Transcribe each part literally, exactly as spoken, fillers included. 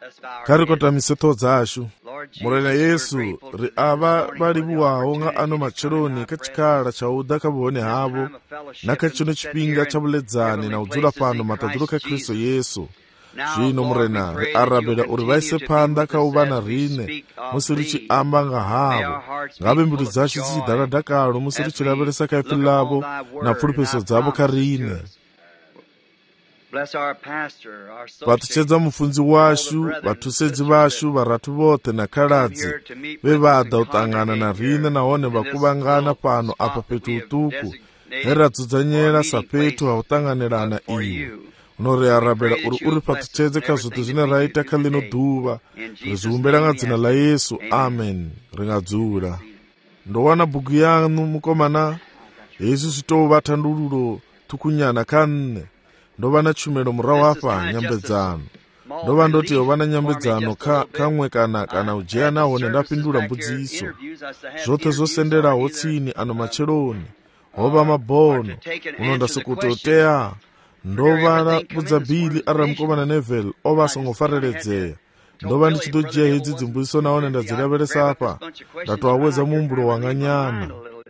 karikota misetho zashu murena Yesu ri ava valivuwaho nga ano macheloni kachikala cha uda kabone havo nakachino chipinga cha vuledzani na udzula pano matadzulo ka Kristo Yesu. Zvino murena ri arabela uri vaise panda kauvana rine musiri chiamba nga havo ngave mbilu zashu zichidhakadhakalo musiri chilaveresa kaifi lavo na pfulupiso dzavo karine. Vatuchedza mufunzi washu, vatusedzi vashu, varatu vote na kaladzi vevada utangana na rine nahone vakuvangana pano apa petu utuku heradzuzanyera sapetu hautanganirana iwe. Unori arabela uri uri patuchedze kazuti zvine raita kalino dhuva rizviumbera nga dzina la Yesu, amen. Ringadzura ndowana bhuku yanu mukomana Yesu zvitova tandururo tukunyana kanne ndova na chumelo murawo apa nyambedzano ndova ndoti yova na nyambedzano ka, kamwe kana kana ujea naho nendapindura mbudziso zvote zvosenderawo tsini ano macheloni hova mabhono unonda sokutotea ndova budza Bili ara mukomana Neville ova songofareredzea ndova ndichidojia hedzi dzimbudziso nawo nendadzilaveresa apa ndatoawedza mumbulo wanganyana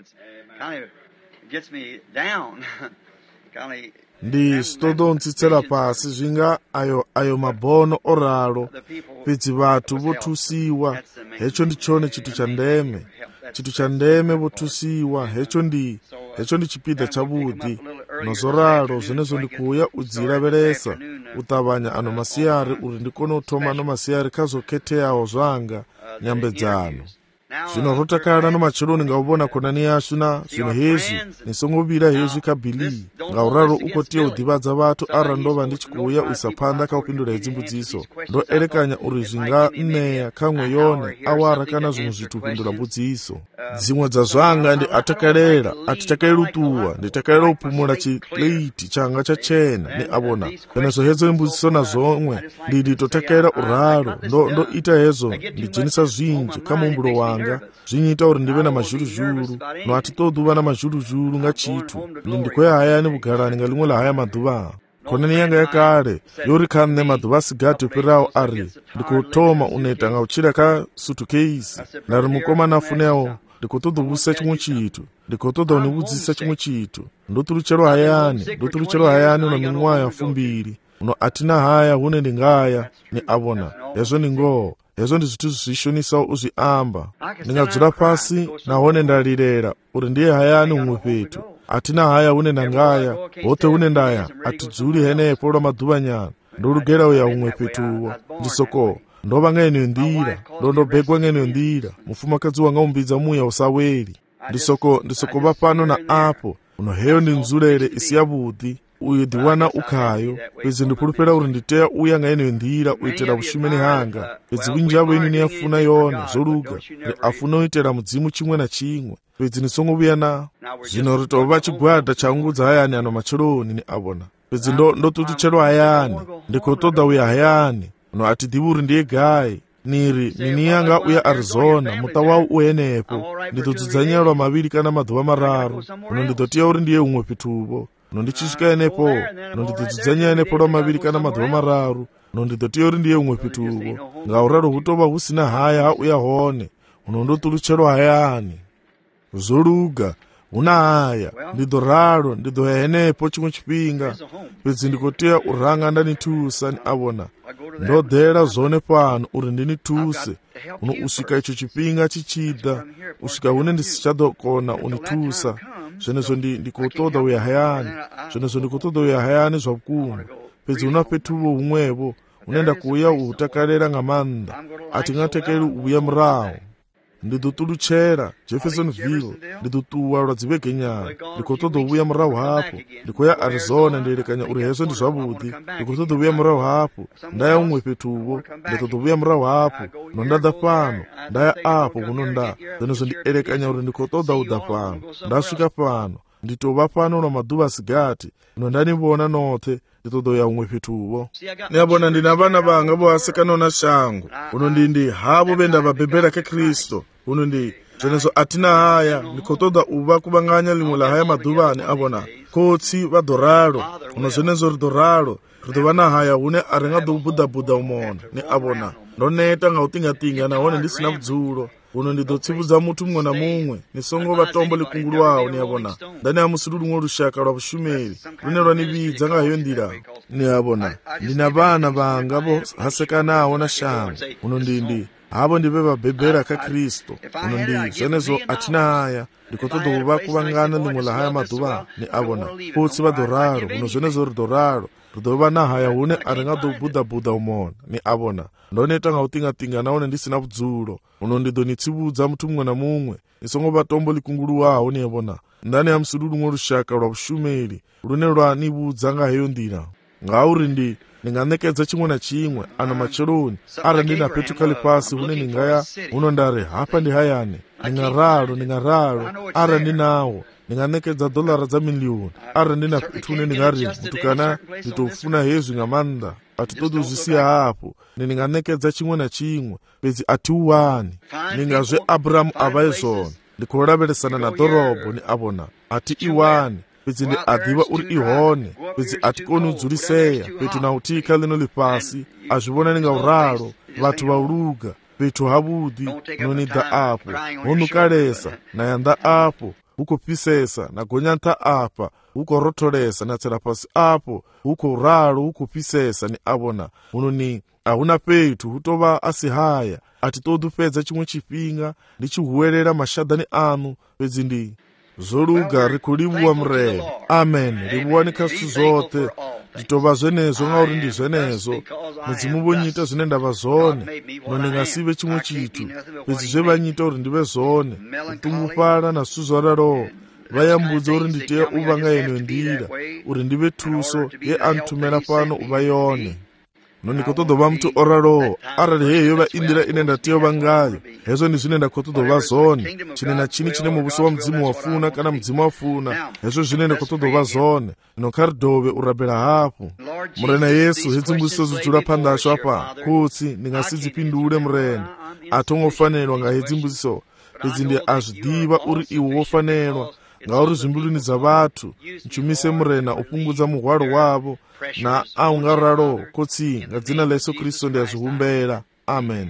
ndi stodontsitsela pasi zvinga ayo ayo mabhono oralo pedzi vatu votusiwa hecho ndichone chitu cha ndeme chitu cha ndeme votusiwa hecho ndi hecho ndi chipida chavudi nozoralo zvenezvo ndikuuya udzilaveresa utavanya ano masiyari uri ndikono utoma ano masiyari kazoketeyawo zvanga nyambedzano. Zvino rotakala no macheloni ngauvona konani yashu na zvino hezvi nisongovira hezvi kabili ngauraro ukotiya udhivadza vatu ara ndova ndichikuuya usapanda kaupindura idzimbudziso ndoerekanya uri zvinga nneya kamwe yone awara kana zvimwe zvitu upindura mbudziso dzimwe dza zvanga ndi atakalera atichakairutuwa nditakalera upumula chipleiti changa chachena ni avona penazvo hedzo imbudziso na zvomwe ndidi totakera uraro ndo ndo ita hezo ndijinisa zvinji kamumbulo wanga zvinyita uri ndive na mazhuruzhuru no atitoduva na mazhuruzhuru nga chitu ndindikoya haya ni bugarani nga limwe la haya maduva konani yanga yakale yori kane ne maduva sigati upirawo ari ndikutoma uneta nga uchira ka suitcase nari mukoma nafuneo ndikotodovusa chimwe chitu ndikotoda univudzisa chimwe chitu ndotuluchero hayani ndotuluchero hayani una mimwaya fumbiri uno atina haya hune ndingaya ni avona hezvo ningo hezvo ndi zvithu zvishonisa uzviamba ndingadzura pasi nahone ndalirera uri ndiye hayani umwe petu atina haya une ndangaya hote une ndaya atidzuli henepo lwa madhuva nyana ndolugera uya umwe petuwo ndisoko ndova ngene ndira ndondobhegwa ngene ndira mufumakadzi wanga umbidza muya usaweri ndisoko ndisoko vapano na apo uno heyo ndinzulere isi yavudi uyu ndiwana ukhayo pedzi ndipulupera uri nditeya uya ngaene ndira uitera bushimeni hanga pedzi winji avo inu niyafuna yone zoluga ni afuna uitera mudzimu chimwe na chimwe pedzi nisongovuya na zvino ritova chigwadha chaungudza hayani ano macheloni ni avona pedzi ndo ndotutuchero hayani ndikotoda uya hayani no atidivi uri ndiye gayi niri nini yanga uya Arizona muta wawo uhenepo nditodzadzanyelwa maviri kana madhuva mararu uno nditotiya uri ndiye umwe pituvo nondichisvika enepo nondidzodzanya enepo lwa maviri kana madhuva mararu nondidotiya uri ndiye umwe pituvo ngauraro hutova husina haya hauya hone unondotuluchero hayani zoluga una haya ndidoralo ndidohenepo chimwe chipinga pedzi ndikotiya uranga ndanitusa ni avona ndodhera zone pano uri ndinituse uno usvika icho chipinga chichida usvika hune ndisichadokona unitusa zvenezvo ndikotoda uya hayani zvenezvo ndikotoda uya hayani zvakuno pedzi una petuvo humwevo unoenda kuuya utakalera ngamanda atingatekeri uya murawo ndidotuluchera Jeffersonville ndidotuwa lwadzivege nyana ndikotoda uya murawo hapo ndikoya Arizona nderekanya uri hezvo ndi zvavudi ndikotoda uya murawo hapo ndaya umwe petuvo ndikotoda uya murawo hapo nondada pano ndaya apo kunonda zvenezvo ndierekanya uri ndikotoda uda pano ndasvika pano nditova pano na madhuva sigati nondanivona nothe nditoda uya umwe petuvo niyabona ndina vana vanga voasekanona shangu uno ndindi havo venda vabhebhera ke Kristo uno ndi zvenezo atina haya ndikotoda uva kuvanganya limwe la haya madhuvani avona kotsi vadhoralo uno zvenezo ridhoralo ridova na haya hune aringadho kubhudha-bhudha umona ni avona ndoneta ngautinga-tinga nahone ndisina vudzulo uno ndidotsivudza mutu mumwe na mumwe nisongova tombo likunguluwawo ni avona ndani amusiri lumwe lushaka lwa vushumeri lune lwanividza ngayo ndira ni avona ndina vana vanga vo hasekanawo na shango uno ndindi avo ndive vabhebhera ka Kristo uno ndi zvenezo atina haya ndikotoda kuva kuvangana limwe la haya madhuva ni avona kotsi vadhoralo uno zvenezo ridhoralo ridova na haya hune aringadho kubhudha-bhudha umona ni avona ndoneta ngautinga-tinga naone ndisina vudzulo uno ndidonitsivudza mutu mumwe na mumwe nisongova tombo likunguluwawo ni avona ndani amusiri lumwe lushaka lwa vushumeri lune lwanivudza ngayo ndira ngauri ndi ndinganekedza chimwe na chimwe ano macheloni ara ndinapetukali pasi hune ndingaya uno ndari hapa ndi hayani ndingaralo ndingaralo ara ndinawo ndinganekedza dolara dza miliyoni ara ndinapetu hune ndingari mutukana nditofuna hezwi nga manda atitoduzisiya hapo ndinganekedza chimwe na chimwe pedzi atiuwani ndingazve Abrahamu ava izvona ndikulaveresana na dhorobo ni avona ati iwani pedzi ndi adhiva uri ihone pedzi atikoni udzuliseya petu nautika lino lipasi azvivona ningauralo vatu vauluga petu havudhi nonida apo honukalesa nayanda apo hukopisesa nagonyanta apa hukorotolesa natsera pasi apo hukoralo hukopisesa ni avona uno ni ahuna petu hutova asihaya atitodupedza chimwe chipinga ndichihuwerera mashadhani anu pedzi ndi zoluga rikulivuwa mreva amen rivuwani kasu zote nditova zvenezo ngauri ndi zvenezo mudzimuvonyita zvine ndava zone nondingasive chimwe chitu pedzi zvevanyita uri ndive zone kutumbufala na suzvararo vayambudza uri nditeya uva ngayenwe ndira uri ndive tuso ye antumera pano uva yone nondikotodova mutu oralo arali heyo va indira ine ndateyova ngayo hezo ndi zvine ndakotodova zone chine na chini chine muvuso wa mudzimu wafuna kana mudzimu wafuna hezo zvine ndakotodova zone inokaridove urabela hapo murena yesu hedzimbusiso zidzula pandasho apa kutsi ndingasidzipindule murena atongofanelwa nga hedzimbusiso pedzi ndi azvidiva uri iwe wofanelwa ngauri zvimbuluni dza vatu nchumise murena upungudza muhwalo wavo na aungaralo kotsi nga dzina la Yesu Kristo ndiyazvihumbera amen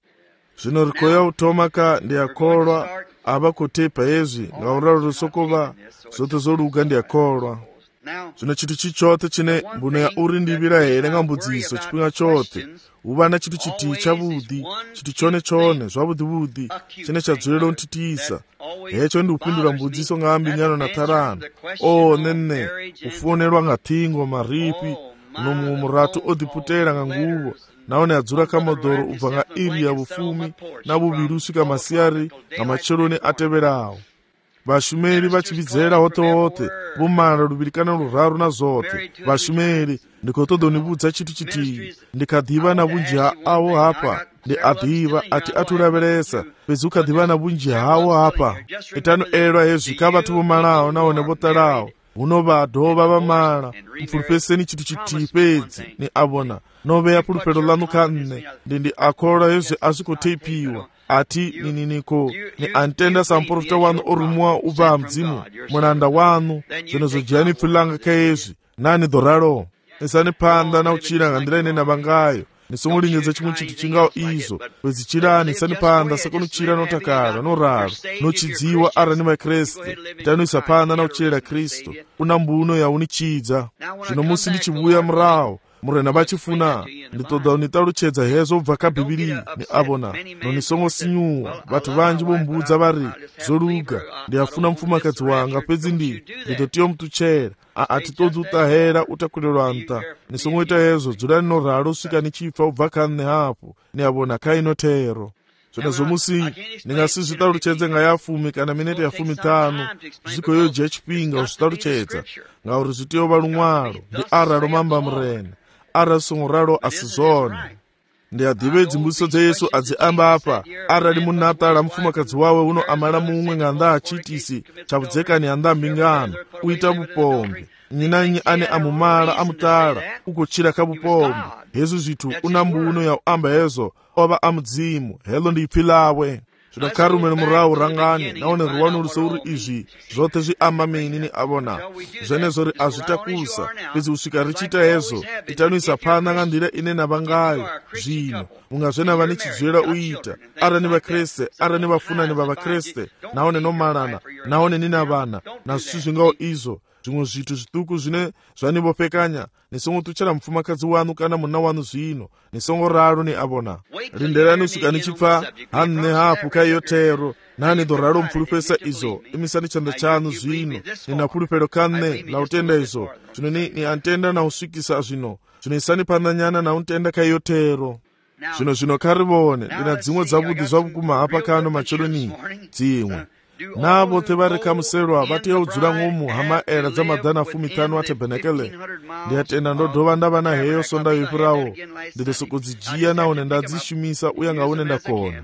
zvino rikoya utomaka ndiyakolwa ava kutepa yezvi ngauralo rusokova zote zoluga ndiyakolwa zvino chitu chichote chine mbuno ya uri ndivira here nga mbudziso chipinga chote uva na chitu chiti chavudhi chitu chone chone zvavudhi-vudhi chine chadzulelo untitisa hecho ndi upindula mbudziso ngambi nyano na tarano o nene ufonelwa nga thingo maripi nomu muratu odhiputera nga nguvo naone adzula kamodoro ubva nga iri ya vufumi na vuviri usvika masiyari nga macheloni ateverawo vashumeri vachividzera hote-hote vomana luvirikana luraru na zote vashumeri ndikotodonivudza chitu chitiyi ndikadhiva na vunjiha avo hapa ndi adhiva ati atulaveresa pedzi ukadhiva na vunjiha avo hapa itano elwa hezvi kavatu vomalawo naone votalawo uno vadhova vamala mpfulupeseni chitu chitiyi pedzi ni avona noveya pulupelo lanu kanne ndindi akolwa hezvi azvikoteipiwa ati nininiko ni antenda samprofita wanu orumwa uva mdzimu mwananda wanu zvenezo jiyani pfilanga kaezvi nani dhoralo nisani panda na uchira ngandira ine navangayo nisongolingedza chimwe chitu chingawo izo pedzi chirani nisani panda sekono chira notakara noraro nochidziwa arani makreste tanoisa panda na uchira Kristo una mbuno yaunichidza zvino musi ndichivuya murawo murena vachifuna nditoda unitaluchedza hezo ubva kabhibhiri ni avona nonisongosinyuwa vatu vanji vombudza vari zoluga ndiyafuna mfumakadzi wanga pedzi ndi nditotiyo mutuchera aatitodzi utahera utakulelwa nta nisongoita hezo dzulani noralo usvika nichipfa ubva kanne hapo ni avona kainotero zvenezo musi ndingasizvitaluchedze nga yafumi kana minete yafumi tano zvikoyo je chipinga uzvitaluchedza ngauri zvitiyova lumwalo ndi aralo mamba murene ara songoralo asizone ndiyadhive dzimbusiso dza Yesu adziamba apa arali munatala mfumakadzi wawe uno amala mumwe nganda achitisi chavudzekani anda mbingano uita vupombe nyinanyi ane amumala amutala ukochira kabupombe hezo zvitu una mbuno ya amba hezo ova amudzimu helo ndi ipfilawe zvino karumeni murawu rangani naone ruwanulise uri izvi zvote zviamba mini ni avona zvenezvo ri azvitakusa pedzi kusvika richiita hezvo itanuisa pana ngandira ine navangayo zvino mungazvenava nichidzvera uita ara ni vakreste ara ni vafunani vavakreste naone nomarana naone nina vana nazvichi zvingawo izvo zvimwe zvitu zvituku zvine zvanivopekanya nisongotuchera mupfumakadzi wanu kana muna wanu zvino nisongoraro ni avona rinderani usvika nichipfa hanhu nehapu kaiyotero nani doraro mupfurupesa izvo imisani chando chanu zvino ninapurupero kanne nautenda izvo zvino ni, ni antenda nausvikisa zvino zvino isani pandanyana nautenda kaiyotero zvino zvino karivone ndina dzimwe dzavudi zvavukuma hapa kano machoroni dzimwe navo tevari kamuserwa vatiyaudzura ng'omu hama era dzamadhana fumitano atabhenekele ndiyatenda ndodhova ndava naheyo sonda yipirawo ndiri sokudzijiya naone ndadzishumisa uya ngaune ndakona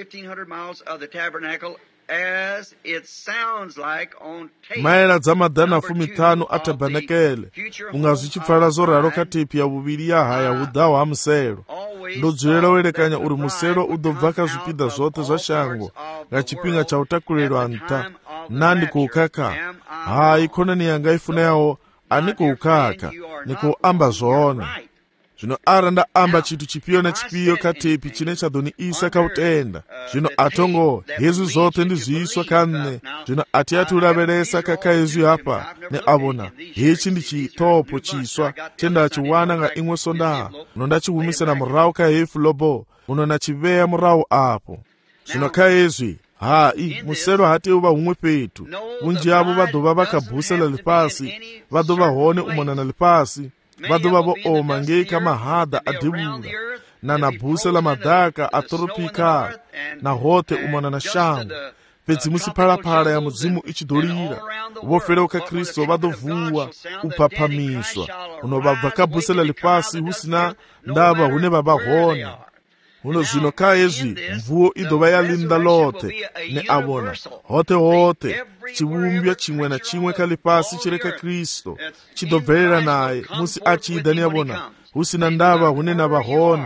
maera dzamadhana fumitano atabhenekele ungazvichipfara zoraro katepi ya vuviri yahaya udhawo hamusero ndodzorera werekanya uri musero udobva kazvipidha zvote zvashango ngachipinga chautakurerwa nta nandi kuukaka hai konani yanga ifuna yawo ani kuukaka nikuamba zvone zvino ara ndaamba chitu chipiyo nechipiyo katepi chine chadhoniisa kautenda zvino atongo hezvi zvote ndizviiswa kanne zvino atiyaturaveresa kakaizvi hapa neavona hechi ndichitopo chiswa chendachiwana nga imwe sondaha uno ndachihumisana murawu kahefu lobo uno nachiveya murawu apo zvino kaizvi hai musero hateuva humwe petu vunji avo vadova vakabhusela lipasi vadova hone umonana lipasi vadova vooma ngei kamahadha adhivula nanabhusela madhaka atoropika nahote umana na shango pedzi musiphalaphala ya mudzimu ichidolira vofereuka kristu vadovhuwa uphapamiswa uno vabva kabhusela lipasi husina ndava hune vavahone huno zvino kaezvi mvuwo idova yalinda lote ne avona hote hote chivumbya chimwe na chimwe kalipasi chireka kristo chidobverera naye musi achida ni avona husina ndava hune na vahone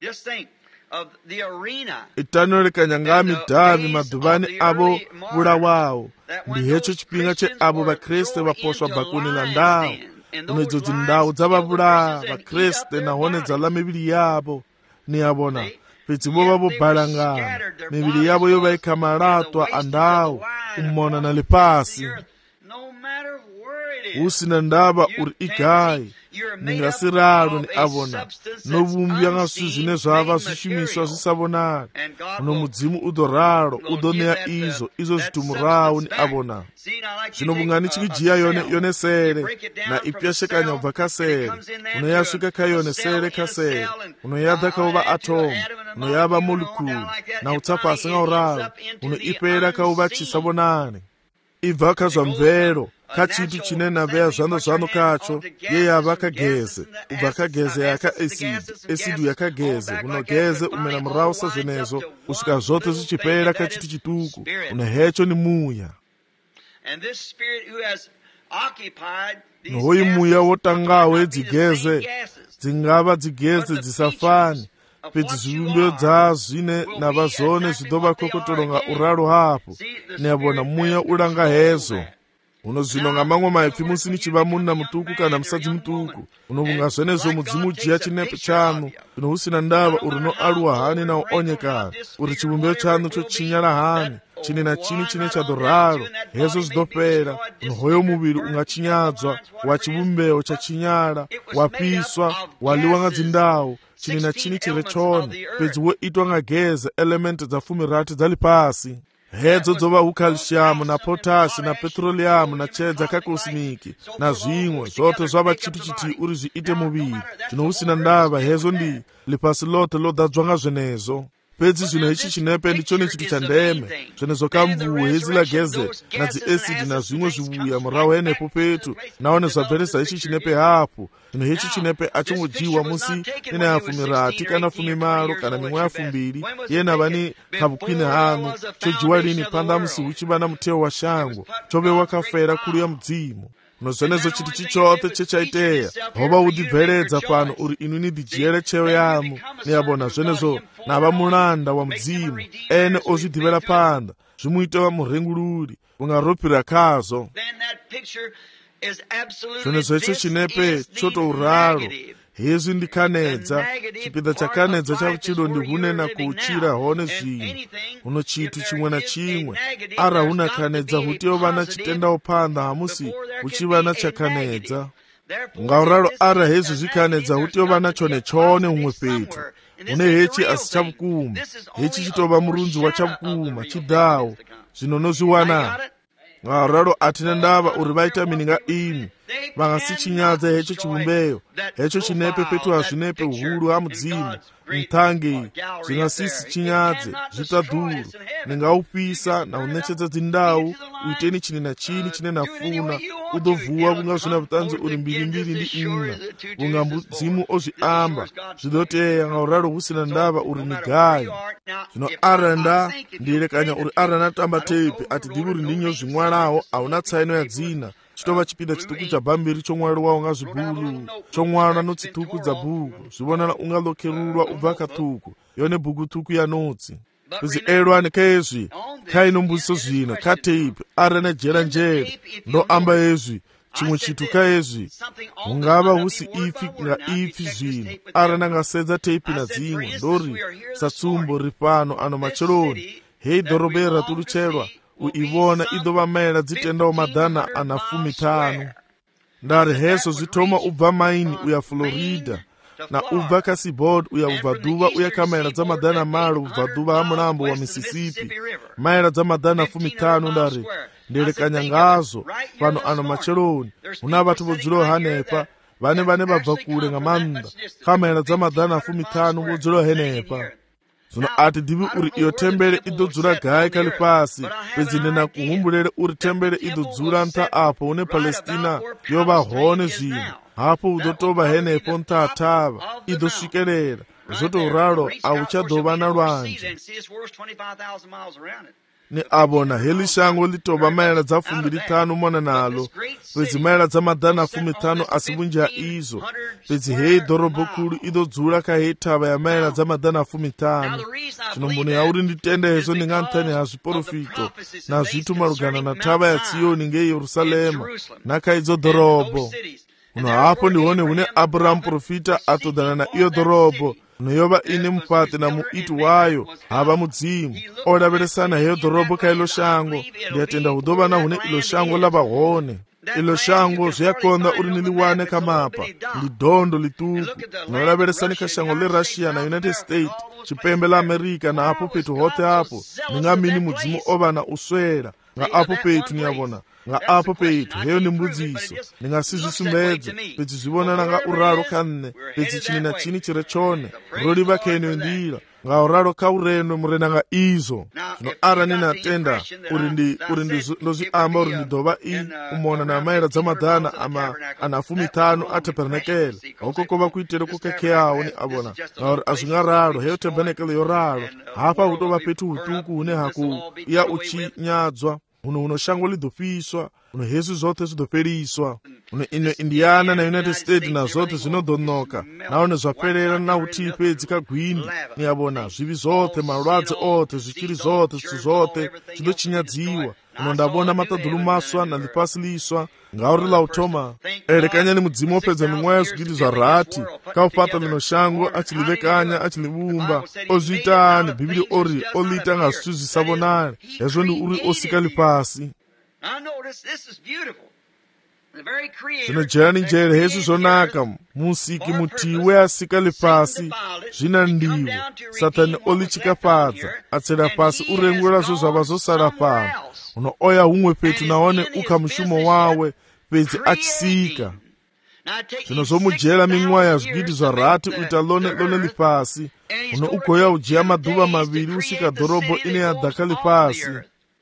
itanoreka ngami dhavi madhuvani avo vulawawo ndi hecho chipinga che avo vakreste vaposwa bakuni la ndawo unodzodzi ndawu dzavavulaa vakreste nahone dzala miviri yavo ni avona pedzi vova vobhalangana miviri yavo yova ikamalatwa andawu umona na lipasi usina ndava uri igayi ningasiralo ni avona novumbya nga swi zvine zvava zvishumiswa zvisavonani uno mudzimu udoralo udoneya izo izo zvitumurawu ni avona zvino vungani chikijiya yone yone sere na ipyashekanya ubva kasere unoyasvika kayone sere kasere unoyadha kauva atomu unoyava molekulu na utsapasi nga uralo unoipera kauva chisavonani ibva kazva mvero kachitu chine naveya zvano zvano kacho ye yava kageze ubva kageze yaka esidi esidi yakageze unogeze umena murawu sezvenezo usvika zvote zvichipera kachitu chituku uno hecho ni muya nohoyi muya wotangawo edzigeze dzingava dzigeze dzisafani pedzi zvivumbiro dzazvine navazone zvidova kokotoronga uralo hapo neavona muya ulanga hezo uno zvino nga mamwe maipfi musi nichiva munna mutuku kana musadzi mutuku unovunga zvenezvo mudzimu ujiya chinepe chanu uno husina ndava uri noaluwa hani naoonyekana uri chivumbiro chanu chochinyara hani chine na chini chine chadoralo hezo zvidopera uno hoyo muviri ungachinyadzwa wa chivumbeo chachinyara wapiswa waliwa nga dzindawu chini na chini chiri chone pedzi woitwa nga geze elementi dzafumirati dzali pasi hedzo dzova ukalsiamu na potasi na petroliamu na chedza kakosiniki na zvimwe zvote zvava chitu chiti uri zviite muviri zvino usina ndava hezo ndi lipasi lote lodadzwa nga zvenezo pedzi zvino ichi chinepe ndichone chitu cha ndeme zvenezo kamvuwo hedzi la geze na dziesidi na zvimwe zvivuya murawu henepo petu naone zvabveresa ichi chinepe hapo zvino ichi chinepe achongojiwa musi ine yafumirati kana fumi malo kana mimwe yafumbiri yena vani kavukwine hanu chojiwa lini panda musi uchiva na muteo wa shango chove wakafera kulu ya mudzimu no zvenezo chiti chichothe chechaiteya hoba udibveredza pano uri inu nididyere cheo yamu niyabona zvenezo nava mulanda wa mudzimu ene ozvidhivera panda zvimuita murengururi ungaropira kazo zvenezo icho chinepe chotouraro hezvi ndikanedza chipinda chakanedza chachido ndihunena kuuchira hone zvinhu uno chitu chimwe na chimwe ara huna kanedza hutiyo vana chitendawo panda hamusi uchivana chakanedza ngauraro ara hezvi zvikanedza hutiyo vana chone chone umwe petu une hechi asi chavukuma hechi chitova murunzi wachavukuma chidhawo zvino nozviwana ngauraro atina ndava uri vaita mininga imi vangasichinyadza hecho chivumbeyo hecho chinepe petu hazvinepe uhuru hamudzimu mutangei zvingasisi chinyadze zvitadhuru ningaupisa naunetsedza dzindau uiteni chini na chini chine nafuna udovhuwa kunga zvina vutanzi uri mbirimbiri ndi ina kunga mudzimu ozviamba zvidoteya ngauraro husina ndava uri nigayo zvino aranda ndiyerekanya uri arana tamba tepi ati ndivuri ndinyo zvimwalawo hauna tsaino yadzina chitova chipinda chituku chabhambiri chomwariwa unga zvibhulu chomwara notsituku dzabhuku zvivonana ungalokerulwa ubva katuku yone bhuku tuku yanotsi kuzi elwani kaezvi kainombuso zvino kateipi arana jera njere ndo amba ezvi chimwe chitu kaezvi hungava husi ipi nga ipi zvino arana ngasedza teipi na dzimwe ndori satsumbo ripano ano macheloni hei dhorobera tulucherwa uivona idova maela dzitendawo madhana ana fumi tano ndari heso zvitoma ubva maini uya Florida na ubva kasibod uya ubvaduva uya kamaela dza madhana malo ubvaduva ha mulambo wa Mississippi maela dza madhana fumi tano ndari nderekanya ngazo pano ano macheloni huna vatu vodzilo hanepa vane vane vabva kule nga manda kamaela dza madhana fumi tano vodzilo henepa zvino ati ndivi uri iyo tembere idodzura gai kali pasi pedzindena kuhumbulere uri tembere idodzura nta apo une Palestina yova hone zvino hapo udotova henepo ntatava idosvikerera zvotouraro hauchadova na lwanje ni abona heli shango litova maela dza fumbiri tano mona nalo pedzi maela dza madhana fumi tano asi vunja izo pedzi hei dhorobho kulu idodzura kahei tava ya maela dza madhana fumi tano zvino mbuno yauri nditende hezo ndingantani hazviporofito na zvitu malugana na tava ya Tsioni ngeyerusalema nakaidzo dhorobho uno hapo ndihone hune Abraham profita atodana na iyo dhorobho noyova ine mufati na muiti wayo hava mudzimu odaveresana heyo dhorobho kailo shango ndiyatenda hudova na hune ilo shango lava hone ilo shango zviyakonda uri niliwane kamapa lidondo lituku nodaveresani kashango le Russia na United States chipembe la America na apo petu hote apo ningamini mudzimu ova na uswera nga apo petu niyavona nga apo petu heyo ni mbudziso ningasizvisumbedza pedzi zvivonana nga uraro kanne pedzi chini na chini chire chone roliva kenyo ndira nga uraro kaurenwe murena nga izo no ara ninatenda uri ndi uri ndi ndozviamba uri ndidhova i umona na maera dza madhana ama ana fumi tano a tabernakele hoko kova kuitire kukekeawo ni avona ngauri azvingararo heyo tabernakele yoraro hapa hutova petu hutuku hune haku iya uchinyadzwa uno uno shango lidopiswa uno hezvi zvote zvidoperiswa uno ino Indiana na United States na zvote zvinodonoka naone zvaperera na utii pedzi kagwindi niyavona zvivi zvote malwadze ote zvichiri zvote zvitu zvote zvidochinyadziwa uno ndavona matadhulu maswa na lipasi liswa ngauri lautoma erekanyani mudzimu opedza mimwe yazvigiri zvarati kaupata lino shango achilivekanya achilivumba ozviitani bhibhiri ori olita nga zvitu zvisavonani hezvo ndi uri osika lipasi zvinojera njere hezvi zvonaka musiki mutiwe asika lipasi zvina ndivo Satani olichikapadza atsera pasi urengura zvo zvava zosara pano uno oya humwe petu naone uka mushumo wawe pedzi achisika zvino zvomujera mimwe yazvigidi zvarati uita lone lone lipasi uno ugoya ujia madhuva maviri usika dhorobho ine yadhaka lipasi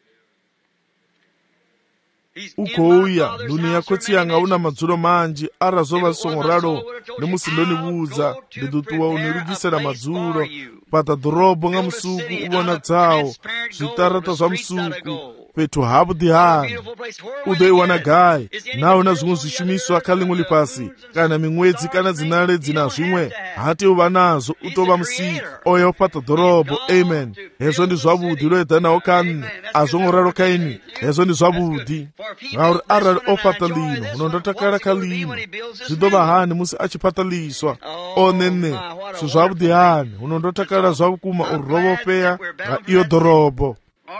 ukouya nduni yakotsi yanga una madzuro manji arazova songoraro nemusindoniudza ndidutuwa unirudisira madzuro pata dhorobho nga musuku uvona dzawo zvitarata zva musuku fhethu havhuḓi hani u ḓo i wana gai naho na zwiṅwe zwishumiswa kha ḽiṅwe ḽifhasi kana miṅwedzi kana dzinaledi na zwiṅwe ha tei u vha nazwo u tou vha musiki o ya u fhaṱa ḓorobo. Amen. Hezwo ndi zwavhuḓi lo eḓanaho kha nne, a zwo ngo ralo kha ini. Hezwo ndi zwavhuḓi ngauri arali o fhaṱa lino huno ndo takala kha lino, zwi ḓo vha hani musi a tshi fhaṱa ḽiswa? O nene si zwavhuḓi hani, huno ndo takala zwa vhukuma u rovhofhea nga iyo ḓorobo.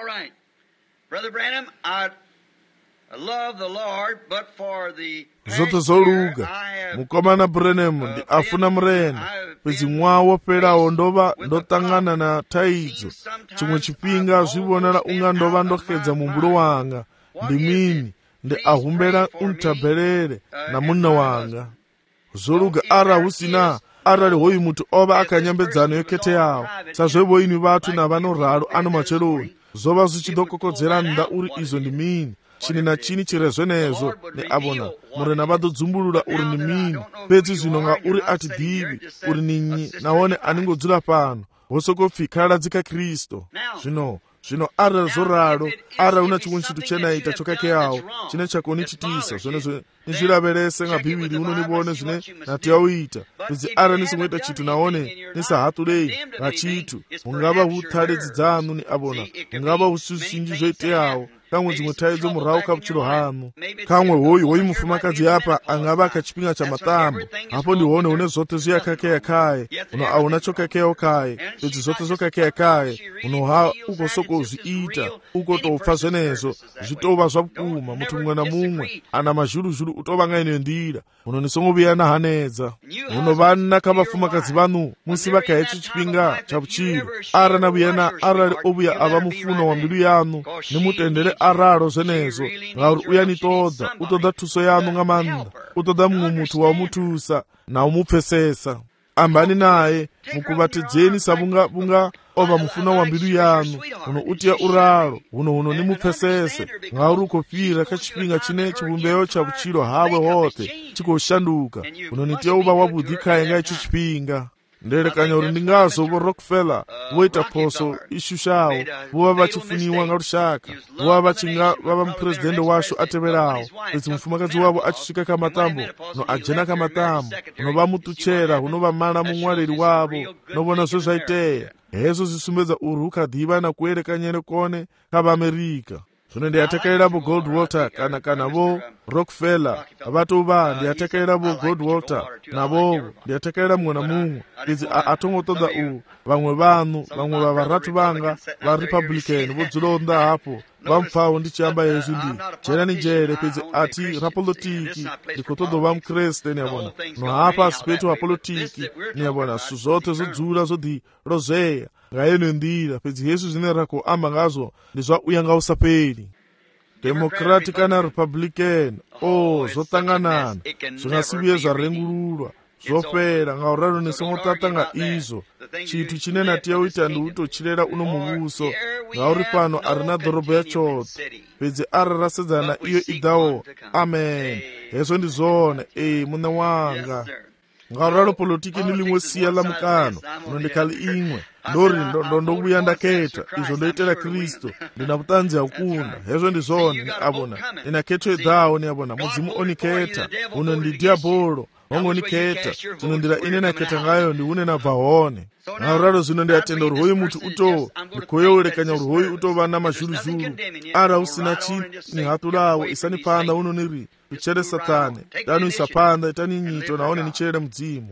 Zwoṱhe zwo luga mukomana Branham, ndi a funa murena, fhedzi ṅwaha wo fhelaho ndo vha ndo ṱangana na thaidzo. Tshiṅwe tshifhinga zwi vhonala unga ndo vha ndo xedza muhumbulo wanga. Ndi mini? Ndi a humbela u nthabelele na munna wanga. Zwo luga arali hu sina, arali hoyu muthu o vha a kha nyambedzano yo khetheaho sa zwe vho ini vhathu na vhano ralo ano matsheloni, zwo vha zwi tshi ḓo kokodzela nnḓa uri izwo ndi mini. Chini na chini chire zwenezwo ni a vhona murena vha ḓo dzumbulula uri ndi mini. Fhedzi zwino nga uri a thi ḓivhi uri ni nnyi nahone a ni ngo dzula fhano, ho sokou pfi khaladzi kha Kristo. Zwino zwino arali zwo ralo, arali hu na tshiṅwe tshithu tshe na ita tsho khakheaho tshine tsha koni chitisa zwenezwo, ni zwi lavhelese nga Bivhili huno ni vhone zwine na tea u ita. Fhedzi arali ni songo ita tshithu nahone ni sa haṱulei nga tshithu, hu nga vha hu ṱhaledzi dzaṋu, ni a vhona, hu nga vha hu zwinzhi zwo iteaho, kamwe dziṅwe thaidzo murahu kha vhutshilo haṋu. Kamwe hoyu hoyu mufumakadzi apa a nga vha kha tshifhinga tsha maṱambo, hafho ndi hone hune zwoṱhe zwi a khakhea khaye, huno a huna tsho khakheaho khaye. Fhedzi zwoṱhe zwo khakhea khaye, huno ha u khou sokou zwi ita, u khou tou pfa zwenezwo, zwi tou vha zwa vhukuma. Muthu muṅwe na muṅwe ana mazhuluzhulu u tou vha nga eneyo nḓila. Huno ni songo vhuya na hanedza. Huno vhanna kha vhafumakadzi vhaṋu musi vha kha hetsho tshifhinga tsha vhutshilo, arali na vhuya na arali o vhuya a vha mufuno wa mbilu yaṋu, ni mutendele aralo zwenezwo, ngauri u ya ni ṱoḓa, u ṱoḓa thuso yaṋu nga maanḓa, u ṱoḓa muṅwe muthu wa u mu thusa na u mu pfesesa. Ambani naye, mukuvhatedzeni sa vhunga vhunga o vha mufuna wa mbilu yaṋu. Huno u tea u ralo, huno huno ni mu pfesese, ngauri u khou fhira kha tshifhinga tshine tshivhumbeo tsha vhutshilo hawe hoṱhe tshi khou shanduka. Huno ni tea u vha wavhuḓi khaye nga hetsho tshifhinga. Ndelekanya uri ndi ngazwo vho Rockefeller vho ita phoso i shushaho, vho vha vha tshi funiwa nga lushaka, vho vha vha tshi nga vha vha muphuresidennde washu a tevhelaho. Fhedzi mufumakadzi wavho a tshi swika kha maṱambo, no a dzhena kha maṱambo, no vha muṱutshela, huno vha mala muṅwaleli wavho, no vhona zwe zwa itea. Hezwo zwi sumbedza uri hu kha ḓivha na kuelekanyele kone kha vha Amerika. Zwino ndi a takalela vho Goldwater kana kana vho Rockefeller, vha tou vha ndi a takalela vho Goldwater na vho ndi a takalela muṅwe na muṅwe. Fhedzi a thongo ṱoḓa u vhaṅwe vhaṋu, vhaṅwe vha vharathu vhanga vha Republican vho dzulaho nnḓa hafho vha mpfaho ndi tshi amba hezwi, ndi dzhenani dzhele. Fhedzi a thi rapolitiki, ndi khou ṱoḓa u vha mukreste, ni a vhona. No hafha si fhethu ha polotiki, ni a vhona, zwithu zwoṱhe zwo dzula zwo ḓi lozwea nga yeneyo nḓila. Fhedzi hezwi zwine ra khou amba ngazwo ndi zwa u ya nga u sa fheli. Democratic kana Republican, o zwo ṱanganana, zwi nga si vhuye zwa rengululwa, zwo fhela. Nga u ralo ni songo ṱaṱa nga izwo. Tshithu tshine na tea u ita ndi u tou tshilela uno muvhuso, ngauri fhano a ri na ḓorobo ya tshoṱhe. Fhedzi arali ra sedzana na iyo i ḓaho, amen, hezwo ndi zwone. Ee muṋe wanga, nga u ralo polotiki ni ḽiṅwe sia ḽa mukano, uno ndi kha ḽiṅwe. Ndo ri ndo ndo vhuya nda khetha izwo, ndo itela Kristo, ndi na vhuṱanzi ha u kunda. Hezwo ndi zwone, ni a vhona, ndi na khetho eḓaho, ni a vhona. Mudzimu o ni khetha, huno ndi diabolo hongo ni khetha. Zwino nḓila ine na khetha ngayo ndi hune na bva hone. Nga u ralo zwino ndi a tenda uri hoyu muthu u tou, ndi khou ya u elekanya uri hoyu u tou vha na mazhuluzhulu. Arali hu sina tshi ni haṱulaho, isani phanḓa huno ni ri ṱutshele Saṱane, itani u isa phanḓa, itani nyito nahone ni tshilele Mudzimu.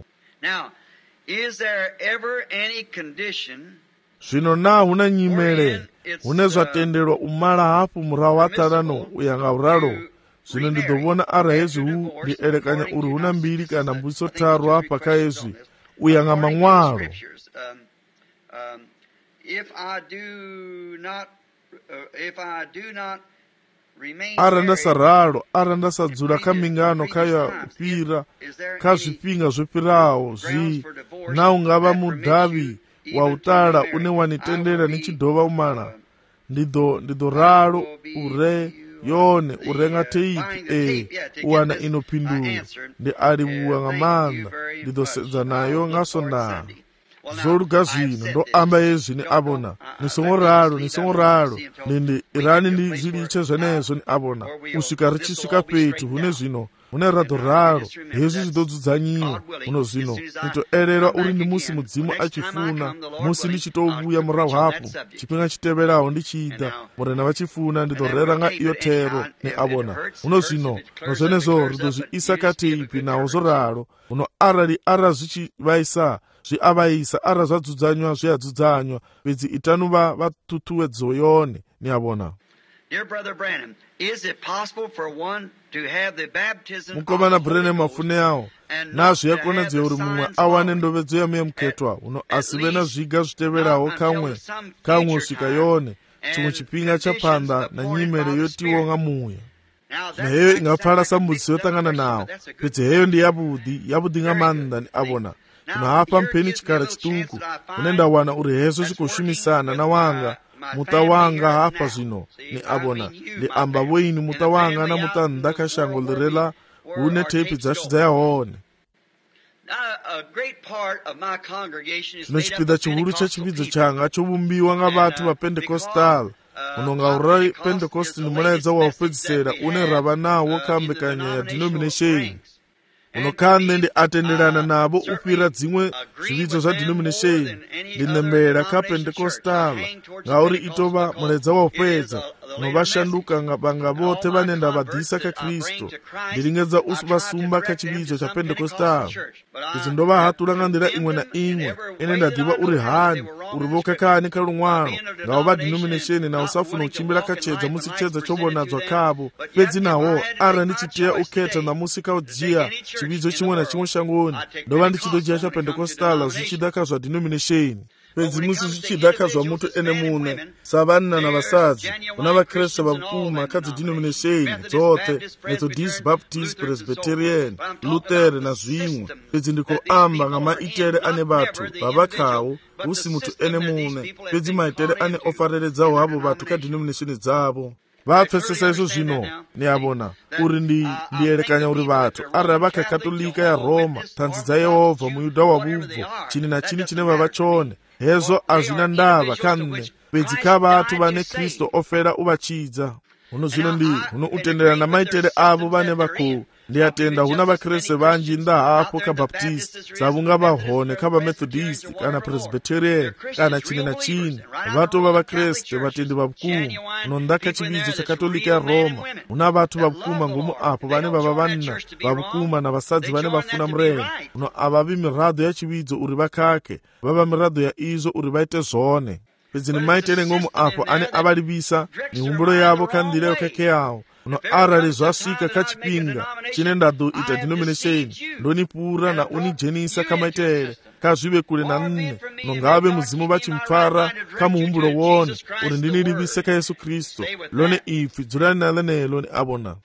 Is there ever any condition Zwino na huna nyimele hune zwa tendelwa u mala hafhu murahu ha ṱhalano u ya nga u ralo? Zwino ndi ḓo vhona arali hezwi hu ndi elekanya uri hu na mbili kana mbudziso tharu hafha kha hezwi u ya nga maṅwalo. Arali nda sa ralo, arali nda sa dzula kha mbingano kha ya u fhira kha zwifhinga zwo fhiraho zwi, na u nga vha mudavhi wa u ṱala une wa ni tendela ni tshi dovha u mala, ndi ḓo ndi ḓo ralo u re yone u renga theipi, e u wana ino phindulo. Ndi a livhuwa nga maanḓa, ndi ḓo sedza nayo nga Sondaha. zoluga zvino ndo amba yezvi ni abona ni songo ralo ni songo ralo nindi irani ndi zviliche zvenezvo ni abona usvika richisvika petu hune zvino hune radho ralo hezvi zvidodzudzanyiwa muno zvino nitoerera uri ndi musi mudzimu achifuna musi ndichitovuya murahu hapo chipinga chiteverawo ndichida murena vachifuna ndidorera nga iyo tero ni abona muno zvino nozvenezvo ridozviisa kateipi nawo zoralo muno arali ara zvichivaisa zviavaisa ara zvadzudzanywa zviadzudzanywa bedzi itanu vatutuwedzo yone ni abona. Dear Brother Branham, is it possible for one to have the baptism mukomana Branham afune yawo nazvo yakonadzera uri mumwe awane ndovedzo yamuyamuketwa uno asive na zviga zviteverawo kamwe kamwe usvika yone chimwe chipinga chapanda na nyimere yotiwonga muya neheyo ingapfala sambudziso yotangana nawo pedzi heyo ndi yabudi yabudi nga manda ni abona kuno hapa mpeni chikara chituku unenda wana uri hezvo zvikoshumisana na wanga muta wanga hapa zvino ni abona ndi amba voini muta wanga na muta ndakashango lirela une tepi dzashu dzayahone zvino chipida chihuru chechipidzo changa chovumbiwa nga vatu vapentekostal unonga uri pentekosti ni mulaedza waupedzisera une rava nawo kambekanya ya denomination unokande ndi atenderana navo upira dzimwe zvividzo zva denomination ndinembera ka pentekostala ngauri itova muledza waupedza unovashanduka ngabanga vote vanenda vadhisa ka Kristo ndiringedza vasumba ka chividzo cha pentekostala izi ndova hatula nga ndira imwe na imwe ine ndadiva uri hani uri vokakani ka lumwano ngavo va denomination na usafuna uchimbira kachedza musi chedza chobonadzwa kavo pedzi nawo ara ndichiteya uketa na musi kaudziya chividzo chimwe na chimwe shangoni ndova ndichidojiya cha pentekostala zvichidaka zva denomination pedzi musi zvichidaka zva mutu ene mune savanna na vasadzi una vakreste vakuma kadzi denomination dzote Methodist, Baptist, Presbyterian, Luther na zvimwe pedzi ndiko amba nga maitere ane vatu vavakawo usi mutu ene mune pedzi maitere ane ofareredzawo havo vatu ka denomination dzavo vapfesesa izvo zvino ni abona uri ndi ndierekanya uri vatu arava vakakatolika ya Roma tanzi dza Yehovha muyuda wavubvo chini na chini chine vava chone hezvo hazvina ndava kanne pedzi ka vatu vane Kristo ofera uvachidza uno zvino ndi uno utenderana na maitere avo vane vako ndiyatenda huna vakreste vanji nda hapo ka Baptist savunga vahone ka Methodist kana Presbyterian kana chini na chini vatova vakreste vatendi vavukuma unondaka chividzo cha katolika ya Roma una vatu vavukuma ngomu apo vane vava vanna vavukuma na vasadzi vane vafuna murema uno avavi mirado ya chividzo uri vakake vava mirado ya izo uri vaite zvone pedzi ni maitere ngomu apo ane avalivisa mihumbulo yavo kandira yokake yawo uno arali zvasvika kachipinga chine ndado ita denomination ndonipura na unijenisa kamaitere kazvive kule na nne nongave muzimu vachimupfara kamuhumbulo wone uri ndinirivise ka Yesu Kristo lone ifi dzulani nalenelo ni abona.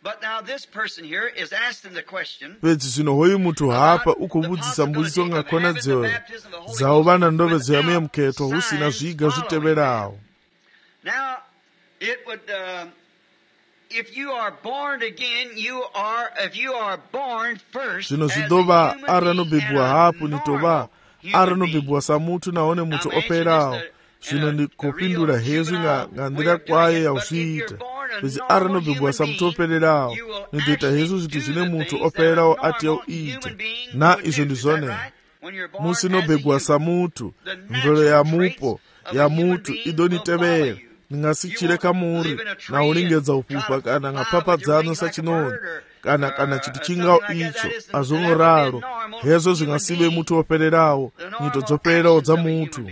Pedzi zvino hoyu mutu hapa ukuvudzisa mbudziso ngakonadzero dzawo vana ndovedzo yamuyamuketwa husina zviga zviteverawo. If you are born again, you are, if you are born first, zvino zvidova aranobebwa hapo nitova aranobebwa samutu naone mutu operawo zvino ndikupindura hezvi ngandira kwaye yauzviita pedzi aranobebwa samutu opererawo nitoita hezvo zviti zvine mutu operawo ati yauita na izvo ndizvone musi nobebwa samutu mvelo yamupo yamutu idonitevera ndingasichire kamuri na ulingedza upupa kana ngapapadzano sachinoni kana kana chiti chingao icho azongoraro hezvo zvingasive mutu opererawo nyito dzopererawo dza mutu.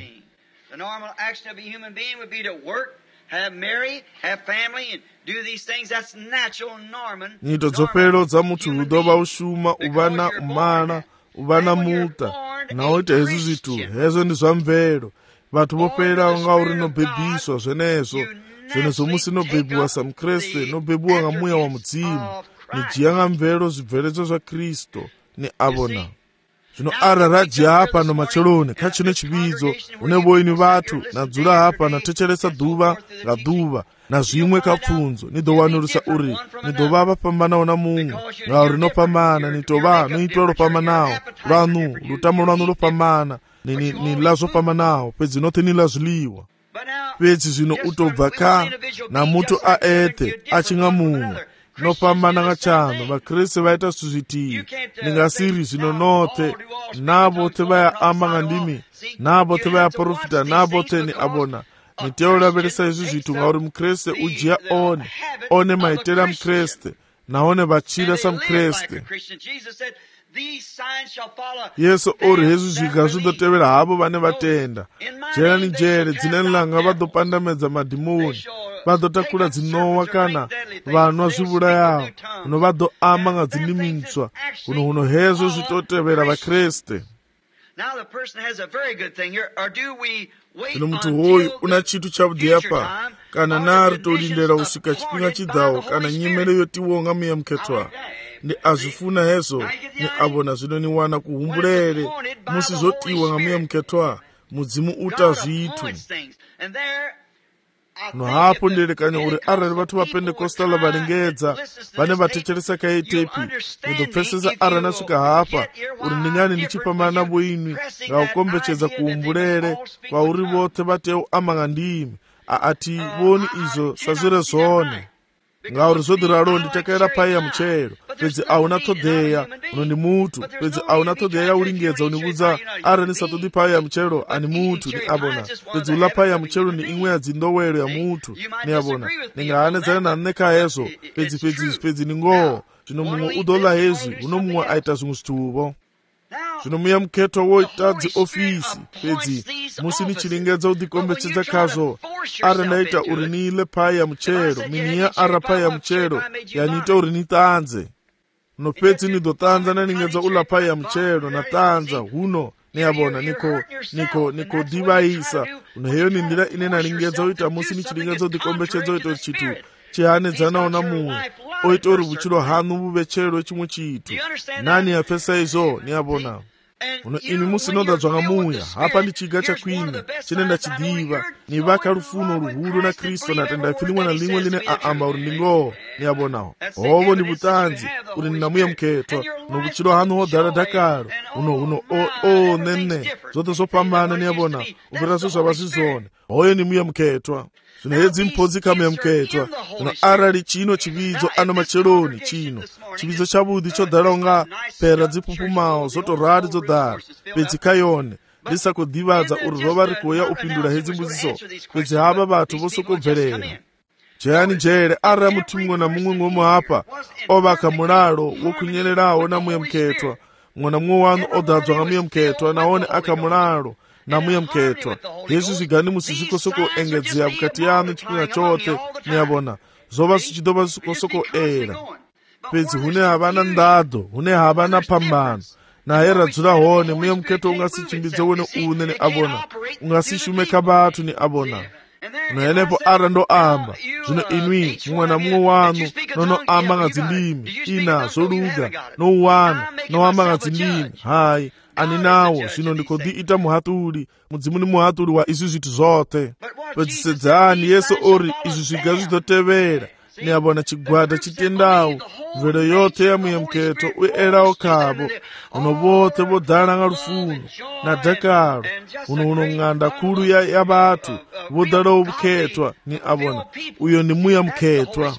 Nyito dzopererawo dza mutu udova ushuma uvana umana uvana muta naoita hezvi zvitu hezvo ndi zva mvelo vatu voperawo ngauri nobhebhiswa zvenezvo zvenezvo musi nobhebhiwa samukreste nobhebhiwa nga muya wa mudzimu nijiya nga mvelo zvibveredzo zva Kristo ni abona. Zvino ara rajiya hapa no macheloni kachine chividzo une voini vatu nadzula hapa natecheresa dhuva nga dhuva na zvimwe kapfunzo nidowanurisa uri nidova vapambanawo na mumwe ngauri nopambana nitova noitwa lopambanawo lwanu lutamo lwanu lopambana ni ni, ni la zopambanawo pedzi nothe ni la ziliwa pedzi zvino utobva ka na mutu aete aching'amumwe nopambana ngachano vakreste vaita zwithu zvitivi ningasiri zvino nothe navothe vayaamba ngandimi navothe vayaprofita navothe ni abona niteulaveresa izvi zvithu ngauri mukreste ujiya one one maitela mukreste naone vachira samukreste. Yesu ori hezvi zviga zvinotevera havo vane vatenda. Jera ni jere dzine langa vadopandamedza madhimoni, vadotakura dzinowa kana vanwa zvivurayawo, uno vadoamba ngadzinimiswa, uno uno hezvo zvitotevera vakreste. Zvino munthu hoyu una chitu chavudhiya pa kana nari tolindera usvika chipinga chidzawo kana nyimele yotiwonga muyamuketwa ndi azvifuna hezvo ni abona zvino niwana kuhumbulere musizotiwa nga muyamuketwa mudzimu uta zvithu no hapo nderekanya uri arali vathu va Pentecostal varingedza vane vatecheresa kaitepi ndopfesesa arali nasvika hapa uri ndingani ndichipambana navo inwi ngaukombechedza kuhumbulere kwauri vothe vateu amanga ndimi aativoni izvo sazvire zvone ngauri zvodiralo nditakaira pai ya muchero pedzi auna todheya unondi mutu pedzi auna todheya yaulingedza unibudza ari nisatodi pai ya muchero ani mutu ni abona pedzi ula pai ya muchero ni imwe ya dzindowero ya mutu ni abona ningaanedzana naneka hezvo pedzi pedzi pedzi ningoho zvino mumwe udola hezvi uno mumwe aita zvimwe zvituvo zvino muyamuketwa woitadzi ofisi pedzi musi nichilingedza udikombechedza kazvo ari ndaita uri niile pai ya muchero miniya ara pai ya muchero yanita uri nitanze no pedzi nidotanza naningedza ula pai ya muchero natanza huno niyabona niko niko niko divaisa uno heyo ni ndira ine nalingedza uita musi nichilingedza udikombechedza uita uri chitu chihanedzanawo na mumwe oita uri vuchiro hanu vuvechero chimwe chitu nani yapfesa izvo niyabona uno imi musinoda dzwanga muya hapa ndi chiga chakwini chine ndachidiva ni vaka rufuno ruhulu na Kristo natenda filimwa na limwe line aamba uri ndingoho niyabonawo hovo ni butanzi uri ninamuya muketwa no vuchiro hanu hodara dakaro uno uno o o nene zote zopambana niyabona uviraso zvava zvizone hoyo ni muya muketwa zvino hedzi mpodzi kamuyamuketwa uno arali chino chividzo ano macheroni chino chividzo chavudhi chodhara unga pera dzipupumawo zotorari dzodhara pedzi kayone ndisakudhivadza uri rova rikuya upindura hedzi mbudziso pedzi hava vathu vosokobverera jeyani jere arali muti mumwe na mumwe ng'omo hapa ovaka mulalo wokunyererawo na muyamuketwa mumwe na mumwe wanu odhadzwa nga muyamuketwa naone aka mulalo na muyamuketwa hezvi zvigani musizvikosoko engedzea vukati yanu chipinga chote niyabona zova zvichidova zvikosoko era pedzi hune havana ndado hune havana pambano naye radzura hone muyamuketwa ungasichimbidze wene une ni abona ungasishumeka vathu ni abona unoenepo ara ndo amba zvino inwi mumwe na mumwe wanu nono amba ngadzindimi ina zoluga nouwana noamba ngadzindimi hayi ani nawo zvino ndikodhi ita muhatuli mudzimu ni muhatuli wa izvi zvithu zothe pedzisedzani Yesu ori izvi zviga zvidotevera niyabona chigwada chitendawo mvero yothe ya muyamuketwa uerawo khabo uno vothe vodhana nga lufuno na dakaro uno uno ng'anda khulu ya, ya vathu vodhalawo vuketwa ni abona uyo ni muyamuketwa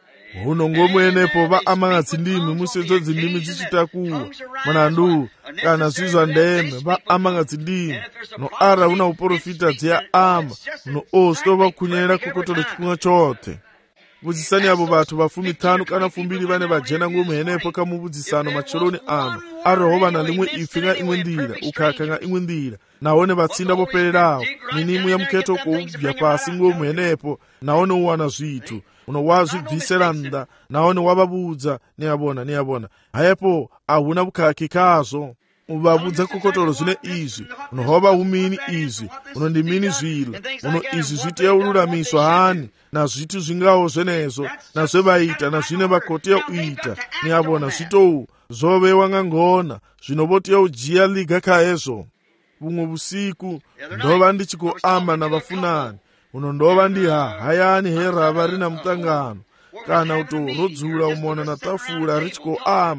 uno ngomwenepo va amanga dzindimi musedzo dzindimi dzichitakuwa mwanandu kana zvizva ndeme va amanga dzindimi no ara una uprofita dziya ama no ostova kunyera kokotolo chipinga chothe vudzisani avo vathu vafumi tano kana fumbiri vane vajena ng'omu henepo kamuvudzisano macheroni ano arihova na limwe ife nga imwe ndira ukhakha nga imwe ndira naone vatsinda vopererawo nini muyamuketwa koubvya pasi ng'omu henepo naone uwana zvithu uno wazvibvisera nda naone wavavudza niyabona niyabona hayepo ahuna vukhakhi kazvo uvavudza kokotolo zvine izvi unohova umini izvi uno ndimini zvila uno izvi zvitiya ululamiswa hani na zvithu zvingawo zvenezvo nazvevaita na zvine vakotiya uita niyabona zvitowu zovewa nga ngona zvinovotiya ujiya liga kahezvo vumwe vusiku ndova ndichikoamba na vafunani uno ndova ndiha hayani herava rina mutangano kana uto rodzula umona na tafula richikoamba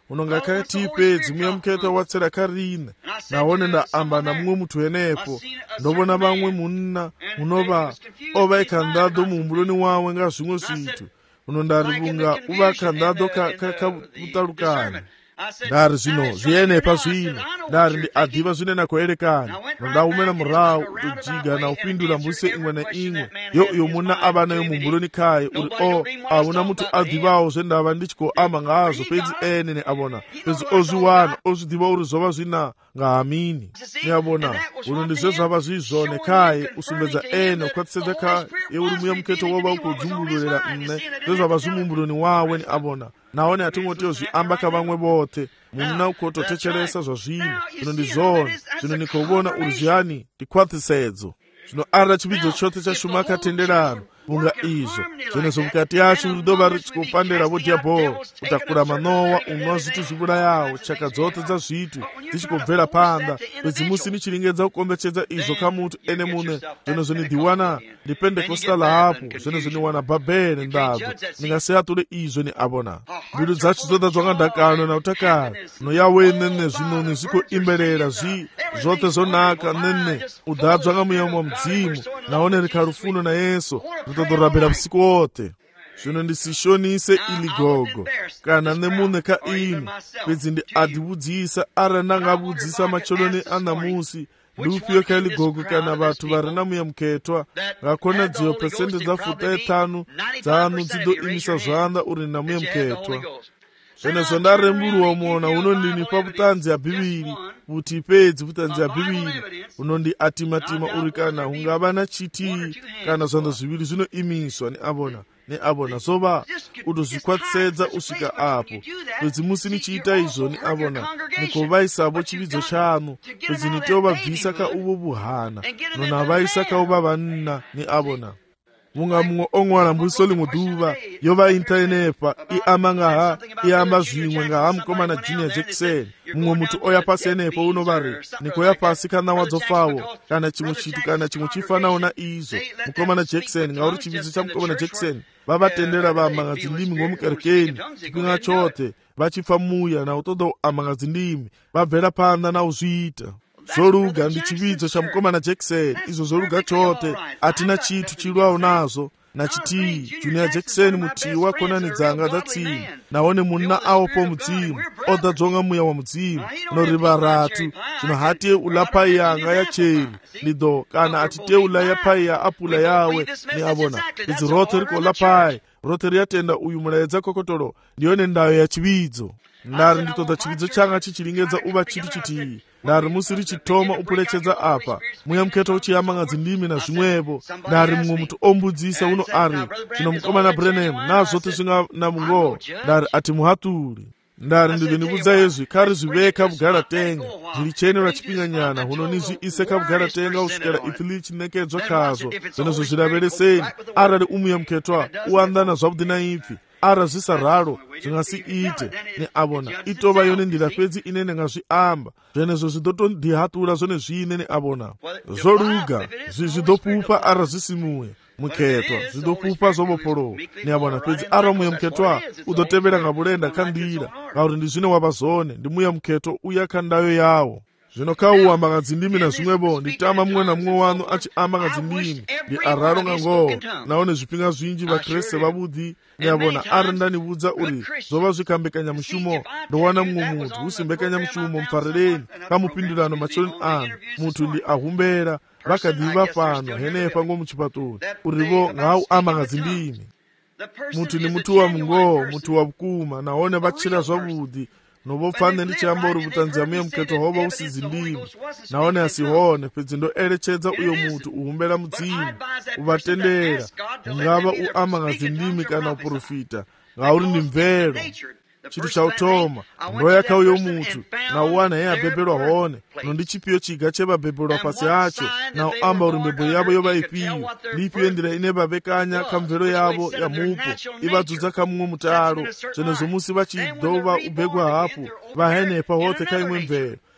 unonga katipe dzimwe mketo watsera karine naone ndaamba namwe muthu enepo ndobona bamwe munna munova ova ikhandado mumbuloni wawe nga zvimwe zvithu unondaribunga uva khandado kakutalukana ndari zvino zviyenepa zvino ndari ndi adhiva zvine nakoerekana nondaumena murawu utojiga na upindula mbuse imwe na imwe yo uyo munna ava nayo mumbuloni khaye uri o auna muthu adhivawo zvendava ndichikoama ngazo pedzi ene ne avona pedzi ozviwana ozvidhiva uri zvova zvina ngaamini niavona uno ndizvo zvava zvizvone khaye usumbedza ene ukwatisedza khaye yeuri muya muketo wova ukudzungululira nne zvezvava zvimumbuloni wawe ni avona naone hatingotiwo zviamba kavamwe vote munna ukototecheresa zvazvino zvino ndizvone zvino nikovona uri zviyani ndikwatisedzo zvino ara chividzo chote chashuma akatenderano munga izvo zvenezvo mukati yacho ridova richikopandera vodhiabhoro kutakura manowa unwa zvitu zvivurayawo chaka dzote dza zvitu dzichikobvera panda pedzimusi nichiringedza kukombechedza izvo kamutu ene mune zvenezvo nidhiwana ndipendekostala hapo zvenezvo niwana bhabhene ndadzo ningaseyature izvo ni avona mbilu dzacho dzoda dzwangandakano na utakara noyawe nene zvino nizvikoimberera zvi zvote zonaka nene udadzwanga muyamwa mdzimu naone rikarufuno na yesu todorabira usiku wote zvino ndisishonise ili gogo kana nemune ka inu pedzi ndi adibudzisa ara nangabudzisa macholoni anamusi lupiyo ka ili gogo kana vatu varina muya mketwa ngakona dziyo pesende dza futa etanu dzanu dzido imisa zvanda uri na muya mketwa zvenezvo ndaremburu wamona unondini pabutanzi ya bhibhiri kuti pedzi butanzi ya bhibhiri unondi atimatima uri kana ungava na chiti kana zvando zviviri zvinoimiswa ni avona ni avona zova utozvikwatisedza usvika apo pedzi musi nichiita izvo ni avona nikovaisavo chividzo chanu pedzi nitovabvisa kauvo vuhana nonavaisa kauva vanna ni avona munga mumwe ong'wala mbusoli muduva yova intaenepa iama ngaha iamba zvimwe ngaha mukomana Junior Jackson mumwe mutu oya pasi enepo unovari nikoya pasi kana wadzofawo kana chimwe chitu kana chimwe chifanawo na izvo mukomana Jackson ngauri chividzo cha mukomana Jackson vavatendera vaamang'adzi ndimi ngomukerekeni chipinga chote vachifa muya na utodo amang'adzi ndimi vabvera panda na uzviita zoruga ndi chividzo cha mukomana Jackson izvo zoruga chote atina chitu chilwawo nazo na chitii Junior Jackson mutii wakonani dzanga dzatsini naone munna awo po mudzimu odadzonga muya wa mudzimu noriva ratu zvino hatiye ulapai yanga ya cheri lido kana atite ulaya pai ya apula yawe ni avona idzi rote riko lapai rote riyatenda uyu mulaedza kokotoro ndiyone ndayo ya chividzo ndari nditoda chividzo changa chichiringedza uva chitu chitii ndari musi richitoma upulechedza apa muya mketo uchiyamang'adzi ndimi na zvimwevo ndari mumwe mutu ombudzisa uno ari zvino mukomana Branham nazvote zvinga na mungo ndari ati muhatuli ndari ndivyo nibudza yezvi kari zviveka bugaratenga zvirichenera chipinganyana huno nizviiseka bugaratenga usvikira ifi lichinekedzwa kazvo zvenezvo zviravereseni arari umuya mketwa uandana zvabudi na ipi ara zvisararo zvingasiite ni avona itova yone ndira pedzi inene ngazviamba zvenezvo zvidotondihatura zvone zvine ni avona zvoruga zvidopupa ara zvisimuye muketwa zvidopupa zvovoporo ni avona pedzi ara muya mketwa udotevera ngabulenda kandira ngauri ndi zvine wava zvone ndi muya mketo uya kandayo yawo zvino kauambang'adzi ndimi na zvimwevo nditama mumwe na mumwe wanu achiambang'adzi ndimi ndi araro ngangoho naone zvipinga zvinji vakreste vabudhi niavona ari ndanibudza uri zvova zvikambekanya mushumo ndowana mumwe munthu usimbekanya mushumo mupfarereni kamupindulano macholoni anu munthu ndi ahumbera vakadhiva pano henepa ngo muchipatoni urivo ngau ambang'adzi ndimi munthu ni mutu wa mungoho munthu wa bukuma naone vachira zvabudhi novopfane ndichiyamba uri butanzi ya muya mketo hova usizi ndimi naone asihone pedzi ndoerechedza uyo mutu uhumbera mudzimu uvatendera ungava uambang'adzi ndimi kana uprofita ngauri ndi mvero chitu chautoma ndoyaka uyo mutu na uwana ye abhebhelwa hone nondichipiyo chiga chevabhebhelwa pasi acho na uamba uri mbebo yavo yova ipiyo lipiyo ndira ine vavekanya kamvero yavo ya mupo ivadzudza kamumwe mutaro zvenezvo musi vachidova ubhegwa hapo vahenepa hote kaimwe mvero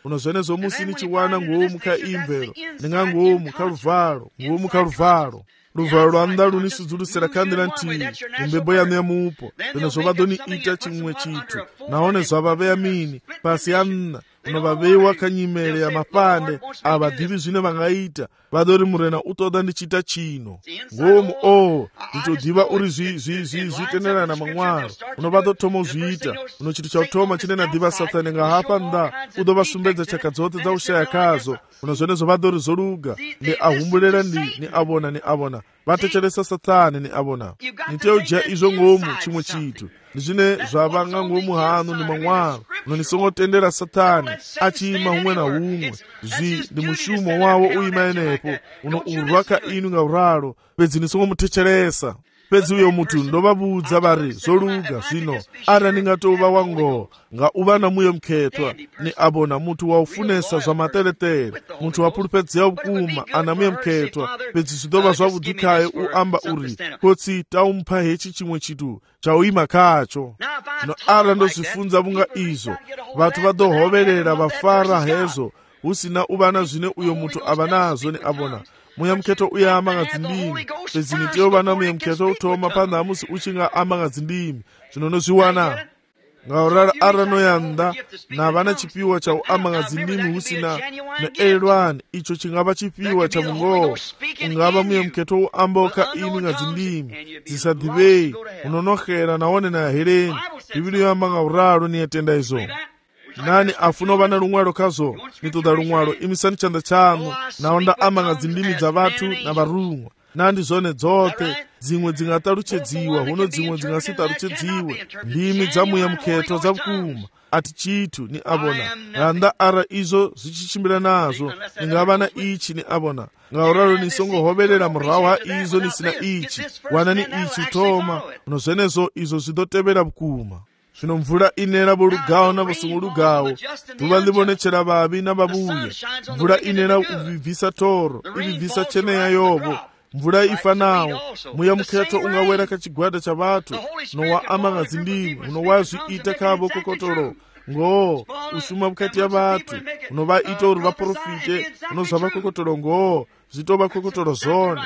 unozvenezo musi nichiwana ngomu kaimvero ndinga ngomu karuvharo ngomu karuvharo ruvharo rwa nnda runisudzulusira kandira ntii imbebo yanu yamupo zvino zvovadoniita chimwe chitu naone zvavaveya mini pasi ya nna unovaveyiwa kanyimele ya mapande avadivi zvine vangaita vadori murena utoda ndichita chino ngomu o nditodhiva uri zvitenderana mamwaro unovatotoma uzviita uno chitu chautoma chinena dhiva satani ngahapa nda udovasumbedza chaka dzote dzaushaya kazo uno zvenezvo vadori zoruga ni ahumbulera ndi ni avona ni avona vatecheresa satani ni avona niteuja izvo ngomu chimwe chitu ndizvine zvavanga ngomu hanu ni mamwaro unonisongotendera satani achiima humwe na humwe zvi ndi mushumo wawo uima enepo uno urwa ka inu ngauraro pedzi nisingomutecheresa pedzi uyo mutu ndovabudza vari zoruga zvino ara ningatova wango nga uva namuyo mkhetwa ni abona mutu waufunesa zvamateretere mutu wapulupedzea ukuma ana muyo mkhetwa pedzi zvidova zvavudikaye uamba uri kotsi taumpa hechi chimwe chitu chauima kacho no ara ndozvifunza vunga izvo vatu vadohoverera vafara hezo usina uvana zvine uyo mutu ava nazo ni abona muya mkheto uya amangadzindimi pedzini tiyo vana muya mkheto utoma panhamusi uchinga amangadzindimi zvinonozviwana ngaurara aranoyanda navana chipiwa chau amangadzindimi usina neelwani icho chingava chipiwa chamungowo ungava muya mkheto uamboka ini ngadzindimi dzisadhivei unonohera naone nahereni bibili yamba ngauraro niyetenda izo nani afuna vana rumwaro kazo nitoda rumwaro imisani chanda chanu naonda amangadzindimi dza vatu na varumwa nandi zvone dzote dzimwe dzingataruchedziwa huno dzimwe dzingasitaruchedziwe ndimi dzamuya mukheto dzakuma ati chitu ni abona randa ara izvo zvichichimbira nazvo ningava na ichi ni abona ngauraro nisongohoverera murau ha izvo nisina ichi wana ni ichi utoma unozvenezvo izvo zvidotevera bukuma zvino mvura inera vorugawo navosungurugawo dhuva livonechera vavi navavuya mvura inera uvivhisa toro ivivhisa cheneya yovo mvura ifanawo muya mukheto ungawera kachigwada chavatu nowa amangadzindimi unowazviita kavo kokotoro ngoo ushuma mukati yavatu unovaita uri vaprofite unozva kokotoro ngoo zvitova kokotoro zvone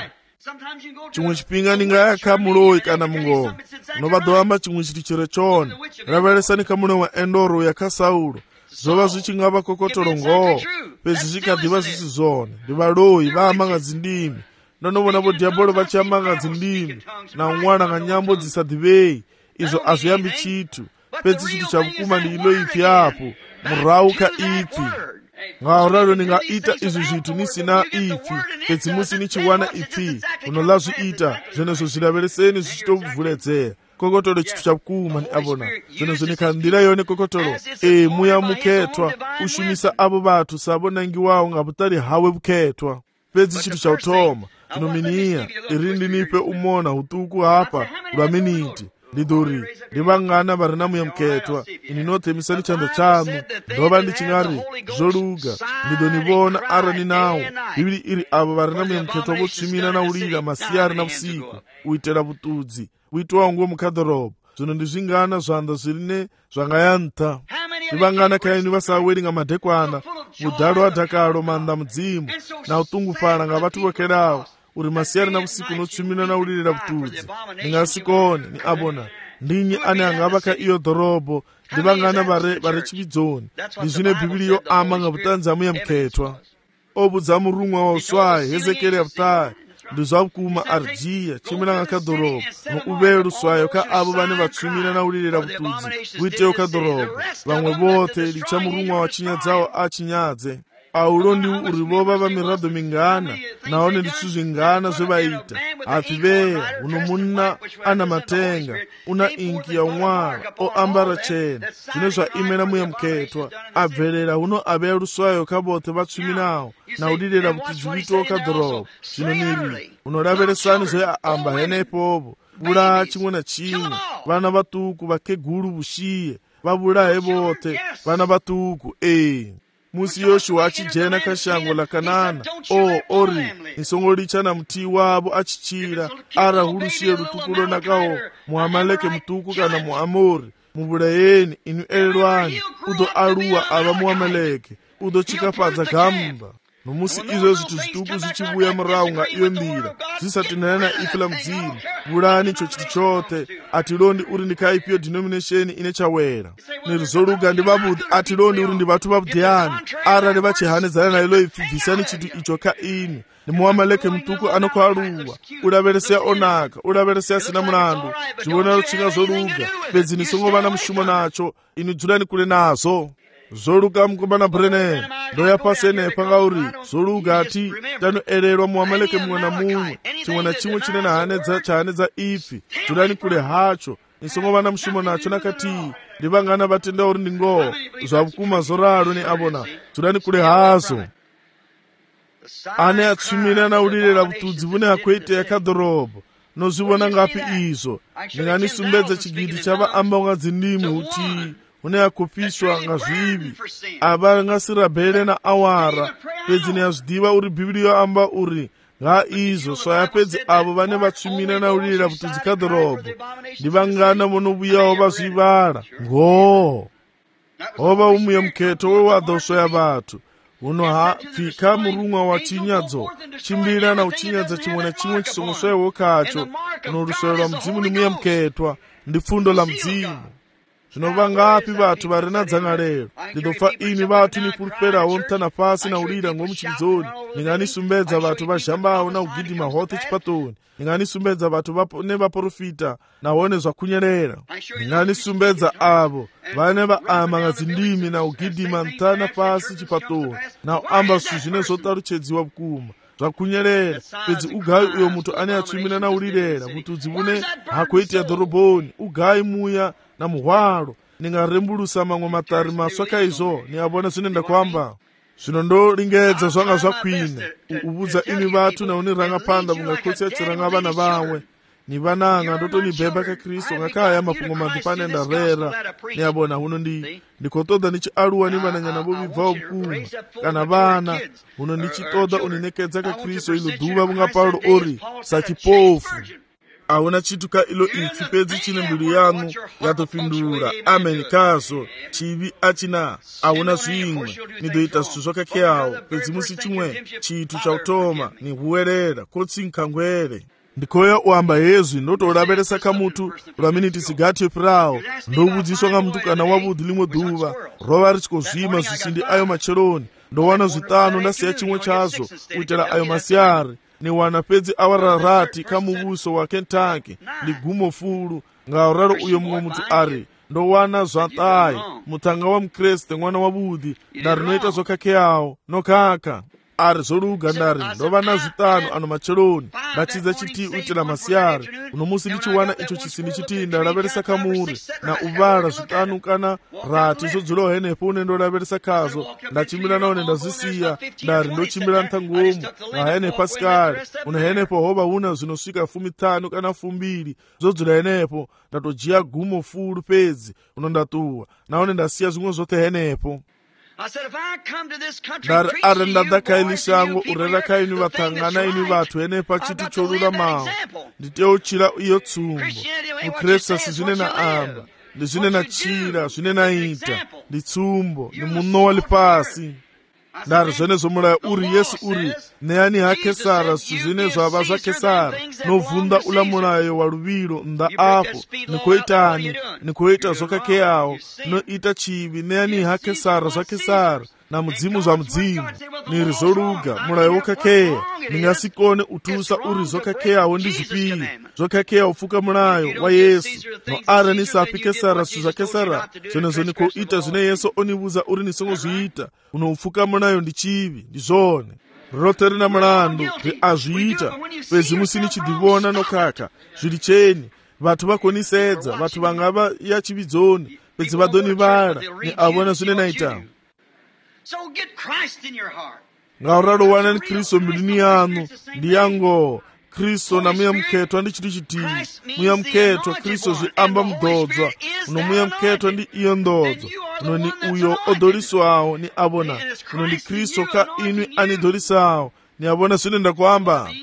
chimwe chipinga ningayaka muloi kana mungoma unovadoamba chimwe chiti chiro chone raveresani kamuno wa endoro yakasaulo zvova zvichingava kokotoro ngoo pezvi zvikadhiva zvisi zvone ndivaloi vaamangadzindimi ndonovona vodhiabholo vachiamangadzindimi namwana nganyambo dzisadhivei izvo hazviyambi chitu pedzi chitu chavukuma ndiilo ipi apo murauka ipi ngauraro ningaita izvi zvitu nisina ipi pedzi musi nichiwana ipi unolazviita zvenezvo zviravereseni zvichitokuvhuredzera kokotoro chitu chavukuma ni abona zvenezvo nikandira yone kokotoro e muya mukhetwa ushumisa avo vatu savonangiwawo ngavutari hawe vukhetwa pedzi chitu chautoma inominiya iri ndinipe umona hutuku hapa lwa miniti ndidori ndivangana vari namuya mukhetwa ini notemisani chando chanu ndova ndichingari zvoruga ndidonivona arani nawo bibili iri avo vari namuya mukhetwa votsvimina naurira masiyari navusiku uitera vutudzi uitiwawo nguo mukadhorobha zvino ndizvingana zvanda zvirine zvangayanta ndivangana kaini vasaweringa madhekwana mudhalo wadhakalo manda mudzimu nautungufana ngavatuvokerawo uri masiyari navusiku unotsvimina naulirira vutudzi ndingasikone ni abona ndinyi ane angava ka iyo dhorobho ndivangana vari chividzoni ndizvine bhibili yo ama ngavutanzi amuya mukhetwa obudza murumwa wauswaye hezekeri yavutaye ndizvakuma arjiya chimilanga kadhorobho nouveru swayo ka avo vane vatsvimina naulirira vutudzi uitewo kadhorobho vamwe vote licha murumwa wachinyadzawo achinyadze aulo ndi uri vova vamirado mingana naone ndisuzvingana zvevaita hapi veya uno munna ana matenga una ingi ya umwara oambara chena zvino zvaimena muya mukhetwa abverera uno aveya ruswayo kavote vatsviminawo naulirira vutudzi uitewo kadhorobho zvino miri unoraveresani zveaamba henepovo vura chimwe na chimwe vana vatuku vakeguru vushiye vavurahe vote vana vatuku e musi yoshua achijena kashango la kanana o ori nisongolicha na mti wavo achichira ara hulushiye rutukulo nakawo muamaleke mtuku kana muamori muvurayeni inu elwani udo aluwa ava muamaleke udochikapadza gamba nomusi izo zithu zituku zichibuya murawu nga iyo mbira zisatinena ife la mdzini bulani icho chiti chote atilondi uri ndikaipiyo denomination ine chawera nirizoluga ndi babudi atilondi uri ndi bathu babudiyani ara ndi bachihanedzana na ilo ifubvisani chitu icho ka ini ni muamaleke mtuku anokwaluwa ulabereseya onaka ulabereseya sina mulandu chibonero chinga zoluga bedzi nisongobana mushumo nacho inu dzulani kule nazo zoluga mkumbana brene ndoya pasene pangauri zoluga ati tano ererwa muamaleke mwana mumwe chimwana chimwe chine na hanedza chahanedza ifi dzulani kule hacho nisongobana mushumo nacho nakati ndivangana batenda uri ndingo zvabukuma zoralo ni abona dzulani kule hazo ane atsvimina na ulilera butudzi bune akwete yakadhorobo nozvibona ngapi izvo ndinganisumbedza chigidi chava amba unga dzindimi uti une akupishwa nga zvivi ava ngasirabhere na awara pedzi neyazvidiva uri bhibhiriyo amba uri nga izvo swayapedzi avo vane vatsvimina na ulilera butudzi kadhorobo ndivangana vonovuyawo vazvivala ngoo hova umuye muketo wewadhosvoya vathu unohapfika murumwa wa chinyadzo chimbira na uchinyadza chimwe na chimwe chisongoswewo kacho unoruswelwa mdzimu nimuye muketwa ndi fundo la mdzimu zvinova ngapi vathu vari na dzanga lero ndidofa imi vathu nipuruperawo mtana pasi na ulira ngomuchidzoni ninganisumbedza vathu vazhambawo na ugidhima hothe chipatoni ninganisumbedza vathu ne vaprofita nahone zvakunyerera ninganisumbedza avo vane vaama nga dzindimi na ugidhima mtana pasi chipatoni na amba zvinhu zvine zvotaruchedziwa bukuma zvakunyerera pedzi ugai uyo mutu ane atsvimina na ulirera butudzi bune hakuitira dhorobhoni ugai muya na muhwaro ningarembulusa mamwe matari maswa kaizvo niabona zvinenda kwamba zvino ndolingedza zvanga zvakwine ubudza imi vathu na uniranga panda mungakotsi achiranga vana vamwe ni vananga ndotonibhebha kakristu ngakaya mafungo mandi panenda rera niabona huno ndi ndikotoda nichialuwa ni vananyana vovibvawo bukuma kana vana huno ndichitoda uninekedza kakristu ilo dhuva vunga paulo ori sachipofu auna chituka ilo ichi pedzi chine mbilu yanu yatopindura amen kazo chivi achina auna zvimwe nidoita zvithu zvakakeyawo pedzi musi chimwe chitu chautoma ni huwerera kotsi nkangwere ndikoya uamba yezwi ndotolaberesa kamutu lwa miniti sigati yopirawo ndobudziswa nga mutu kana wabudhi limwe dhuva rova richikozvima zvisindi ayo macheroni ndowana zvitano ndasiya chimwe chazo kuitira ayo masiyari niwana pedzi awararati kamubuso wa Kentucky ndi gumo fulu ngauraro uyo mumwe mutu ari ndowana zvatai mutanga wa mkreste mwana wa budhi ndari noita zvokakeyawo nokaka ari zoluga ndari ndova na zvitano ano macheroni ndachidza chiti uitira masiyari uno musi ndichiwana icho chisindi chiti ndalaveresa kamuri na uvala zvitano kana rati zodzulawo henepo une ndolaveresa kazo ndachimbira naone ndazisiya ndari ndochimbira nthangomu na hene pasikali uno henepo hova una zvinosvika fumi tano kana fumbiri zodzula henepo ndatojiya gumo fulu pedzi uno ndatuwa naone ndasiya zvimwe zvote henepo ndari ari ndadaka ini shango ureraka ini vatangana ini vathu henepa chiti cholulamawo nditeuchira iyo tsumbo mukresta sizvine na amba ndizvine na chira zvine naita nditsumbo nimunoli pasi ndari zvenezvo mulayo uri yesu uri neani hakesara zvithu zvine zvava zvakesara novhunda ula mulayo wa luvilo nda apo nikoitani nikoita zvokakeyawo noita chivi neani hakesara zvakesara na mudzimu zva mudzimu niri zoluga mulayo wokakeya ningasikone utusa uri zvokakeyawo ndi zvipiyi zvokakeya ufuka mulayo wa yesu no ara nisapikesara zvithu zvakesara zvenezvo nikoita zvine yesu onibuza uri nisongozviita unoufuka mulayo ndi chivi ndi zvone rote rina mulandu ri azviita pedzi musini chidivona nokaka zviri cheni vathu vakonisedza vathu vangava ya chividzoni pedzi vadonivala ni avona zvine naita So get Christ in your heart. ngauralo wana ni kristo mbilini yanu ndiyango kristo na muya mketwa ndi chiti chiti muya mketwa kristo zviamba mdodzwa uno muya mketwa ndi iyo ndodzo uno ni uyo odoliswawo ni abona uno ni kristo ka inwi anidolisawo ni abona zvinenda kwamba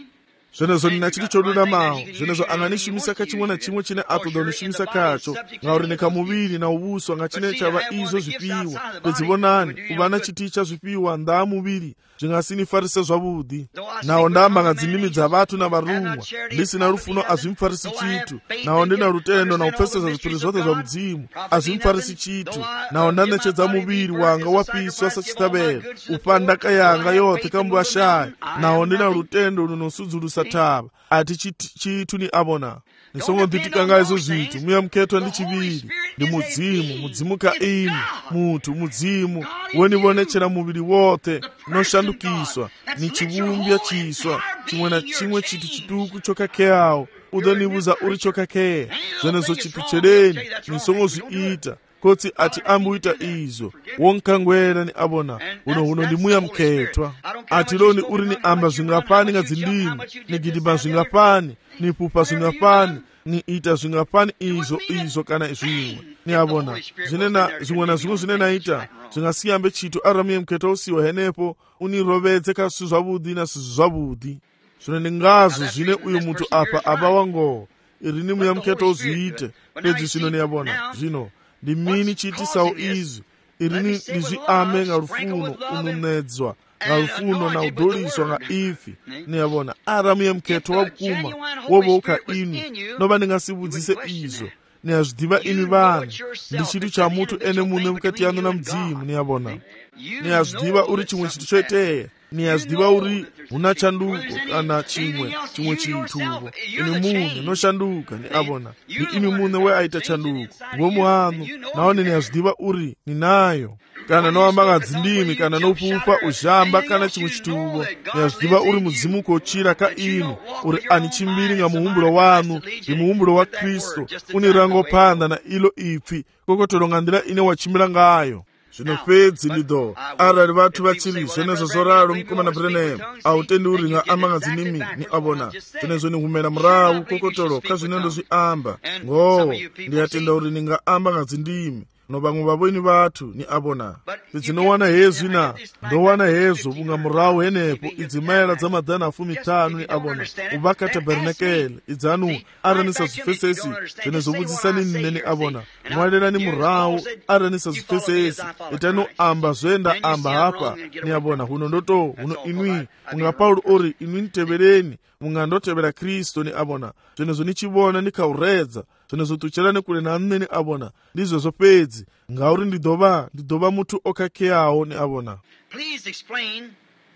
zvenezo ndina chiri choduramawo, zvenezo anganishumisa kachimwe na chimwe chine atoda unishumisa kacho, ngauri nekamuviri na ubuso ngachine chava izo zvipiwa. Pedzivonani, uvana chiticha zvipiwa ndaa muviri zvingasinifarise zvavudi. Nawo ndamba ndimi dza vatu na varumwa, ndisina rufuno azvimufarisi chitu. Nawo ndina rutendo na upesesa zvipiri zvote zva mudzimu azvimufarisi chitu. Nawo ndanechedza muviri wanga wapiswa sachitabera, upandaka yanga yote kambwashaya. Nawo ndina rutendo runosudzulusa tava, ati chitu ni abona. Nisongo nditikanga izo zvitu, muya muketwa ndi chiviri, ndi mudzimu, mudzimu ka imi, mutu, mudzimu, wenivonechera muviri wote, noshandukiswa, ni chivumbya chiswa, chimwe na chimwe chitu chituku chokakeawo, udonibuza uri chokakeya, zvenezo chipichereni, nisongo zviita, koti ati ambuita izo, wonkangwera ni abona, uno uno ndi muya muketwa. Ati loni uri ni amba zvingapani nga zindimi, ni gidiba zvingapani, ni pupa zvingapani, ni ita zvingapani izo izo kana zvimwe. Ni abona, zvinena zvimwe na zvimwe zvinena ita, zvingasiyambe chitu aramuye muketwa usiwa henepo, unirovedze kasu zvavudi na sizu zvavudi. Zvino ni ngazo zvine uyu mutu apa aba wango, iri ni muya muketwa uzviite, pedzi zvino ni abona, zvino. Ndi mini chitisawo izo, irini ndizviame nga rufuno unonedzwa, nga rufuno na udoliswa nga ifi. Niyabona, aramuye muketwa wakuma, woboka inu, noba ndingasibudzise izo. Niyazvidiva ini vanu, ndi chitu cha mutu ene mune mukati yanu na mdzimu, niyabona. Niyazvidiva uri chimwe chitu choiteya. Niyazvidiva uri una chanduko kana chimwe chimwe chituvo. Ini mune noshanduka ni abona. Ni ini mune we aita chanduko. Ngomu hanu naone niyazvidiva uri ninayo. Kana noamba ngadzindimi kana nopupa ujamba kana chimwe chituvo. Niyazvidiva uri mudzimu kochira ka inu. Uri anichimbiri nga muhumbulo wanu, ni muhumbulo wa Kristo. Unirango panda na ilo ipi. Koko tolongandira ine wachimbira ngayo. Zvino pedzi lido arali vatu vachiri zvenezo zoraro mukomana Branham autendi uri nga amba ngadzindimi ni abona. Zvenezo ni humera murawu kokotolo kazvinendo zviamba ngo ndiyatenda uri ninga amba ngadzindimi no vamwe vavoini vatu ni abona. Pedzinowana hezvi na ndowana hezvo bunga murawu henepo idzimaela dza madhana afumi tanu ni abona uvaka tabernakele idzanu aranisa zvifesesi zvenezo budzisani nne ni abona mwalerani murawu aranisa zvifesesi itano amba zvenda amba hapa ni abona huno ndoto huno inwi munga Paulo ori inwi ntebereni munga ndotebera Kristo ni abona zvenezo nichibona nikauredza zvenezo tucherane kule na nne ni abona ndizvo zopedzi ngauri ndidova ndidova mutu okakeawo ni abona. Please explain.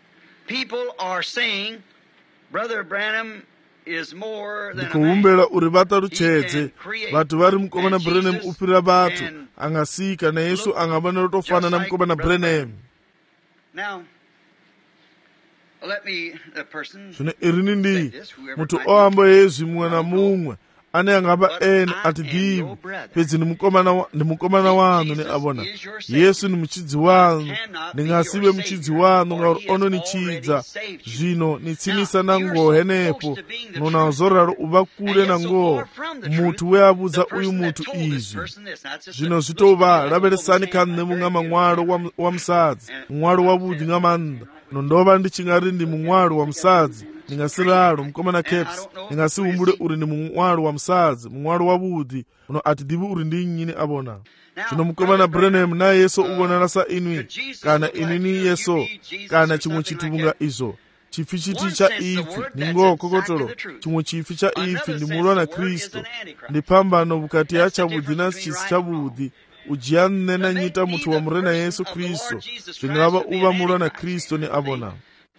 People are saying Brother Branham is more than a ndikuumbela uri vataruchedze vatu vari mukomana Branham upira vatu angasika na Yesu angabana rotofana na mukomana Branham. Now let me the person zvino irini ndi mutu oamba yezvi mumwe na mumwe ane angaba ene ati divi pedzi ni mukomana ni mukomana wanu ni abona Yesu ni muchidzi wanu ndingasibe muchidzi wanu ngauri ono nichidza zvino nitsimisa nango henepo nona zoraro uva kule nango mutu weabudza uyu mutu izvi zvino zvitova laveresani kanne munga mamwalo wa, wa musadzi mwalo wabudi nga manda nondova ndichingari ndi mumwalo wa musadzi ningasiraro mukomana Caps ningasiumbule uri ni mumwalo wa musadzi mumwalo wabudi uno ati divi uri ndi nyini abona. Zvino mukomana Branham na Yesu ubona lasa inwi kana inini Yesu kana chimwe chitubunga izo chifi chiti cha ifi ningo kokotolo chimwe chifi cha ifi ndi mulwa na Kristo ndi pambano bukati ya chabudi na chisi chabudi ujianne na nyita mutu wa mrena Yesu Kristo zvingava uva mulwa na Kristo ni abona.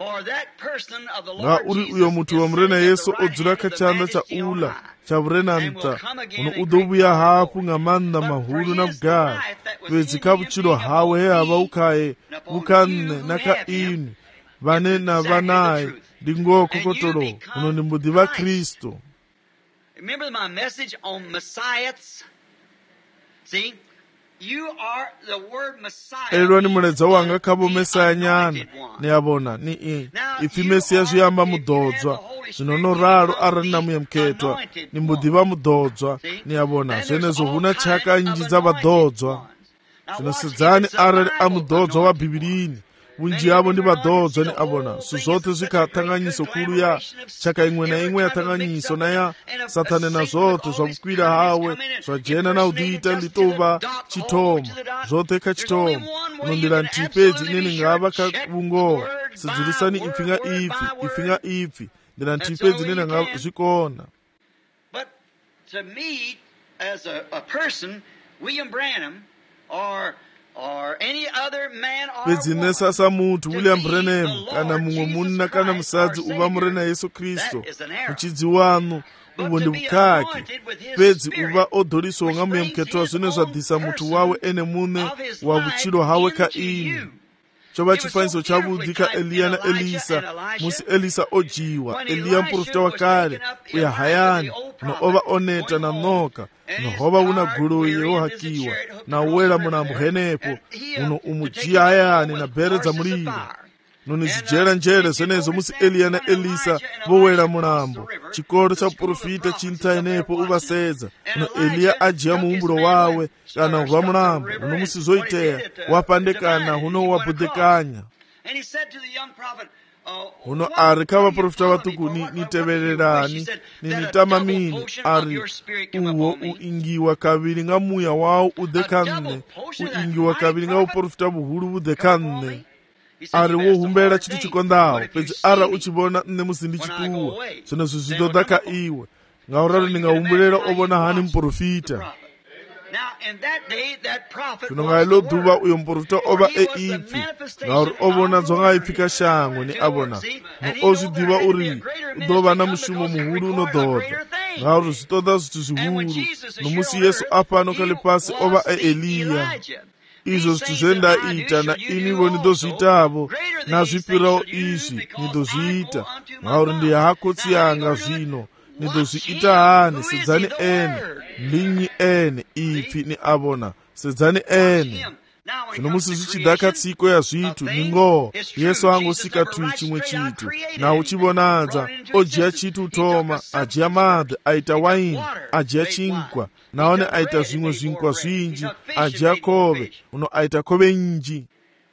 Nga uri uyo mutu wa mrena Yesu odzura kachanda cha ula cha vrenanta uno udobuya hapu nga manda mahulu na bugari pedzi kabuchiro hawe he hava ukaye ukanne naka ini vane na vanaye dingo kokotolo uno ni mbudi va Kristo. Remember my message on Messiahs? See? You are the word Messiah. Elwa ni muledza wanga kabo Mesaya nyana ni abona ni i ifi Mesiya zviyamba mudodzwa zvino noraro arani namuye muketwa ni mbudiva mudodzwa ni abona zvenezo huna chaka nji dza vadodzwa zvino sedzani arali amudodzwa wa Bibhirini unji yavo ndi vadodzo ni avona su zote zvikathanganyiso kulu ya chaka imwe na imwe yathanganyiso na ya satane na zote zvakukwira hawe zvajena na udiita litova chitoma zote ka chitoma unondira ntipedzi inene ngava kavungowa sidzirisani ipfinga ipfi ipfinga ipfi ndira ntipedzi inene ngava zvikona. But to me as a, a person, William Branham or or any other man or pedzi nesasa munthu William Branham kana mumwe munna kana musadzi uva murena Yesu Kristu muchidzi wanu uvo ndi bukhaki pedzi uva odhoriswa nga muyamukhetwa zvine zvadhisa munthu wawe ene mune wa vuchilo hawe ka inu chova chifaniso chavudhi ka Eliya na Elisa musi Elisa ojiwa Eliya mprofita wa kale uya hayani no ova oneta na noka no hova una gulu yehohakiwa na uwela munambo henepo uno umujiya hayani na bere za muliro noni zijera njere zenezo musi Eliya na Elisa vowela munambo chikolo cha profita chinta enepo uvasedza no Eliya ajiya muumbulo wawe kana uva munambo uno musi zoiteya wapandekana huno wabudekanya uno ari ka vaprofita vatuku nitevererani ninitamamini ari uwo uingiwa kaviri nga muya wawo udekane uingiwa kaviri nga uprofita buhulu budekane ari wo humbela chitu chikondawo pedzi ara uchivona nne musi ndi chituwa zvino zvizidoda ka iwe ngauraro ndingahumbulela ovona hani mprofita zvino ngailo dhuva uyo mprofita ova eipfi ngauri ovona dzongaipfika shango ni avona no ozvidiva uri udova na mushumo muhulu unodhodha ngauri zvitoda zvithu zvihulu nomusi Yesu apano kale pasi ova eEliya izvo zvithu zvendaita na inivo ndozviitavo nazvipirawo izvi ndozviita ngauri ndi hakotsi yanga zvino ndozviita hani sedzani ene ndinyi ene ipfi ni avona sedzani ene zvino musi zvichidhaka tsiko ya zvithu ningoho Yesu angosika tui chimwe chitu na uchivonadza ojiya chitu utoma ajiya madzi aita waini ajiya chingwa naone aita zvimwe zvinkwa zvinji ajiya kove uno aita kove nji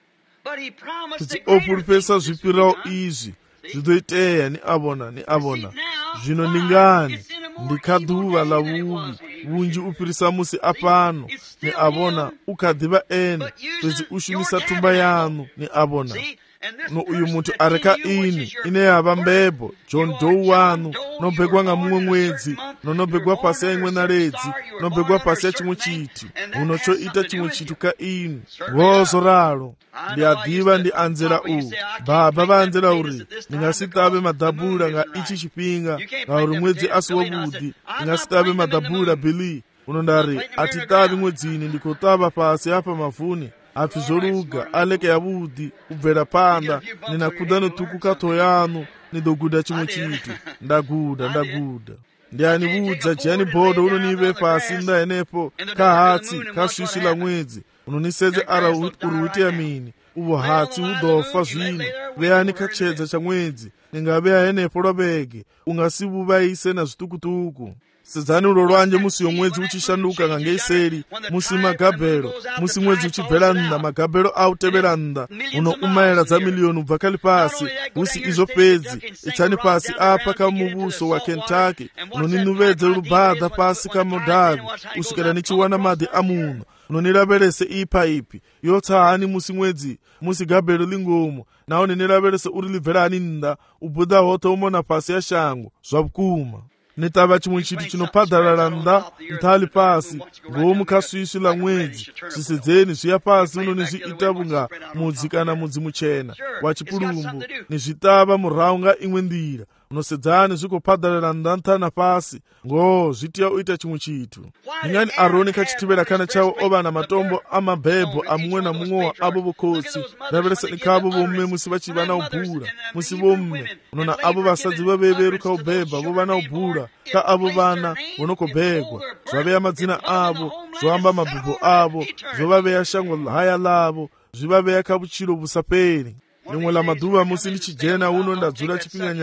kuti opuripesa zvipirawo izvi zvidoiteya ni avona ni avona zvino ndingani ndikadhuva la vuvi vunji upirisa musi apano ni avona ukadhiva ene pedzi ushumisa tumba yanu ni avona no uyu munthu areka ini ine yava mbebo John Doe wanu nobhegwa nga mumwe mwedzi nonobhegwa pasi ya imwe naledzi nobhegwa pasi ya chimwe chitu uno choita chimwe chitu ka inu ngozo ralo ndiadhiva ndi anzela uwu baba vaanzela uri ningasitave madhabula nga ichi chipinga ngauri mwedzi asi wobudi ningasitave madhabula bili uno ndari atitavi mwedzini ndikotava pasi apa mavuni apfi zoluga aleke yavudi ubvera panda ninakuda notuku kato yanu nidoguda chimwe chitu ndaguda ndaguda ndiani vudza jiyani bhodo unonive pasi ndaenepo kahatsi kaswishi la mwedzi unonisedze ara uruite yamini uvo hatsi udofa zvino veyani kachedza cha mwedzi ningaveya enepo lwabege ungasivuvaise na zvitukutuku sedzani ulo lwanje musi yomwedzi uchishanduka ngangeiseri musi magabhero musi mwedzi uchibvera nda magabhero autevera nda uno umayera za miliyoni ubva kali pasi musi izo pedzi itsani pasi apa kamuvuso wa Kentucky unoninuvedze rubhadha pasi kamodhavi usikira nichiwana madhi amuno unonilaverese ipaipi yotsahani musi mwedzi musi gabhero lingomo nawo ninilaverese uri libverani nda ubudha hoto umona pasi ya shango zvabukuma nitava chimwe chitu chinopadhalala nda nthali pasi ngomu kaswishi la mwedzi zvisedzeni zviya pasi uno nizviita vunga mudzi kana mudzi muchena wa chipulumbu nizvitava murau nga imwe ndira unosedzani zvikopadhalala nda nthana pasi ngo zvitiya uita chimwe chitu ningani Aroni kachitivera kana chawo ova na matombo amabhebho amumwe na mumwe wa avo vokotsi ndaveresa nikavo vomme musi vachiva na ubhura musi vomme unona avo vasadzi vaveveruka ubhebha vova na ubhura ka avo vana vonokobhegwa zvaveya madzina avo zvoamba mabhubho avo zvovaveya shango haya lavo zvivaveya kavuchiro vusaperi rimwe la madhuva musi ndichijena uno ndadzura chipinganyana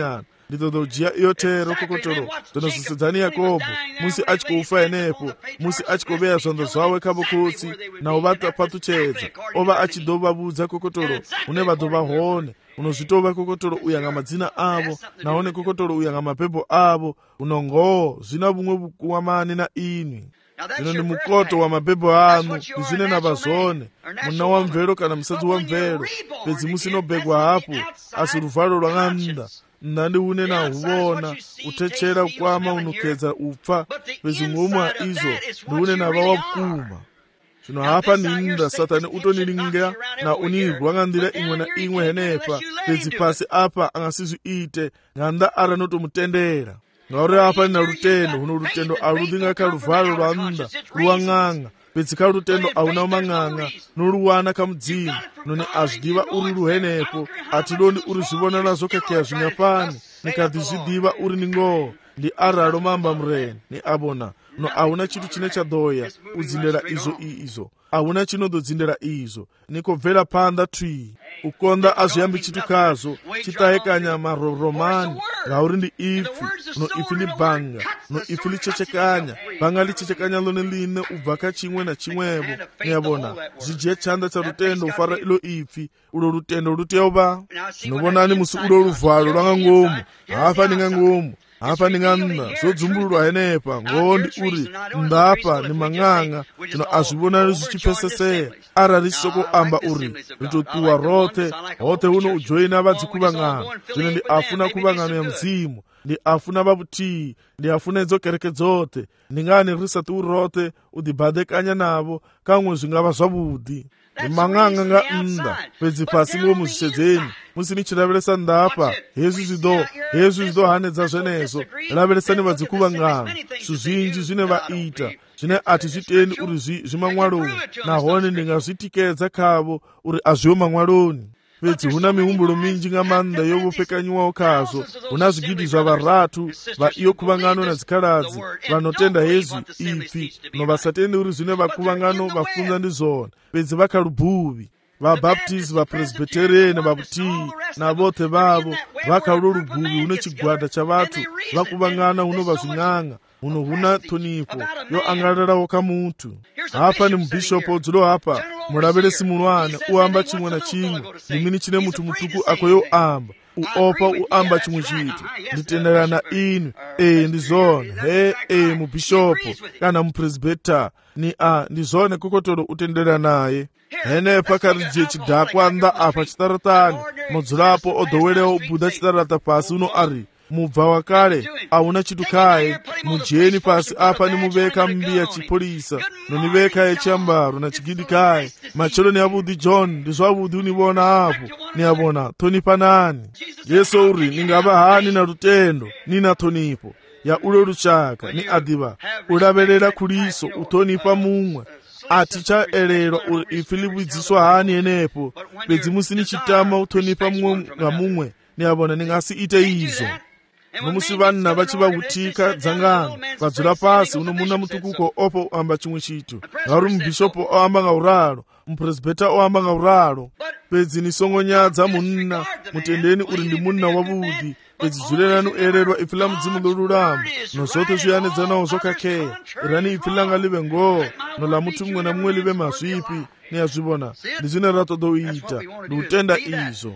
ndidodojia iyotero kokotolo tonozisedzani Yakobo musi achikufa enepo musi achikobeya zvondo zvawe kabokotsi navo vatapatuchedza ova achidovabudza kokotolo une vadovahone unozvitova kokotolo uyanga madzina avo naone kokotolo uyanga mapembo avo unongowo zvina vumwe vukuwamani na inwi zvino ndi mukoto wa mapembo anu ndizvine navazone muna wa mvero kana musadzi wa mvero pedzi musinobhegwa hapo asi ruvharo rwang'anda mnandi une nahuvona utechera ukwama unokedza upfa pedzi mwomwe izo ndiune nava wapfuma zvino hapa ninda Satani utonilinga na unirwa ng'andira imwe na imwe henepa pedzi pasi apa angasizviite ng'anda aranotomutendera ngauri apa nina rutendo huno rutendo arudhinga karuvharo rwamunda ruwang'ang'a pedzi karutendo auna umang'ang'a noruwana kamudzimu noni azvidiva uri ruhenepo atidondi uri zvivona nazvo kakeya zvinyapani nikadhi zvidiva uri ningowo ndi araro mamba mureni ni abona no auna chitu chine chadoya udzindera izo izo auna chinododzindera izo nikobvera panda twi ukonda azviyambi chitu kazo chitahekanya maroromani ngauri ndi ifi no ifi ndi bhanga no ifi lichechekanya bhanga lichechekanya lone line ubva kachimwe na chimwevo niyabona zvijiye chanda cha rutendo ufara ilo ifi ulo rutendo ruteuva zvinobonani musi ulo ruvharo rwang'angomu hafa nding'angomu apa nding'anna zvodzumburwa henepa ngondi uri ndapa ni mang'ang'a zvino azvibonani zvichipfeseseya arari soko amba uri ritotuwa rote hote uno ujoina vadzikuvang'ano zvino ndi afuna kuvang'ano ya mzimu ndi afuna vaputii ndi afuna idzo kereke dzote ndingani risati uri rote udhibhadekanya navo kamwe zvingava zvavudi ndi mang'ang'a nga mnda pedzi pasi ngo muzvisedzeni musini chilaveresa ndapa hezvi zvido hezvi zvido hanedza zvenezo laveresani vadzikuvang'ano zvizhinji zvine vaita zvine ati zvitendi uri zvimamwaloni nahone ndingazvitikedza kavo uri azviwo mamwaloni pedzi huna mihumbulo minji ng'amanda yovopekanyiwawo kazvo huna zvigidi zvavaratu vaiyo kuvang'ano nadzikaladzi vanotenda hezvi ipi no vasatendi uri zvine vakuvang'ano vafunza ndizvona pedzi vakarubhuvi vabhaptisti vapresbiteriani vaputii navote vavo vakauro rubhuvi huno chigwada chavatu vakuvang'ana hunova zving'ang'a huno huna tonipo yo angararawo kamuntu hapa ni mubhishopu dzulo hapa mulaveresi mulwana uamba chimwe na chimwe ndimini chine mutu mutuku akoyo amba uopa uamba chimwe chitu nditenderana inu e ndizone he e mubhishopu kana mupresbita ni a ndizone kokotolo utendera naye henepa karije chidhakwa nda apa chitaratani mudzulapo odowerewo ubudha chitarata pasi uno ari mubva wakale auna chitu kaye mujeni pasi apa nimuveka mbiya chipolisa noniveka yechiambaro na chigidi kaye machelo ni abudi John ndizvavudi univona apo niyabona tonipa nani yeso uri ningava hani na rutendo nina tonipo ya ulo ruchaka ni adiva ulaverera kuliso utonipa mumwe atichaererwa uri ifi libwidziswa hani enepo pedzi musini chitama utonipa mumwe nga mumwe niyabona ningasiite izo nomusi vanna vachivahutika dzangano vadzura pasi unomuna mutukuko opo amba chimwe chitu ngauri mubhishopu oamba ngauralo mupresbita oamba ngauralo pedzi nisongonyadza munna mutendeni uri ndi munna wavudi pedzi dzurerani ererwa ifi la mudzimu lolulama nozoto zviyanedzanawo zokakeya irani ifi langa live ngoo nola mutu mumwe na mumwe live mazvipi niyazvibona ndizvine ratodoita ndiutenda izo.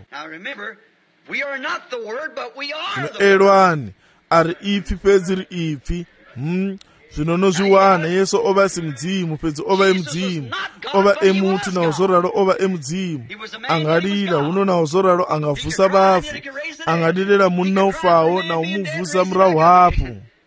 We are not the word, but we are the erwani ari ipi pedzi ri ipi hmm zvinonozviwana yesu ova simudzimu pedzi ova emudzimu ova emutu nauzoraro ova emudzimu angarira huno nauzoraro angavhusa vafu angadirera munna ufawo naumuvhusa murahu hapo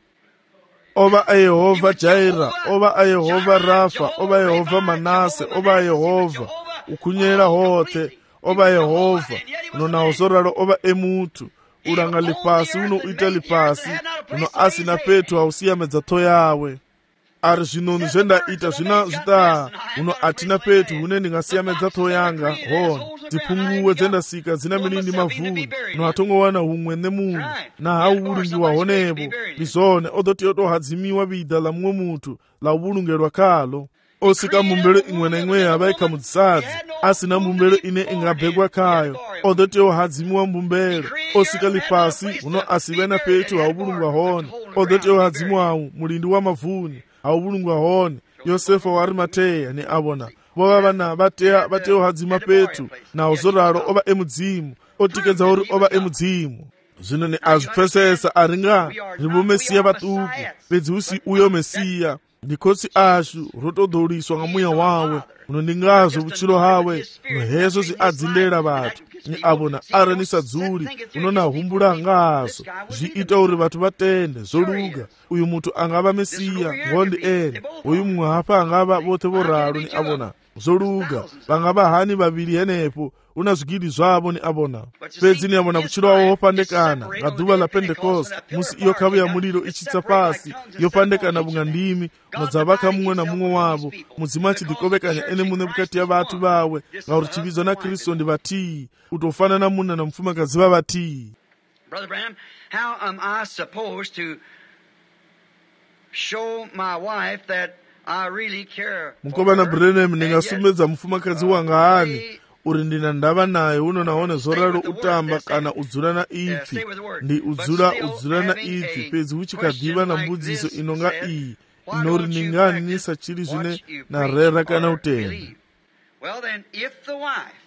ova ayehovha jaira ova ayehovha rafa ova ayehovha manase ova ayehovha ukunyera hote ova Yehovha uno nauzoraro ova emutu uranga lipasi uno uita lipasi uno asina petu hausiyamedza to yawe ari zvinoni zvendaita zvina zvita uno atina petu hune ndingasiyamedza to yanga hona dzipunguwe dzendasika dzina milindi mavhuni uno hatongowana humwe nemunhu nahauulungiwa honevo ndizone odoti yotohadzimiwa vida la mumwe mutu la ubulungerwa kalo osika mbumbelo imwe na imwe yavaika mudzisadzi asina mbumbelo ine ingabhekwa khayo odotewo hadzimu mbumbelo osika lipasi uno asivena petu haubulungwa hone odotewo hadzimu awu mulindi wa mavuni haubulungwa hone Yosefa wa Arimateya ni abona bova vana vateya vatewo hadzima petu na uzoraro ova emudzimu otikedza uri ova emudzimu zvino ni azvipfesesa aringa rivo mesiya vatuku pedzi usi uyo mesiya ndikotsi ashu rotodholiswa ngamuya wawe unondingazvo vuchiro hawe nohezvo zviadzindera vatu ni avona aranisa dzuri unona humbula ngazo zviita uri vatu vatende zoluga uyu mutu angava mesiya ngondi ene uyu mumwe hapa angava vote voraro ni avona zoluga vangava hani vaviri henepo una zvigiri zvavo ni avona pedzi ni avona vuchiro wavo wopandekana ngaduva la Pentecost musi iyo kavu ya muliro ichitsa pasi yopandekana vunga ndimi nodzavaka mumwe na mumwe wavo mudzima achidikovekanya ene mune vukati ya vatu vawe ngauri chividzwa na Kristu ndi vatii utofanana muna na mufumakazi va vatii. Brother Branham, how am I supposed to show my wife that I really care for Mukobana her? Branham ningasumedza mufumakazi wanga hani uri ndina ndava naye uno naone zoraro utamba kana udzula na ipi ndi udzula udzula na ipi pedzi uchikadhiva na mbudziso inonga iyi inori ningani nisa chiri zvine narera kana utenda. Well then, if the wife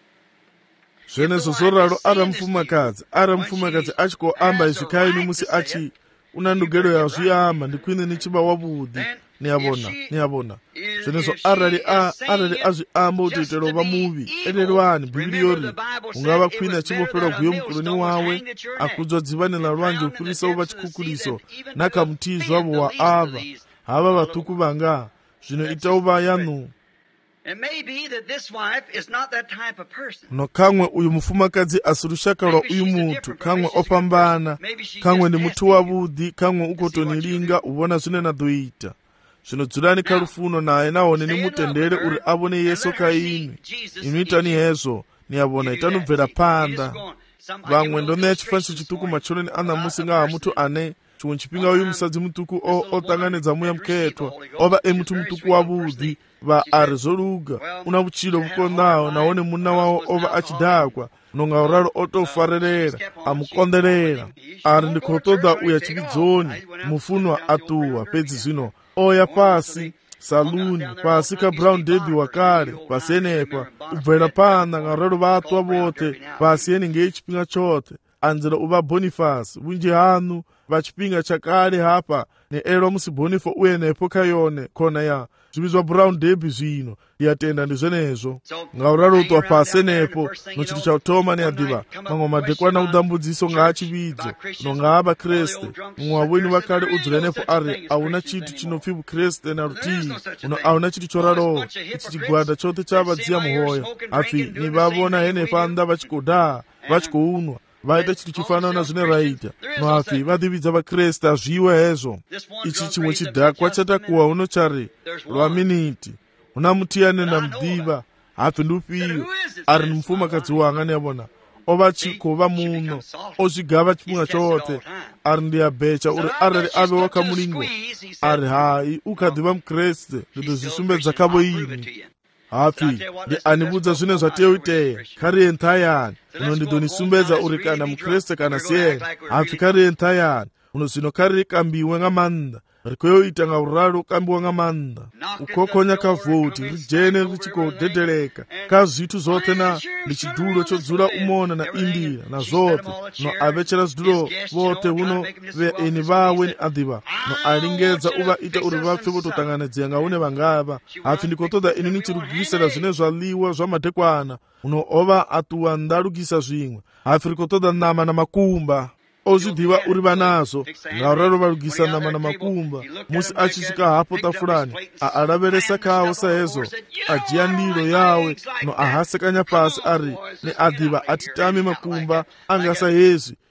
zvenezo zoraro ara mufumakazi ara mufumakazi achikoamba izvikaini musi achi una ndugero yazviyamba ndikwine nichiba wavudhi niyabona niyabona zvenezo arali a arali azviamba utoitero vamuvi enelwani bhibhiri yori ungava kwina achivopera guyo mukoloni wawe akudzwa dzivane la lwanje upurisa uva chikukuliso nakamutizvo avo wa ava hava vatuku vanga zvinoita uva yanu. It may be that this wife is not that type of person. No kamwe uyu mufumakadzi asirushaka lwa uyu mutu kamwe opambana kamwe ndi mutu wavudhi kamwe ukotonilinga ubona zvine nadoita zvinodzurani karufuno naye naone nimutendere uri avone Yesu kaini inuitani hezvo niyavona itanubvera panda vamwe ndoneya chifaniso chituku machoneni ana musi ngaha mutu ane chimwe chipinga uyu musadzi mutuku o otanganedza muya muketwa ova emutu mutuku wavudhi va ari zoluga una vuchilo vukondawo naone muna wawo ova achidhakwa nonga uraro otofarerera amukonderera ari ndikotoda uya chividzoni mufunwa atuwa pedzi zvino oya pasi saluni pasi ka Brown Derby wakale pasi enepa ubvera panda ngararo vatwa vote pasi enenge echipinga chote anzira uva Boniface vunji hanu vachipinga chakale hapa ne ero musi Boniface uye nepo kayone kona ya zvivizwa Brown Derby zvino yatenda ndizvenezvo ngauraro utwa pasi nepo nochitu chautoma neyadiva mamwe madhekwana udambudziso ngaachividzo nongava Kriste mumwe wavweni vakale udzula nepo ari auna chitu chinopfi Kriste na rutii uno auna chitu choraro ichi chigwada chote chavadziya muhoyo afi ni vavona henepo anda vachikodhaa vachikounwa vaita chitu chifanana zvine raita noafi vadividza vakreste azviwe hezvo ichi chimwe chidhakwa chatakuwa uno chari lwa miniti una mutiyane namdiva hafi ndupiyo ari nimufumakazi wanga neyavona ova chikova muno ozvigava chipunga chote ari ndiyabhecha uri arali ave wakamulingo ari hai ukadhiva mukreste ndidozvisumbedza kavo ini hafi ndi anibudza zvine zvateuiteya kariye ntayani uno ndidonisumbedza uri kana mukreste kana siyeni hafi kariye ntayani uno zvino kariri kambiwe ngamanda rikoyoita ngauraro kambiwa ngamanda ukokonya kavhoti rijene richikodhedhereka kazvitu zvote na ndichidulo chodzura umona na indira na zvote no avechera zidulo vote uno veeni vawe ni adhiva no alingedza uva ita uri vapfe vototanganedzera ngaune vangava hafi ndikotoda ini nichirugisira zvine zvaliwa zvamadhekwana uno ova atuwa ndarugisa zvimwe hafi rikotoda nama na makumba ozvidhiva uri vanazo ngauraro varugisa nama na makumba musi achisvika hapo tafurani aaraveresa kawo sahezo ajiya ndiro yawe no ahasekanya pasi ari neadhiva atitami makumba anga sahezvi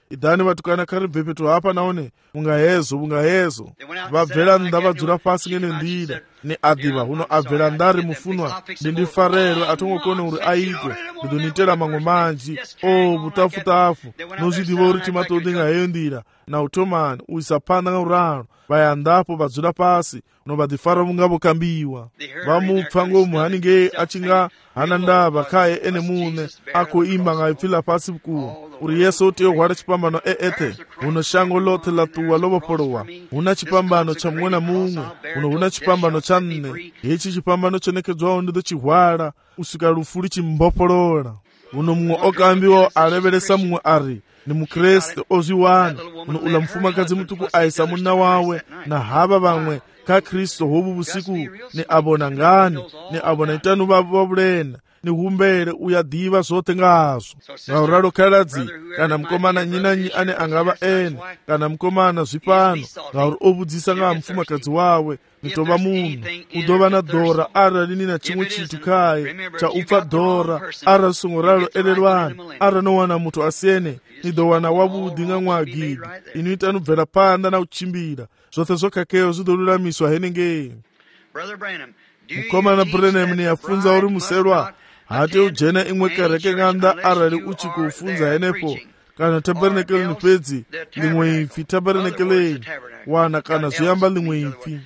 idhani vatukana kari bvepeto hapa naone mungahezo mungahezo vabvela nda vadzura pasi ngene ndira ni adhiva huno abvela ndari mufunwa ndindifarero atongokone uri aitwe ndidonitera mamwe manji o butafutafu nozvidiva uri timatodi ngaheyo ndira nautomani uisapanda ngaurano vayandapo vadzura pasi unovadhifara mungavokambiwa vamupfa ngomuhaninge achinga hana ndava kaye ene mune akoimba ngaipfila pasi kuwo uri yesu utiohwara chipambano eete huno shango lote latuwa lovopolowa huna chipambano cha mumwe na mumwe huno huna chipambano cha nne ichi chipambano chonekedzwawo ndido chihwara usvika lufuli chimbopolola huno mumwe okambiwa areveresa mumwe ari ni mukreste ozviwana uno ula mufumakadzi mutuku aisa muna wawe na hava vamwe ka kristu hobu busiku ni abona ngani ni abona itanu vavo vavulena ni humbele uyadiva zote ngazo ngauralo khaladzi kana mkomana nyinanyi ane angava ene kana mkomana zvipano ngauri obudzisa nga mufumakadzi wawe nitova munhu udova na dhora ara lini na chimwe chitu kaye cha upfa dhora ara songo ralo elelwani ara nowana mutu asene nidowana wabudi nga mwagidi inuita anubvela panda na uchimbira zvote zvokakeyo zvidolulamiswa henenge mukomana Branham ni afunza uri muselwa hati ujena imwe kereke nganda arali uchi kufunza henepo kana tabernekele ni pedzi limwe ifi tabernekele wana kana zuyamba limwe ifi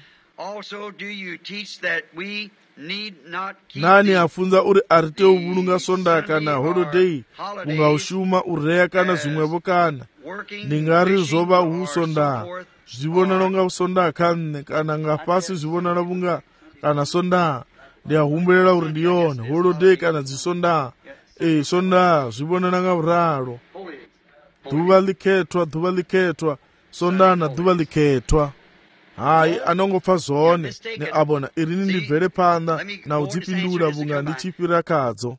nani afunza uri arite ubulunga sonda kana holiday unga ushuma ureya kana zimwevo kana ningari zova usonda zvibonano nga usonda kanne kana ngapasi zvibonano bunga kana sonda ndiyahumbulela uri ndiyona holiday kana dzisonda eh sonda zvibonana nga uralo dhuva likhetwa dhuva likhetwa sonda na dhuva likhetwa hayi anongopfa zvone ni abona irini ndibvere panda na udzipindura bunga ndichipira kadzo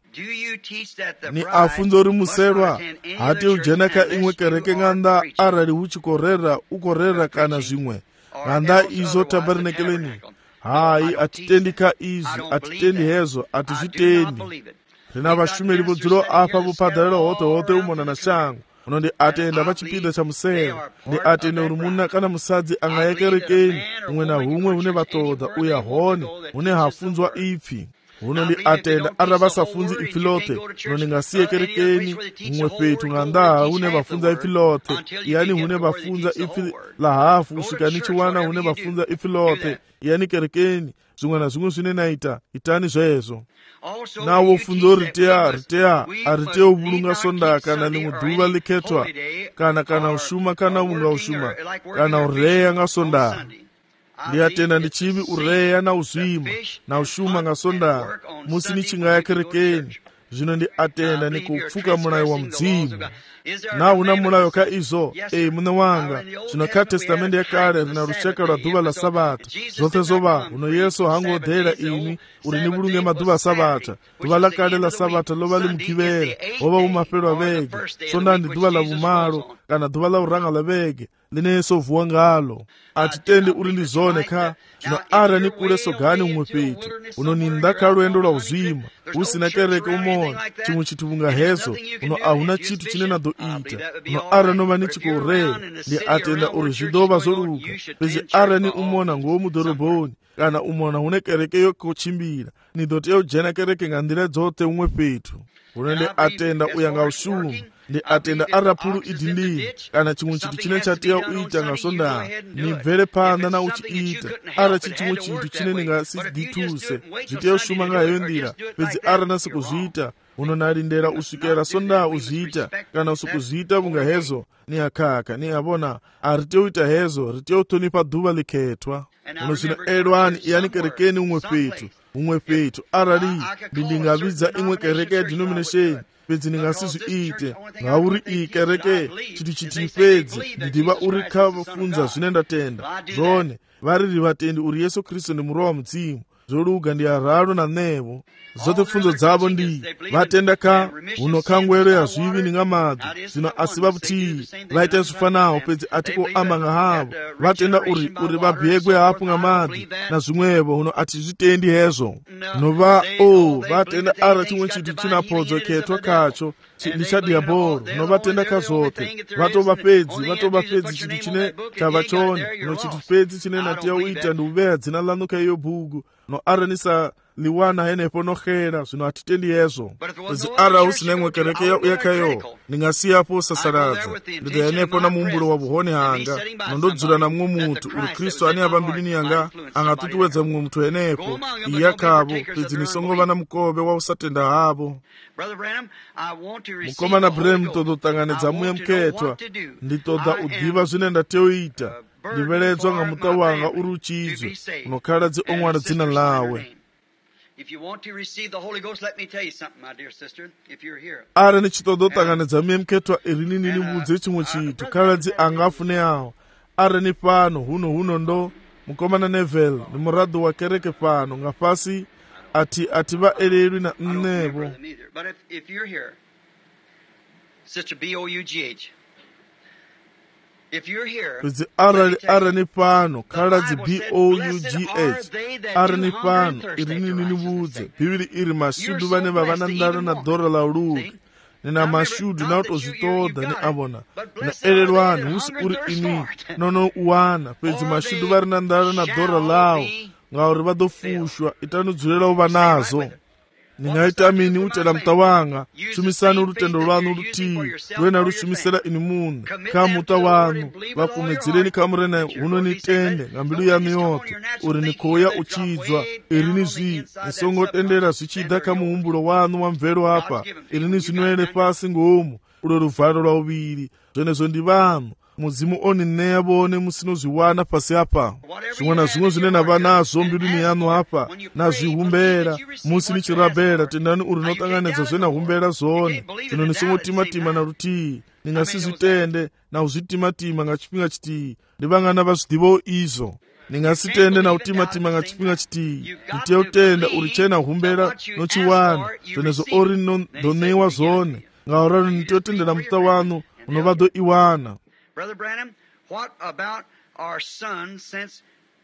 ni afunzo uri muselwa hati ujena ka imwe kereke nganda arali uchikorera ukorera kana zvimwe nganda izo tabernakeleni hayi atitendi ka izvi atitendi hezo atizvitendi rina vashumeri vodziro apa vupadhariro hote hote umona na shango unondi atenda pachipinda cha musero ndi atenda uri muna kana musadzi angayekerekeni umwe na humwe une vatoda uya hone une hafunzwa ipfi unondi atenda ara vasafunzi ipfi lote unondi ngasiyekerekeni umwe petu nganda une vafunza ipfi lote yani une vafunza ipfi la hafu usvika nichiwana une vafunza ipfi lote yani kerekeni zvimwe na zvimwe zvine naita itani zvezvo nawo funzo ritea ritea aritea ubulunga sonda kana limwe dhuva likhetwa kana kana ushuma kana unga ushuma kana ureya nga sonda ndiyatenda ndichivi ureya na uzvima na ushuma nga sonda musi nichingaya kerekeni zvino ndi atenda ni kupfuka mulayo wa mdzimu na una mulayo ka izo e mune wanga zvino ka testamende yakale rina rucheka lwa dhuva la sabata zvote zova uno yesu hangodhera ini uri nibulunge madhuva sabata dhuva la kale la sabata lova limukivera ova umapelwa vege sonda ndi dhuva la vumalo kana dhuva la uranga la vege line yesu vuwa ngalo atitendi uri ndi zone ka zvino ara ni kule sogani umwe petu uno ni ndaka lwendo lwa uzima usina kereke umona chimwe chitu bunga hezo uno ahuna chitu chine nado ita uno ara nova ni chikoreya ndi atenda uri zvidova zoluka pezi ara ni umona nguwo mudorobhoni kana umona une kereke yokochimbira nidoteyo jena kereke ngandira dzote umwe petu uno ndi atenda uyanga ushuma ndi atenda arapulu idindini kana chimwe chitu chine chatiya uita nga sonda nibvere panda na uchiita ara chichimwe chitu chine ningasidituse zvitiya ushuma ngayo ndira pedzi ara nasi kuzviita unonalindera usvikera sonda uzviita kana usukuzviita bunga hezo ni akaka ni abona arite uita hezo rite utonipa dhuva likhetwa uno zvino elwani yani kerekeni umwe petu umwe petu arali ndindingavidza imwe kereke ya denomination pedzi ningasizviite ngauri iyi kereke chitu chiti pedzi ndidiva uri kavafunza zvine ndatenda zvone variri vatendi uri yesu kristu ndi murova mudzimu zvoluga ndi aralo na nevo zote funzo dzavo ndi vatenda ka uno kangwero ya zvivi ninga madzi zvino asi vaputii vaita zvifanawo pedzi atiko amanga havo vatenda uri uri vabhegwe hapo nga madzi na zvimwevo uno atizvitendi hezvo nova o vatenda ara chimwe chitu chinapodzo ketwa kacho ndi cha diabolo novatenda kazote vatova pedzi vatova pedzi chinthu chine chava chone no chinthu pedzi chine natiya uita ndi uveya dzina lanu ka iyo bhuku no aranisa liwana henepo nohera zvino hatitendi yezo pedzi ara usinemwe kereke yakayo ndingasiyapo sasaradza nditoyanepo na muumbulo wa vuhoni hanga nondodzula na mumwe mutu uri kristu ani apa mbilini yanga angatutuwedza mumwe mutu henepo iyakavo pedzi nisongova na mukove wa usatenda havo mukomana Branham todotanganidza muye mketwa nditoda udiva zvine ndateoita ndiveledzwa nga muta wanga uri uchizwe unokhala dzi omwana dzina lawe. If you want to receive the Holy Ghost, let me tell you something, my dear sister, if you're here. Ara ni chitodotanganidza muye mketwa irini nini mudze chimwe chitu khala dzi angafune awo. Ara ni pano huno huno ndo mukomana Neville ni murado wa kereke pano ngafasi ati ati va elelwi na nnevo. But if, if you're here, Sister B O U G H, if you're here, pedzi ara ara ni pano khala dzi B O U G H ara ni pano irini nini mudze bibili iri mashudu vane vavana ndaro na dora la uluki nina mashudu na utozitoda ni avona na elelwani husi uri ini nono uwana pedzi mashudu vari na ndaro na dora lao ngauri vadofushwa itanudzulelawo vanazo. Ningaita mini utela mtawanga shumisani urutendo lwanu rutii lwena rushumisela ini munu kama muta wanu vakumedzireni kamurena huno nitende ngambilu ya miyoto uri nikoya uchizwa irini zvi nisongotendera zvichida kamuumbulo wanu wa mvero apa irini zvinoere pasi ngomu ulo ruvharo lwa uviri zvenezo ndi vanhu muzimu oni nevone musinozviwana pasi apa zvimwe na zvimwe zvine nava nazvo mbiluni yanu apa nazvihumbera musi nichirabhera tendani uri notanganidza zvenahumbera zvone zvino nisingotimatima na rutii ningasizvitende nauzvitimatima nga chipinga chitii ndivangana vazvidivo izvo ningasitende na utimatima nga chipinga chitii nitiya utenda uri chena humbera nochiwana zvenezo ori nondonewa zvone ngauraro nitiyotendera muta wanu unovado iwana. Brother Branham, what about our sons since,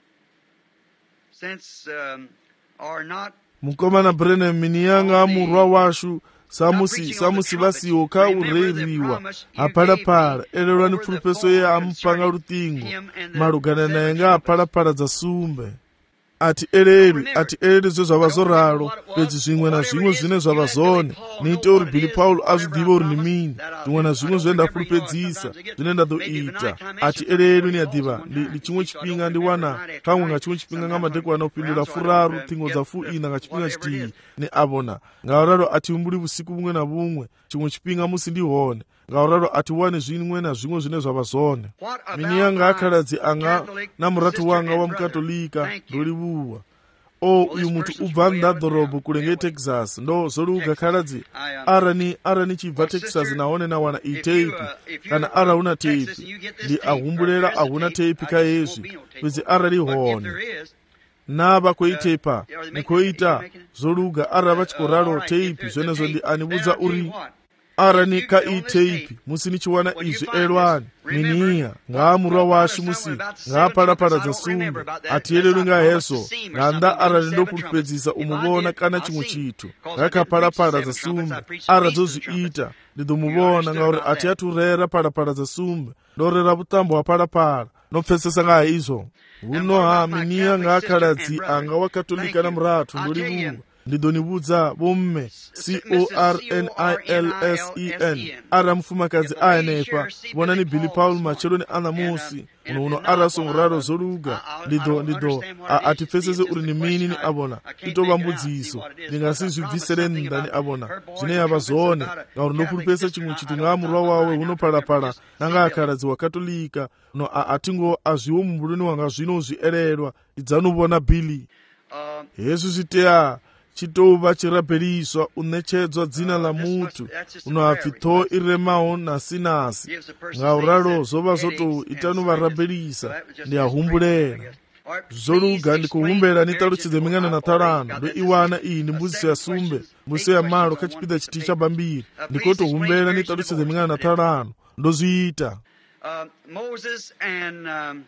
since um, are not... Mukomana Branham mini yanga amurwa washu samusi samusi vasiwo ka ureriwa apalapala elelwa ni pfulupeso ye amupanga rutingo malugana naye nga apalapala dza sumbe ati eleli ati eleli zwe zvava zoralo pedzi zvimwe na zvimwe zvine zvava zvone niite uri Billy Paul azvidiva uri ni mini zvimwe na zvimwe zve ndafulupedzisa zvine ndadoita ati eleli ni adiva ndi chimwe chipinga ndiwana kamwe nga chimwe chipinga nga madekwana upindula furaru tingo dza fu ina nga chipinga chitii ni avona ngauraro ati umbuli busiku bumwe na bumwe chimwe chipinga musi ndihone ngauraro ati wane zvimwe na zvimwe zvine zvava zvone mini yanga akhaladzi anga na muratu wanga wa mukatolika ndolivuwa o uyu mutu ubva ndadhorobo kulenge Texas ndo zoluga khaladzi arani arani chibva Texas naone na wana itape kana ara una tape ndi ahumbulera ahuna tape ka yezvi pedzi arali hone nava koitepa nikoita zoluga ara vachikoraro tape zvenezo ndi anibudza uri arani ka itape musi nichiwana izvi elwani miniya ngaamurwa washu musi ngaapalapala dza sumbe atiyelelwi nga heso nganda arani ndokupedzisa umuvona kana chimwe chitu ngakapalapala dza sumbe ara dzozviita ndidomuvona ngauri ati aturera palapala dza sumbe ndorera vutambo hwapalapala nopfesesa nga izvo huno ha miniya ngaakhaladzi anga wakatolika na muratu ndolivuwa ndidonibudza bomme C O R N I L S E N ara mufumakazi aenepa vonani Billy Paul machero ni anamusi uno uno ara songoraro zoluga ndido ndido atipfesese uri ni mini ni avona itova mbudziso ndingasizvibvisere nda ni avona zvine yava zvone ngauri ndopulupesa chimwe chitu ngaamurwa wawe unopalapala nanga akhaladzi wakatolika no atingo azviwo mumbuluni wanga zvino zvielelwa idzanovona Billy hezvi zviteya chitova chirabeliswa unechedzwa dzina la mutu unoapfito iremawo nasi nasi ngauralo zova zoto itanu varabelisa ndi ahumbulera zoluga ndikuhumbera nitaluchidze mingana na talano ndo iwana iyi ndi mbuziso ya sumbe mbuziso ya malo kachipida chiti cha bambiri ndikotohumbera nitaluchidze mingana na talano ndo ziyita Moses and um,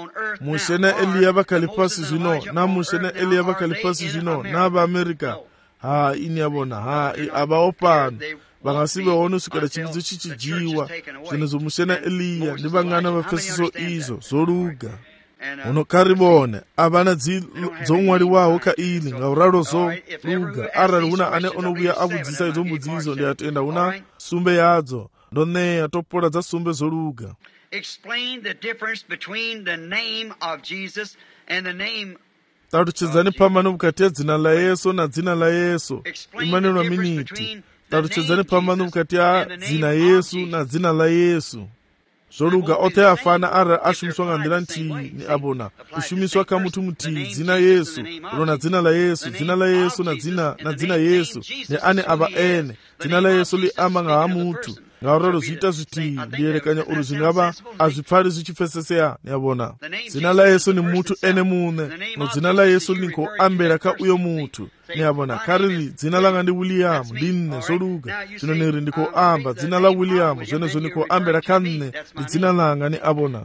mushena Eliya vakali pasi zvino na mushena Eliya vakali pasi zvino na va America ha ini yabona ha abaopano vangasive ono kusvikira chividzo chichijiwa zvinozomushena Eliya ndi vang'ana vapfesiso izvo zoluga unokaribone avana dzomwari wawo kaili ngauraro zoluga arali una ane onovuya avudzisa idzo mbudzi izo ndi atenda una sumbe yadzo ndoneya topola dza sumbe zoluga. Explain the difference between the name of Jesus and the name talutsedzani phambano mukati ya dzina la Yesu na dzina la Yesu. Imanenwa miniti talutsedzani phambano mukati ya dzina Yesu na dzina la Yesu. Zoluga othe afana ara ashumiswa nga ndira ntiyi ni abona ushumiswa ka mutu muti dzina Yesu uno na dzina la Yesu dzina la Yesu na dzina na dzina Yesu ni ane aba ene dzina la Yesu li ama nga ha mutu ngauralo zviita zviti ndiyerekanya uri zvingava azvipfari zvichipfeseseya niyabona dzina la Yesu ni mutu ene mune no dzina la Yesu linko ambera ka uyo mutu niyabona karili dzina langa ndi William ndinne zoluga zvino niri ndiko amba dzina la William zvenezo ndiko ambera ka nne ndi dzina langa ni abona.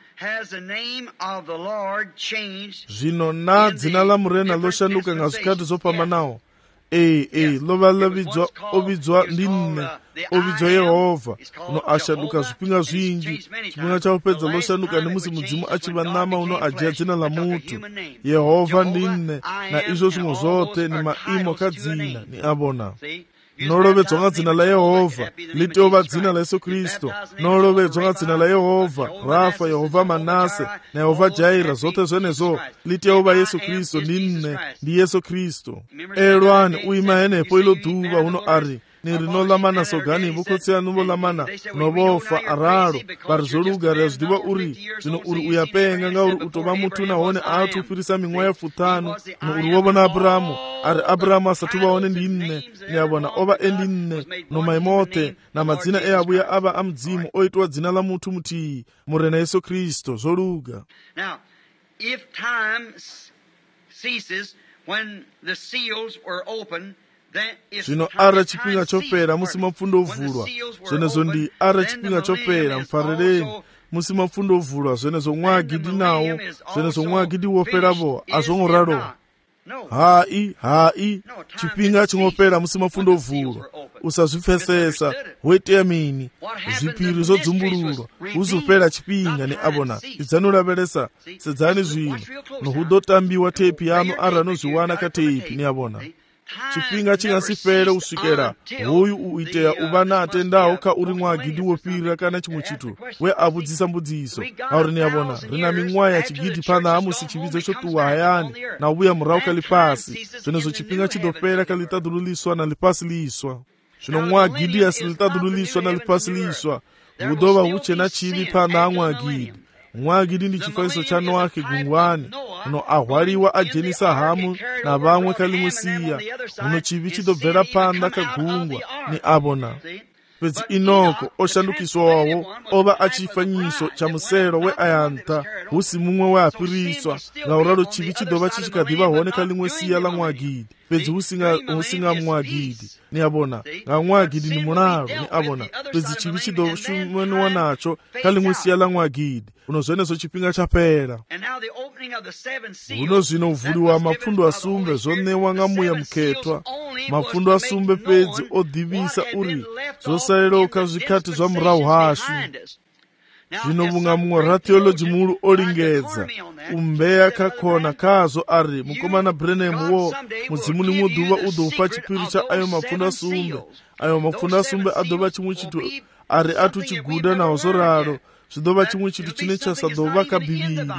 Zvino na dzina la murena loshanduka nga zvikati zopambanawo Eh, eh, lova lavidzwa ovidzwa ndinne ovidzwa Yehova uno ashanduka zvipinga zvinji chipinga chaupedza loshanduka ndi musi mudzimu achiva nama uno ajiya dzina la mutu Yehova ndinne na izvo zvimwe zvote ni maimo kadzina ni abona nolovedzwa nga dzina la Yehova litova dzina la Yesu Kristo nolovedzwa nga dzina la Yehova Rafa Yehova Manase na Yehova Jaira zote zvenezo litova Yesu Kristo ndinne ndi Yesu Kristo. Elwani uima henepo ilo dhuva uno ari niri nolamana sogani vukotsea nuvolamana novofa araro vari zvoluga rezvidiva uri zvino uri uyapenga nga uri utova mutu nahone atu upirisa mimweya futano no uri wovona Aburahamu ari Aburahamu asati vaone ndinne niyavona ova endinne no maimote na madzina eavuya ava amudzimu oitwa dzina la mutu mutii murena Yesu Kristo zvoluga. Now if time ceases when the seals were open zvino ara chipinga chopera musi mapfundo ovhurwa zvenezo ndi ara chipinga chopera mfarereni musi mapfundo ovhurwa zvenezo mwagidi nawo zvenezo mwagidi woperavo azvongoraro hai hai chipinga chingopera musi mapfundo ovhurwa usazvipfesesa woiteya mini zvipiri zvodzumbururwa uzopera chipinga ni abona idzanolaveresa sedzani zvino nohudotambiwa tepi yano ara nozviwana katepi ni abona chipinga chingasipere usvikera hoyu uiteya uva atendawo ka uri mwagidi wopirira kana chimwe chitu we avudzisa mbudziso auri niyabona rina mimwaya chigidi pana amusi chividzo chotuwa hayani na uya murau kalipasi zvenezo chipinga chidopera kalitadhululiswa na lipasi liiswa zvino mwagidi asi litadhululiswa na lipasi liiswa hudova huchena chivi pana amwagidi mwagidi ndi chifaniso cha Noaki gungwani uno ahwaliwa ajenisa hamu na vamwe kalimwesiya uno chivi chidobvera panda kagungwa ni abona pedzi Inoko oshandukiswa wawo ova achifanyiso cha musero we ayanta husi mumwe we apiriswa ngauralo chivi chidova chichikadhiva hone kalimwesiya la mwagidi pedzi husinga husinga mwagidi ni abona nga mwagidi ni mulalo ni abona pedzi chivi chidova shumweniwa nacho kalimwesiya la mwagidi uno zvenezo chipinga chapera uno zvino uvhuliwa mapfundo asumbe zonewa nga muya muketwa mapfundo asumbe pedzi odhivisa uri zosaeroka zvikati zva murau hashu zvino vunga mumwe ratheoloji mulu olingedza umbeya kakona kazo ari mukomana Branham wo mudzimu nimwe dhuva udoupa chipiri cha ayo mapfundo asumbe ayo mapfundo asumbe adova chimwe chitu ari atu chiguda nawo zoraro zvidova chimwe chitu chine chasadova kabhiviri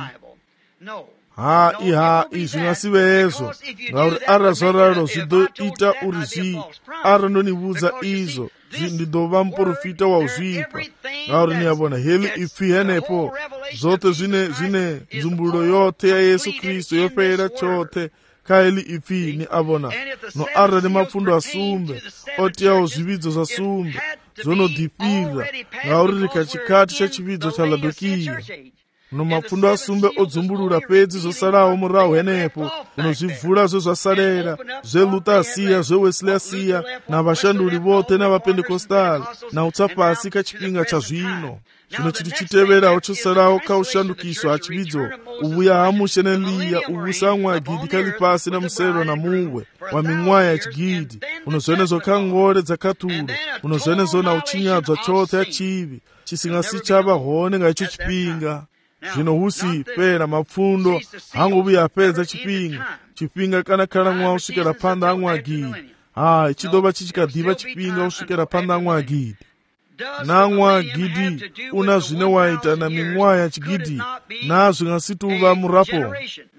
hai hai zvingasive hezvo ngauri ara zvararo zvidoita uri zvii ara ndonivudza izvo ndidova muprofita wauzvipa ngauri niyabona heli ipfi henepo zote zvine zvine nzumbulo yote ya Yesu Kristu yopera chote kaeli ipfi ni abona no ara ni mapfundo asumbe otiyawo zvividzo zvasumbe zvonodhipira ngauri rikachikati chechividzo cha Laodikiya no mapfundo asumbe odzumburura pedzi zosarawo murau henepo unozvivhura zvezvasalera zveLuther asiya zveWesley asiya na vashanduri vote na vaPentekostali na utsapasi kachipinga cha zvino zvino chinthu chiteverawo chosalawo kaushandukiswa hachividzo ubuya hamushe neliya ubusamwagidi kali pasi na musero na muwe wa ming'waya yachigidi unozwenezo kang'ore dzakatulu unozwenezo na uchinyadzwa chothe yachivi chisingasi chava hone nga icho chipinga. Zvino husi pera mapfundo hangobuya apedza chipinga chipinga kana khala mwa usvikira panda amwagidi ha chidova chichikadhiva chipinga usvikira panda amwagidi namwagidi una zvine waita na ming'waya yachigidi nazvo ngasituva murapo.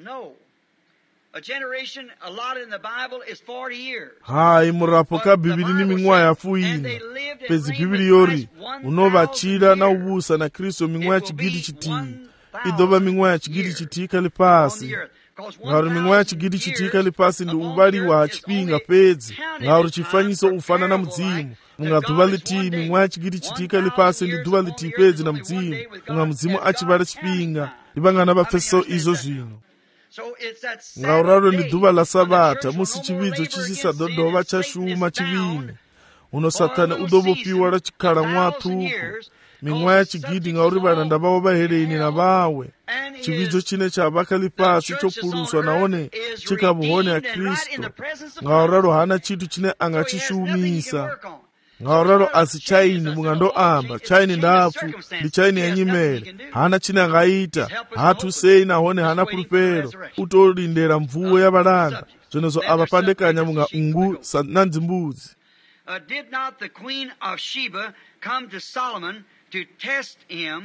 Hai murapo ka bhibhiri ni ming'waya yafuina pedzi bhibhiri yori unovachira na ubusa na Kristo ming'waya yachigidi chitii idova ming'waya yachigidi chitii kali pasi ngauri ming'waya yachigidi chitii kali pasi ndi uvaliwa chipinga pedzi ngauri chifanyiso ufana na mudzimu munga dhuva litii ming'waya yachigidi chitii kali pasi ndi dhuva litii pedzi na mudzimu munga mudzimu achivala chipinga livangana vapfeso izo zvino. Ngauraro ni dhuva la sabata musi chividzo chichisadhodhova chashuma chivini uno satani udovopiwa rachikhala mwatuku ming'waya yachigidi ngauri varanda vavo vahereni na vawe chividzo chine chavakali pasi chopuluswa naone chikavuhone ya Kristo. Ngauraro hana chitu chine angachishumisa ngauraro asi chaini mungandoamba chaini ndapfu ndi chaini yanyimere hana chine angaita hatusei nahone hana purupero utolindera mvuwo yavalanda zvenezo avapandekanya munga ungu nandzimbudzi. Uh, did not the Queen of Sheba come to Solomon to test him?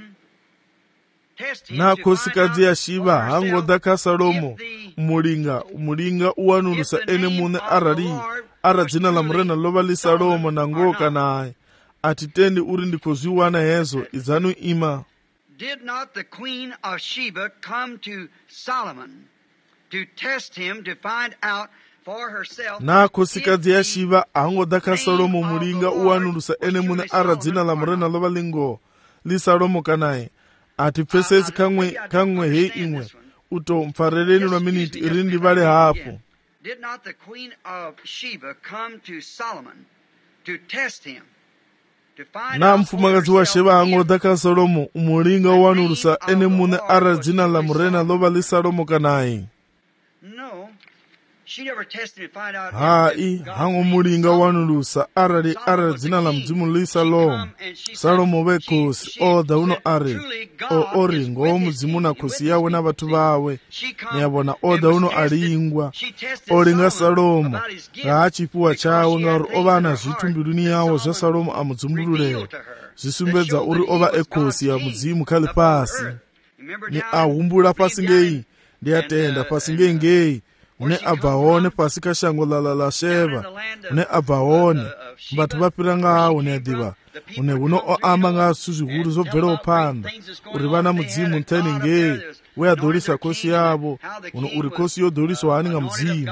nakosikadzi ya Shiva hangodha ka Salomo mulinga mulinga uwanulusa ene mune arali ara dzina la murena lova li Salomo nangoka naye atitendi uri ndikozviwana hezo idzanu ima. Did not the Queen of Sheba come to Solomon to test him to find out nakosikadzi ya Shiva hangodha ka Salomo mulinga uwanulusa ene mune ara dzina la murena lova lingo li Salomo kanaye ati pfesesi kamwe kamwe he imwe uto mpfareleni lwa miniti iri ndivale hapo. Did not the Queen of Sheba come to Solomon to test him to find na mfumakazi wa Sheba hangodha ka Salomo umulinga uwanulusa ene mune ara dzina la murena lova li Salomo kanaye. No, she never tested to find out. Hai hango mulinga wanulusa arali ara dzina la mdzimu li Salomo Salomo vekosi oda uno ari o ori ngo mudzimu na kosi yawe na vatu vawe niyabona oda uno alingwa olinga Salomo ngaachipuwa chawe ngauri ovana zvitumbiruni yawo zva Salomo amudzimbululera zvisumbedza uri ova ekosi ya mudzimu kali pasi ni ahumbula pasi ngei ndiyatenda pasi ngei ngei une abvaone pasi kashango la la la Sheva une abvaone vatu vapiranga hawo neyadiva une uno oamba ngasu zvihuru zobvera upanda uri vana mudzimu ntheni ngei weyadholisa kosi yavo uno uri kosi yodholiswa hani nga mudzimu.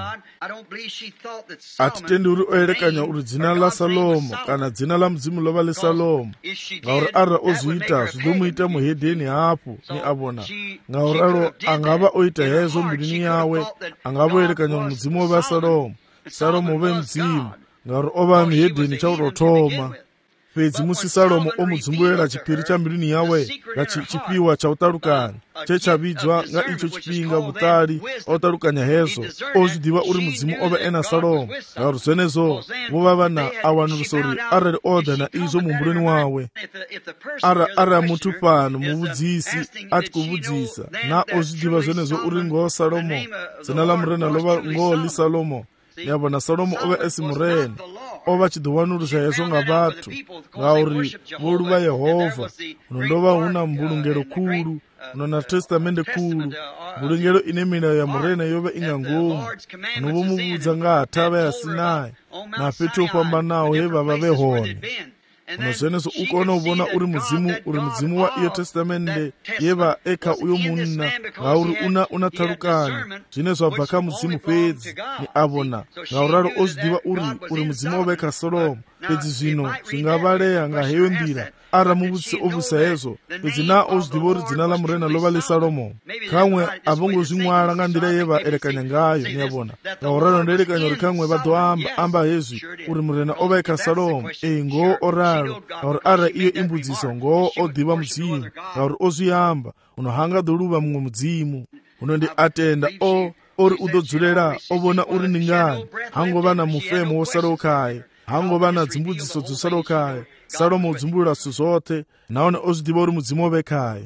Atitendi uri oyerekanya uri dzina la Salomo kana dzina la mudzimu lova li Salomo ngauri ara ozviita zvidomuita muhedheni hapo ni avona ngauri aro angava oita hezo mbilini yawe angava oyerekanya mudzimu wova Salomo Salomo ove mudzimu ngauri ova muhedheni chautotoma pedzi musi Salomo omudzimbuera chipiri cha mbilini yawe ngachipiwa chautarukanya chechavidzwa nga icho chipinga vutali otarukanya hezo ozvidiva uri mudzimu ova ena Salomo ngauri zvenezo vova vana awanulusa uri arali oda na izvo mumbuleni wawe ara ara mutu pano muvudzisi ati kuvudzisa na ozvidiva zvenezo uri ngo Salomo dzina la murena lova ngo li Salomo yabona Salomo ova esi murena ova chidowanulusa hezo nga vatu ngauri voluva Yehova unondova una mbulungero kulu unona testamende kulu mbulungero ine milayo ya murena yova inga ngomu unovomuvudza nga hatava ya Sinai na petro pambanawo yevava vehone unozvenezo ukaona uvona uri mudzimu uri mudzimu wa iyo testamende yeva eka uyo munna ngauri una unatarukanya zvine zvabva ka mudzimu pedzi ni avona ngauraro ozvidiva uri uri mudzimu wova eka Salomo pedzi zvino zvingavaleya ngaheyo ndira ara muvutsi ovusa hezvo pedzi na ozvidiva uri dzina la murena lova lesalomo kamwe avongozvimwala nga ndira yevaerekanya ngayo niyavona ngauralo nderekanya uri kamwe vadoamba amba hezvi uri murena ovaika salomo ei ngoo oralo ngauri ara iyo imbudziso ngoo odiva mudzimu ngauri ozviyamba unohanga doluva mumwe mudzimu unondi atenda o ori udodzurera ovona uri ningani hangova na mufemo wosarokaye hangova na dzimbudziso dzosarokaye salomo udzimbulula su zote naone ozvidiva uri mudzimu ovekaye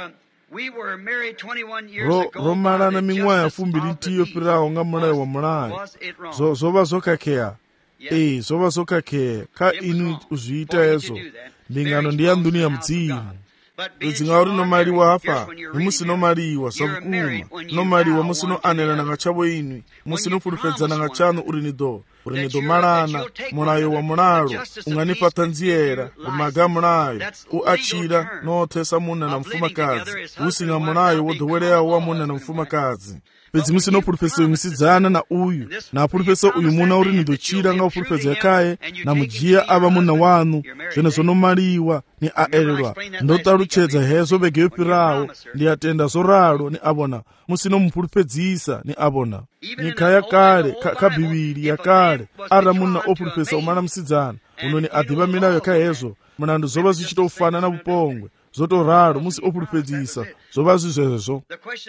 romalana ming'waha yafumbiri ntiyo pirawo nga mulayo wa mulayo zova zokakeya ei zova zokakeya ka inu uzviita hezvo mbingano ndi ya nduni ya mudzimu pedzi ngauri nomaliwa apa nemusinomaliwa zvakukuma nomaliwa musinoanelana nga chavo inwi musinopurupedzana nga chanu uri nido uri nido malana mulayo wa mulalo unganipata nziyera umaga mulayo uachira nothesa muna na mfumakazi usinga mulayo wodhowereya wa muna na mfumakazi pedzi musinopurupesa misidzana na uyu na apurupesa uyu muna uri nidochira nga upurupedza yakaye na mujiya ava muna wanu zvene zvonomaliwa ni aererwa ndotaluchedza hezvo vege yopirawo ndi atenda zoralo ni avona musinomupurupedzisa ni avona nyika yakale kabiviri yakale ara muna opurupesa umana musidzana unoni adhiva milayo yakahezvo munandu zova zvichitofana na vupongwe zotoralo musi opurupedzisa zova zvizvezvo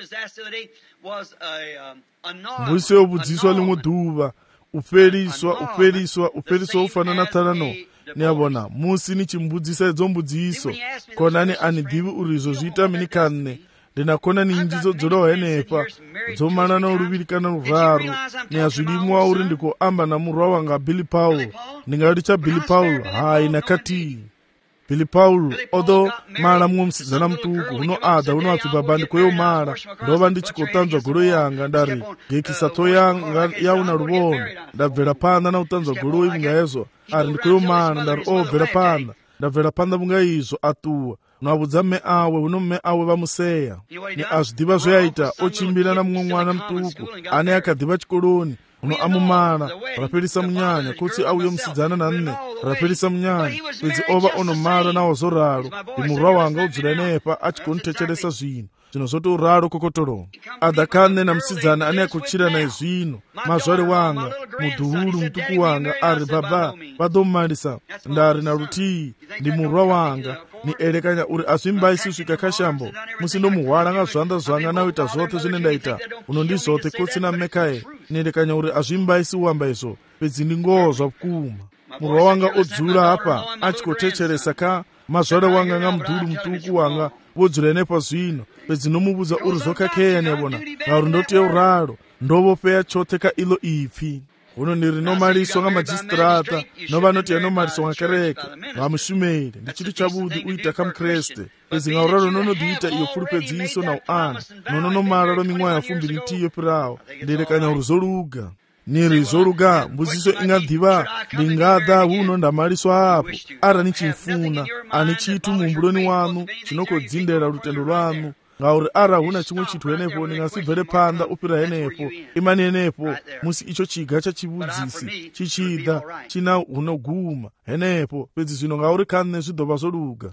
mbusi yobudziswa limwe dhuva uperiswa uperiswa uperiswa ufana na tarano niyavona musi ni chimbudzisa idzo mbudziso kona ni anidhivi uri izvo zviita mini kanne ndinakona ninji dzodzolowa henepa dzomana na uruvirikana ruraru niyazvilimwa uri ndikoamba na murwa wanga Billy Paul ndingati cha Billy Paul hai nakati Billy Paul odo mala mumwe musidzana mutuku uno ada uno atibaba ndikoyo mala ndova ndichikotanzwa golo yanga ndari ngekisato yanga yauna rubono ndabvera panda na utanzwa golo ivi ngaezvo ari ndikoyo mala ndari obvera panda ndabvera panda bunga izvo atuwa unavudza mme awe uno mme awe vamuseya ni azvidiva zvoyaita ochimbira na mumwe mwana mutuku ane akadhiva chikoloni uno amumana raperisa munyanya kuti auye musidzana na nne raperisa munyanya pedzi ova onomara nawo zoralo ndimurwa wanga udzula nepa achikonitecheresa zvino zvino zotoralo kokotoro adakane na musidzana ane akuchira naye zvino mazwari wanga mudhuhuru mutuku wanga ari baba vadomumarisa ndari na rutii ndimurwa wanga ni erekanya uri azvimbaisi svika kashambo musinomuhwara nga zvanda zvanga naoita zvote zvine ndaita unondi zvote kotsina mmekaye nierekanya uri azvimbaisi uwamba izvo pedzi ndingoo zvakuma murwa wanga odzura apa achikotecheresa ka mazvara wanga nga mudhuru mutuku wanga vodzura nepa zvino pedzi nomubudza uri zvokakeya nevona ngauri ndoti yeuralo ndovopeya chote ka ilo ipfi uno ndiri nomaliswa nga majistrata nova noti yanomaliswa nga kereke nga mushumeri ndi chinthu chabudi uita ka mkreste pedzi ngauralo nonodiita iyo pfulupedziso na uana nononomala lo ming'waha yafumbiri ntiyo pirawo ndirekanya uri zoluga niri zoluga mbuziso ingadhiva ndingadha uno ndamaliswa apo ara nichimfuna ani chitu mumbuloni wanu chinokodzindera lutendo lwanu ngauri ara huna chimwe chithu henepo ningasibvere panda upira henepo imani henepo musi icho chiga chachibudzisi chichida china hunoguma henepo pedzi zvino ngauri kanne zvidhova zoluga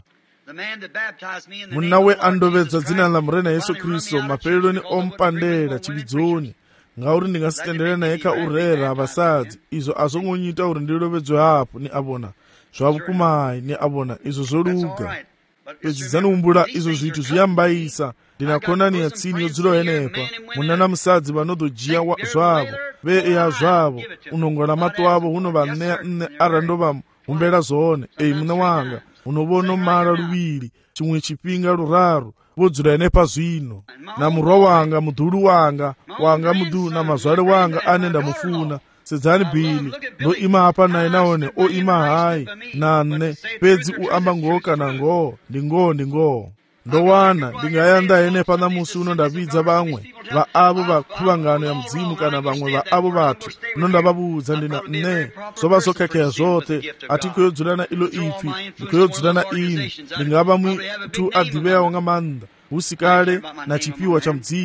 munawe andovedza dzina la murena Yesu Kristu mapereroni omupandera chividzoni ngauri ndingasitendere naye kaurera vasadzi izvo azongonyita uri ndilovedzwe hapo ni avona zvavukumai ni avona izvo zoluga pedzi dzanoumbula izvo zvithu zviyambaisa ndinakona ni yatsini yodzula henepa munana musadzi vanodojiya zvavo veeya zvavo unongona mato avo uno vaneya nne arandova humbela zone ei muna wanga unovona mara luviri chimwe chipinga luraru vodzula henepa zvino na murwa wanga mudhulu wanga wanga mudhulu na mazwale wanga ane ndamufuna sedzani Bili ndo ima apa naye naone o ima hai nane pedzi uamba ngoo kana ngoo ndingoo ndingoo ndowana ndingayanda henepa namusi uno ndavidza vamwe va avo vakhuvangano ya mudzimu kana vamwe va avo vathu uno ndavavudza ndina ne zova zokakeya zote ati kuyodzulana ilo ipfi ndikuyodzulana ini ndingava mwitu adhiveyawo nga manda usikale na chipiwa cha mudzimu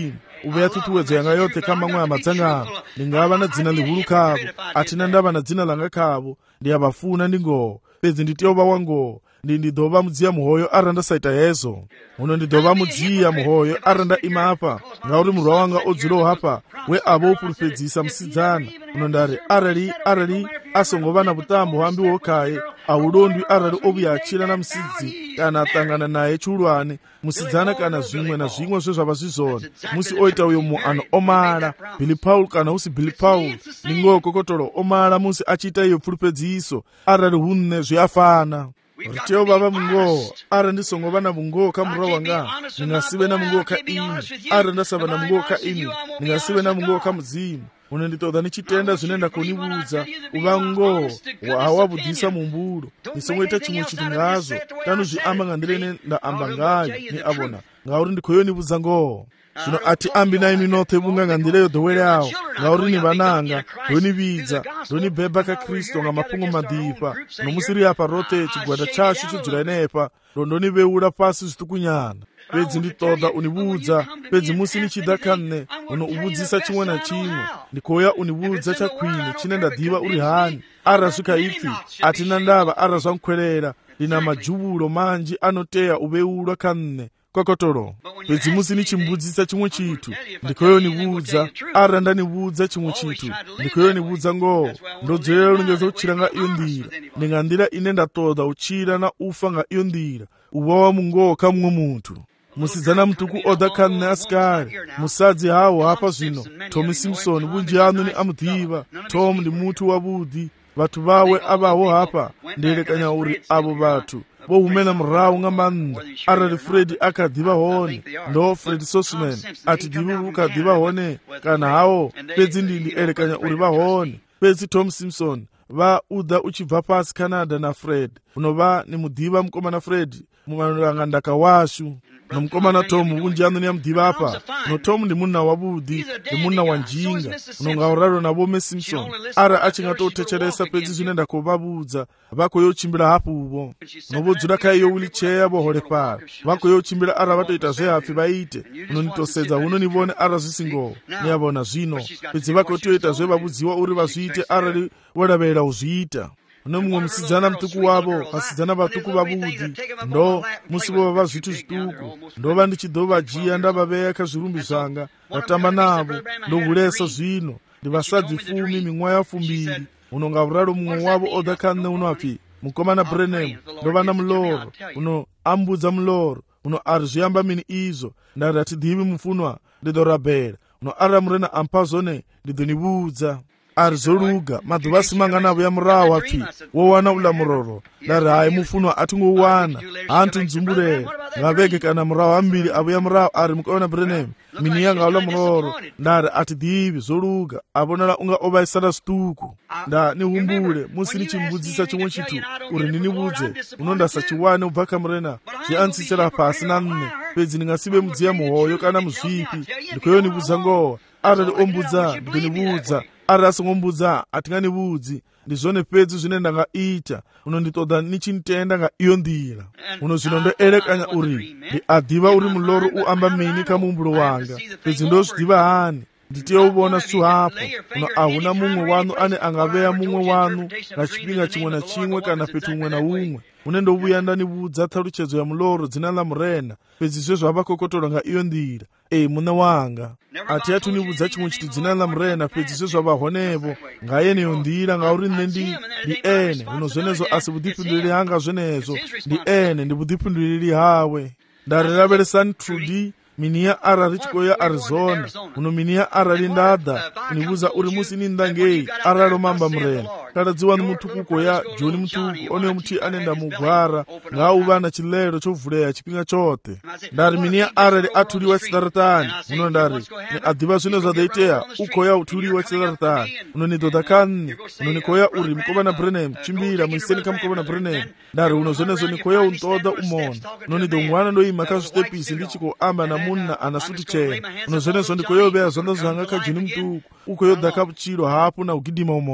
uveya tutuwedzo yanga yothe kama mwe amadzangano ndingava na dzina lihulu khavo atina ndava na dzina langa khavo ndiyavafuna ndingoho pedzi nditiyova wangoho ndi ndidova mudziya muhoyo aranda saita yezo uno ndidova mudziya muhoyo aranda imapa ngauri murwa wanga odzulawo hapa we avo upulupedzisa musidzana uno ndari arali arali asongova na vutambo hambi wokhaye aulondwi arali ovuya achila na musidzi kana atangana naye chulwane musidzana kana zvimwe na zvimwe zvezvava zvizona musi oita uyo muano omala Billy Paul kana usi Billy Paul ningo kokotolo omala musi achita iyo pulupedzisa arali hunne zviafana Riteo baba mungo ara ndisongova na mungo ka murwa wanga ningasibe na mungo ka ini ara ndasaba na mungo ka ini ningasibe na mungo ka muzimu unenditoda nichitenda zvinenda kunibuza uvango wawabudisa mumbulo nisongweta chimwe chitu ngazo tanu zviamba ngandirene ndaamba ngayo ni abona ngauri ndikoyo nibuza ngo zvino ati ambi naimi nothe bunga ngandireyo dhowere awo ngauri ni vananga ndonibidza ndonibhebha kakristu nga mapungo madhipa nomusiri apa rote chigwada chacho chidzura inepa ndondoniveura pasi zvitukunyana pedzi nditoda unibudza pedzi musi nichida kanne uno ubudzisa chimwe na chimwe ndikoya unibudza chakwine chine ndadhiva uri hani ara zvikaiti atina ndava ara zvankwelera ndina majubulo manji anoteya uveurwa kanne kokotoro pedzi musi nichimbudzisa chimwe chitu ndikoyo nibudza ara ndanibudza chimwe chitu ndikoyo nibudza ngo ndodzerera ulengeza uchira nga iyo ndira ndingandira ine ndatoda uchira na ufa nga iyo ndira uwawa mungo kamwe muntu musidzana mtuku oda kanne asikari musadzi hawo hapa zvino Tommy Simpson bunji anu ni amudhiva Tom ndi mutu wabudi vatu vawe avawo hapa ndelekanya uri avo vatu vohumena murawu nga manna arali Fred akadhiva hone ndo Fred Sosman ati divi ukadhiva hone kana hawo pedzi ndindi elekanya uri vahone pedzi Tom Simpson va uda uchibva pasi Canada na Fred unova ni mudhiva mukomana Fred mumanga ndaka washu nomukomana Tom bunji anu ni amudhiva apa no Tom ndi munna wabudi ndi munna wanjinga unongauraro na vome Simpson ara achingatotechelesa pedzi zvinenda kovabudza vakoyochimbira hapo uvo novodzura kaiyo wheelchair vohole paro vakoyochimbira ara vatoita zvehafi vaite unonitosedza unonivone ara zvisingowo niyavona zvino pedzi vakotoita zvevabudziwa uri vazviite arali volavera uzviita uno mumwe musidzana mtuku wavo vasidzana vatuku vabudi ndo musi vova zvitu zvituku ndova ndichidhovajiya ndavaveya kazvirumbi zvanga vatamba navo ndohulesa zvino ndivasadzi fumi mimwa yafumbiri unonga uraro mumwe wavo oda kanne unoapi mukomana Branham ndova na muloro uno ambudza muloro uno ari zviyamba mini izvo ndari atidhivi mufunwa ndidorabhera uno ara murena ampazone ndidonibudza ari zoluga madhuva simanga navo ya murawo api wowana ulamuroro ndari hayi mufunwa atingowana hantu nzumbulera ngavege kana murawo ambiri avo ya murawo ari mukomana Branham mini yanga ulamuroro ndari atidhivi zoluga avonala unga ovaisala situku nda nihumbule musi nichimbudzisa chimwe chitu uri ninibudze unondasachiwane ubva kamurena zviansisira pasi nanne pedzi ndingasibe mudziya muhoyo kana muzvipi ndikoyo nibudza ngowa arali ombudza ndinibudza ari asingombudza atinganibudzi ndizvone pedzi zvine ndangaita unonditoda nichintenda nga iyo ndira uno zvino ndoelekanya uri ndiadhiva uri muloro uamba mini kamumbulo wanga pedzi ndozvidiva hani nditiyeuvona suhapo uno ahuna mumwe wanu ane angaveya mumwe wanu nga chipinga chimwe na chimwe kana petu umwe na umwe unendovuya ndanibudza thaluchedzo ya muloro dzina la murena pedzi zvezvavakokotora nga iyo ndira ei muna wanga ati atunibudza chimwe chitu dzina la murena pedzi zvezvavahonevo ngayeneyo ndira ngauri nne ndi ndi ene uno zvenezo asi vudhipinduriri hanga zvenezo ndi ene ndi vudhipinduriri hawe ndarilaveresani Trudy miniya arari chikoya Arizona uno miniya arari ndada unibuza uri musi nindangei araro mamba murena kadadziwa mutukuko ya John mutuku one muti anenda mugwara ngauvana chilero chovuleya chipinga chote ndari miniya arari atuliwa chidaratani uno ndari ni adhiva zvino zvadaitea ukoya utuliwa chidaratani uno ni dodakani uno nikoya uri mukomana Branham chimbira muiseni kamukomana Branham ndari uno zvenezo nikoya untoda umona uno ni dongwana ndoima kazvitepisi ndichiko amba na munna anasuti chena uno zvenezo ndikoyoveya zvanda zvanga kajini mutuku ukoyodhaka puchiro hapo na ugidima umona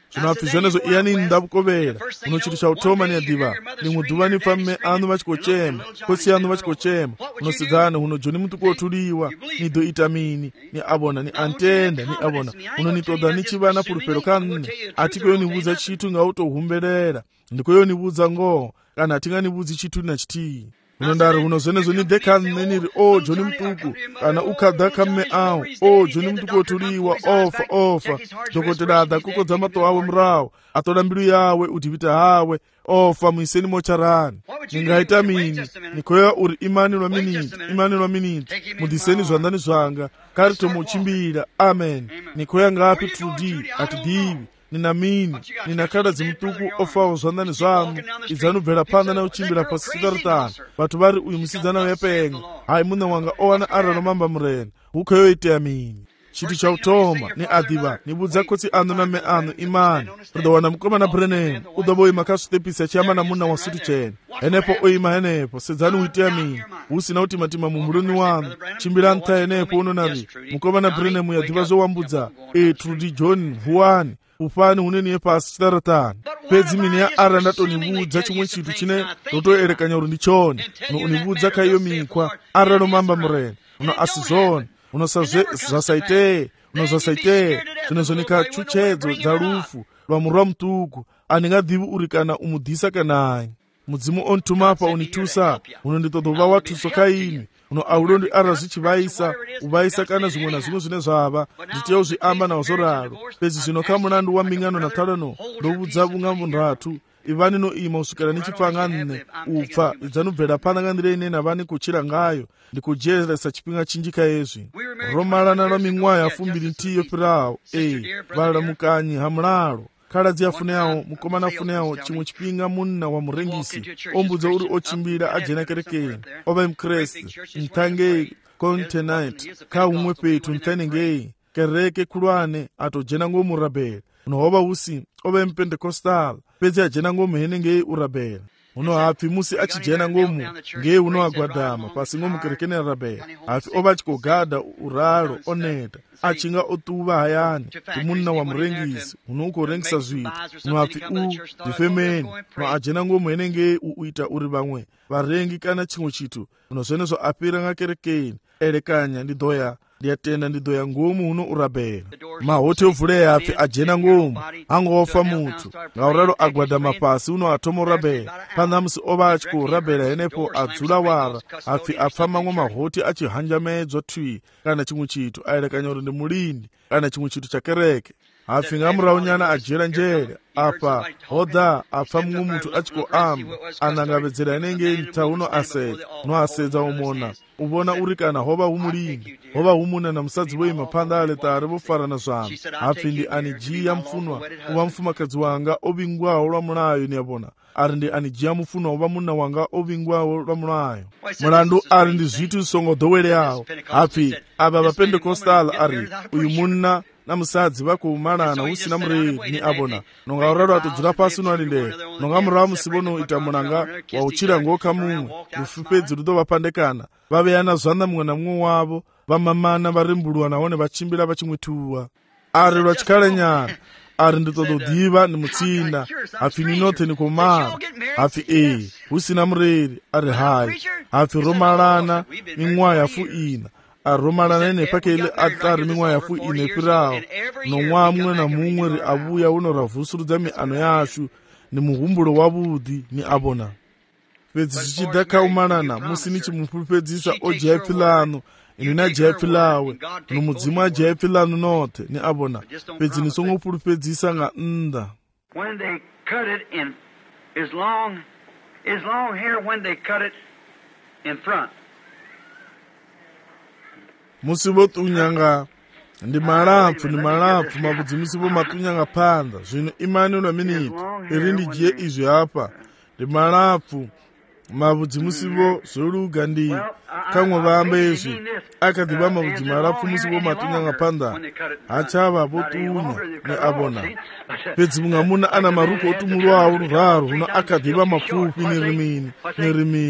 zvino hafi zvenezo iyani ndakukovera uno chinthu chautoma ni adiva nimudhuva nifa mme anu vachikochema kosi anu vachikochema unosidzane uno joni mutu kotuliwa nido itamini ni abona ni antenda ni abona uno nitoda nichivana purupero kanne atikoyo nivuza chitu ngautohumberera ndikoyo nivuza ngo kana atinganivudzi chitu nachitiyi unondari uno zvenezo nidekanne niri o joni mutuku kana ukadha kamme awo o joni mutuku otuliwa ofa ofa dhokotera adha kukodza mato awe murawo atoda mbilu yawe udhivita hawe ofa muiseni mocharani ningaita mini nikoya uri imani lwa miniti imani lwa miniti mudhiseni zvandani zvanga kari tomuchimbira amen nikoya ngapi trudi atidivi nina mini nina kada dzimutuku ofawo zvandani zvangu idzanubvera panda nauchimbira pasikaritani vatu vari uyu musidzana wepenga hai muna wanga owana aranomamba murene hukoyoitea mini chiti chautoma ni adhiva nibudza kotsi anu name anu imani ridowana mukomana Branham udoboima kasvitepisa chiyamana muna wasutu chene enepo oima enepo sedzani uitea mini usina utimatima mumuruni wanu chimbira nta enepo unonari mukomana Branham yadhiva zowambudza e Trudy John huwani upani huneniye pasi chitaratani pedzi mini ya ara ndatonivudza chimwe chitu chine rotoerekanya uri ndichoni uno univudza kaiyo mikwa ara nomamba murene uno asizoni uno zvasaiteye uno zvasaiteye zvinozvonika chuchedzo dzarufu lwamu rwa mutuku andingadhivi uri kana umudhisa kanai mudzimu ontumapa unitusa uno nditodova watuso kaimi uno aulo ndi ara zvichivaisa uvaisa kana zvimwe na zvimwe zvine zvava nditiya uzviamba nawo zoraro pedzi zvino kamunandu wa mingano na talano ndovudza vungambo ndatu ivani no ima usukira nichipfanga nne upfa idzanubvera pana ngandire ine navani kuchira ngayo ndikujeresa chipinga chinjika yezvi romalana lwa ming'wayo afumbiri ntiyo pirawo e vala mukanyi hamulalo kaladzi afuneyawo mukomana afuneyawo chimwe chipinga munna wa murengisi ombudza uri ochimbira ajena kerekeni ove mkresti mtangei continent kaumwe petu mtsanengei kereke kulwane atojena ngo murabela unohova usi ove mpendekostal pedzi ajena ngo muhenengei urabela uno hafi musi achijena ngomu ngei uno agwadama pasi ngo mukerekeni arabela hafi ova achikogadha uralo oneta achinga otuva hayani kumunna wa murengisi uno ukorengisa zvitu uno hafi u difemeni uno ajena ngo muhenengei uuita uri vamwe varengi kana chimwe chitu uno zvenezvo apira ngakerekeni elekanya ndidoya ndiyatenda ndidoya ngomu uno urabela mahoti ovhuleya afi ajena ngomu angofa mutu ngauralo agwadama pasi uno atoma urabela panamusi ova achikurabela enepo adzula wara afi apfa mamwe mahoti achihanjamedzwa twi kana chimwe chitu aelekanya uri ndi mulindi kana chimwe chitu chakereke hafi ngamuraunyana ajera njere apa hodha apfa mumwe mutu achikoamba anangavedzera inenge nta uno asedza no asedza umona uvona uri kana hova humulindi hova humuna na musadzi weima panda aletari vofarana zvanu hafi ndi anijiya mfunwa uva mufumakadzi wanga ovingwawo lwa mulayo niyavona ari ndi anijiya mufunwa uva munna wanga ovingwawo lwa mulayo mulandu ari ndi zvitu zisongodoweleyawo hafi ava vapendekostal ari uyu munna na musadzi vakumalana usina mureri ni abona nonga uraro atodzura pasi unoalindera nonga murava musivono ita munanga wauchira ngoka mumwe rufu pedzi rudovapandekana vaveyana zvanza mumwe na mumwe wavo vamamana varimbulwa naone vachimbira vachimwetuwa ari lwachikale nyana ari nditododhiva ni mutsinda hafi ninote nikomara hafi e usina mureri ari hai hafi romalana ming'wa yafu ina aromalana ine pakele atari ming'wa yafu ine pirawo nomwa mumwe na mumwe ri avuya uno ravhusurudza miano yashu ni muhumbulo wavudi ni abona pedzi zvichida kaumanana musi nichimupupedzisa ojaipfi lano ini najaipfi lawe nomudzimu ajaipfi lano note ni abona pedzi nisongopupedzisa nga nda when they cut it in is long is long hair when they cut it in front musivo tunyanga ndi malapfu ndi malapfu mabudzi musivo matunyanga panda zvino imani una miniti iri ndijiye izvi apa ndi malapfu mabudzi musivo zoluga ndi kamwe vamba izvi akadhiva mabudzi malapfu musivo matunyanga panda achava votunya ni abona pedzi munga muna ana maruko otumulwawo raro runo akadhiva mapfupi nirimini nirimini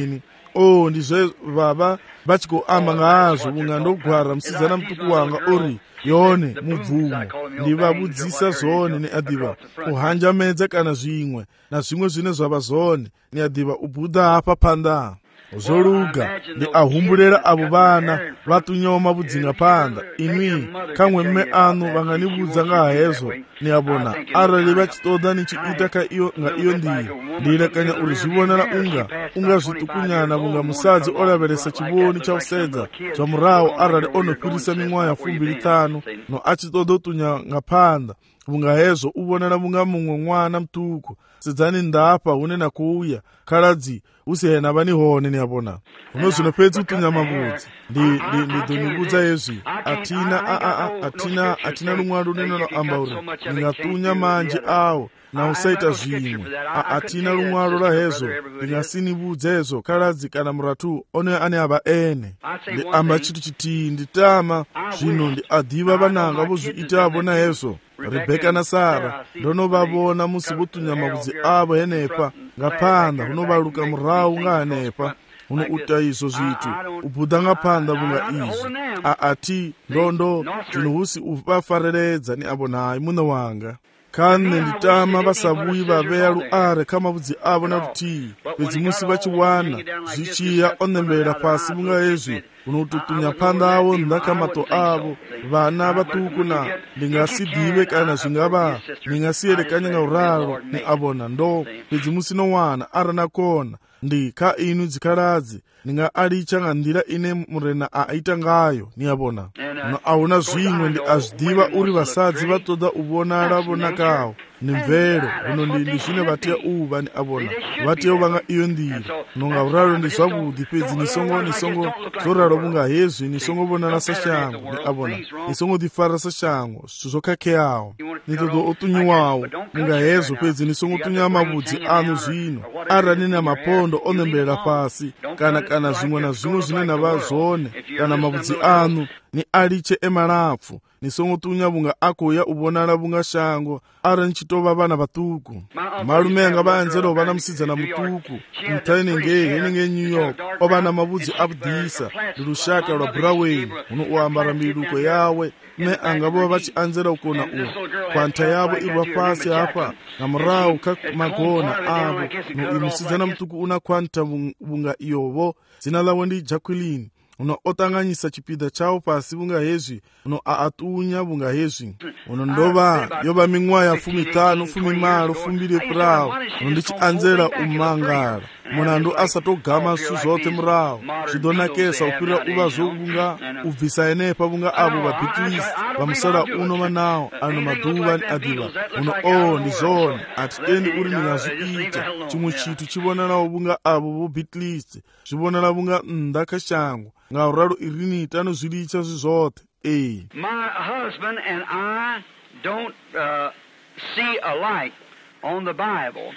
o ndizve baba vachikoamba ngazvo bunga ndogwara musidzana mutuku wanga uri yone mubvumo ndivabudzisa zvone neadhiva uhanjamedza kana zvimwe na zvimwe zvine zvava zvone neadhiva ubudha apa panda zvoluga ndi ahumbulera avo vana vatunyoma budzinga panda inwi kamwe mme anu vanganibudza ngahezo niabona arali vachitoda nichiita ka iyo nga iyo ndiyo ndilekanya uri zvibonera unga unga zvitukunyana bunga musadzi olaveresa chivoni cha usedza zva murawo arali onokwirisa mimwaya fumbiri tano no achitoda utunya ngapanda bunga hezo ubonera bunga mumwe mwana mtuku sedzani ndapa une na kuuya kaladzi usihena vani hone niabona uno zvinopedza utunya mabudzi ndi ndi ndonibudza yezvi atina a a atina atina lumwalo neno amba uri ndingatunya manje awo na usaita zvimwe atina lumwalo la hezo ndingasinibudza hezo kaladzi kana muratu one ane ava ene ndi amba chitu chiti nditama zvino ndi adhiva vananga vozviitavo na hezo Rebeka na Sara ndonovavona musi votunya mabudzi avo henepa ngapanda unovaluka murawu nga hanepa uno uta izvo zvitu ubudha ngapanda bunga izvi aati ndondo zvino husi uvafareredza ni avo nayi muna wanga kane nditama vasavuyi vaveya luare kamabudzi avo na rutii pedzi musi vachiwana zvichiya onembera pasi bunga hezvi unotutunya panda avo ndakamato avo vana vatuku na ndingasidive kana zvingava ndingasiyelekanya ngauraro ni avona ndo pedzi musi nowana arana kona ndi ka inu dzikaladzi ninga alicha nga ndira ine murena aita ngayo niabona no auna zvimwe ndi azvidiva uri vasadzi vatoda ubonala vonakawo ni mvero uno ndi zvine vatiya uva ni avona vatiya uvanga iyo ndiro nonga uraro ndi zvavudi pedzi nisongo nisongo zoraro bunga hezvi nisongo vonala sashango ni avona nisongo difara sashango zvokhakeyawo nitodo otunyuwawo munga hezvo pedzi nisongo tunya mabudzi anu zvino arani na mapondo onembera pasi kana kana zvimwe na zvimwe zvine nava zvone kana mabudzi anu ni aliche emalapfu nisongo tunya bunga akoya ubonala bunga shango ara nchitova vana vatuku malume anga vaanzela vana musidzana mutuku mtaine ngeye yenenge New York ovana mabudzi abudisa lushaka lwa Broadway uno uambara miluko yawe me anga vo vachianzela ukona u kwanta yavo irwa pasi hapa na murawu ka magona avo no imusidzana mutuku una kwanta bunga iyovo zina lawo ndi Jacqueline uno otanganyisa chipida chao pasi bunga hezvi uno aatunya bunga hezvi uno ndova yoba mingwaya fumi tano fumi malo fumbire prawo uno ndichianzela umangala munandu asatogama su zote murawo zvidonakesa upira uva zobunga ubvisa enepa bunga avo vabhitlist vamusala uno manawo ano maduva ni adiva uno o ndi zone atitendi uri ningazviita chimwe chitu chivonanawo bunga avo vobhitlist zvivonana bunga ndakashango ngauraro irini tano zvilicha zvizote eh My husband and I don't uh, see alike on the Bible.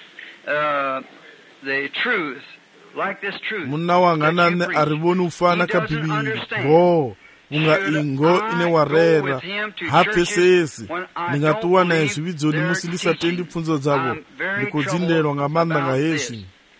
Uh, the truth, like this truth. Munna wanga nane arivoni ufana kabibili go unga ingo ine warera hapesesi ningatuwa na zvividzo nimusilisa tendi pfunzo dzavo nikudzindelwa ngamanda nga Yesu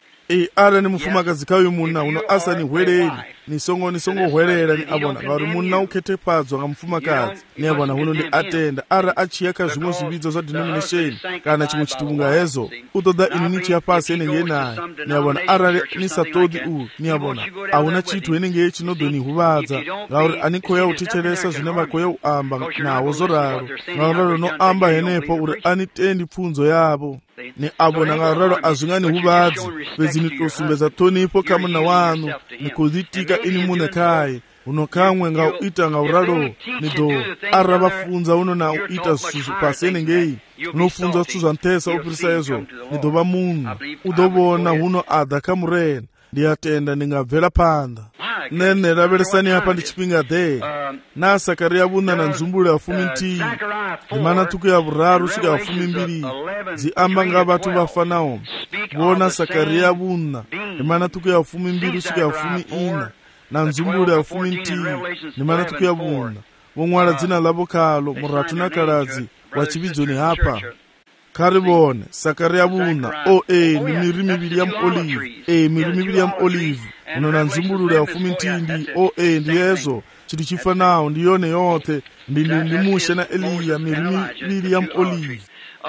e ara ni mufumakazi kayo munna uno asa ni hwereri ni songo ni songo hwerera ni abona ngari munna ukete padzwa nga mufumakazi ni abona huno ndi atenda ara achiyaka zvimwe zvividzo za denomination kana chimwe chitubunga hezo utoda inini chiya pasi enenge naye ni abona ara ni satodi u ni abona auna chitu enenge chinodoni huvadza ngari anikoya uticheresa zvine makoya uamba nawo zoraro ngari no amba henepo uri anitendi pfunzo yavo ni abona ngararo azungani huvadzi pezini tosumbeza tonipo kamuna wanu ni kuzitika ini mune kai uno kamwe nga uita nga uraro ni do araba funza uno na uita suzu pasene ngei uno funza suzu ntesa upirisa ezo ni do ba mungu udobona uno ada kamurena ndi atenda ningabvela panda nene raveresani hapa ndi chipinga de na Sakaria bunda na nzumbule ya fumi nti imana tuku ya vuraru shika ya fumi mbili ziamba nga batu bafanao bona Sakaria bunda imana tuku ya fumi mbili shika ya fumi ina na nzumbule ya fumi nti imana tuku ya bunda wongwala zina labo kalo muratu na kalazi wachibidzo ni hapa karibone Sakaria buna o e ni miri mibiri ya olive e miri mibiri ya olive unona nzumbulule ya fumintindi o e ndiyezo chitu chifanao ndiyone yote ndini nimushe na Eliya miri mibiri ya olive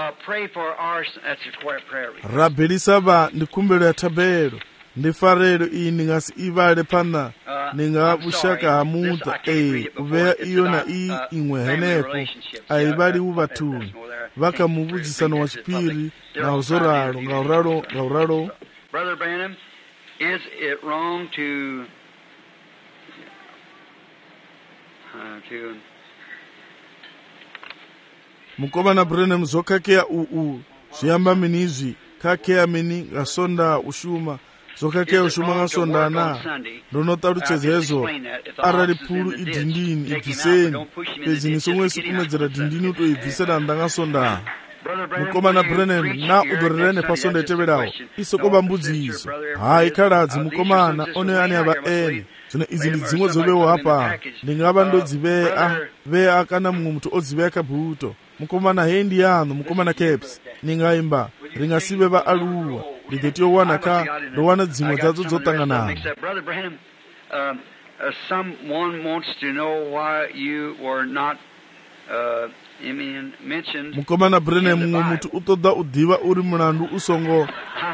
rabelisaba ndikumbelo ya tabelo ndifarelo iyi ningasi ivale pana ninga bushaka hamuta e ubeya iyo na iyi ingwe henepo aibali uvatuni vaka mubuzisano wa chipiri na uzoralo ngauralo ngauralo. Brother Branham, is it wrong to uh, to Mukoma Branham zokakea uu ziyamba minizvi kakea mini ngasonda ushuma zokakea ushuma ngasonda na ndonotaruchezezo arali pulu idindini ibviseni pezi nisomwesi kumedzera dindini uto ibvisera ndangasonda. Mukoma na Branham na udorerene pasonda eteverawo isokoba mbudzi izo hayi kaladzi mukomana one ani ava ene zvino izi ndi dzimwe zovewa hapa ndingava ndodzivea vea kana mumwe mutu odziveka bhuto mukomana hendi yano mukomana caps ningaimba ringasive va aluwa rigetiyowana ka ndowana dzimwe dzadzo dzotanganana. Brother Branham, um, uh, someone wants to know why you were not uh, Mukomana Branham mumwe mutu utoda udiva uri mulandu usongo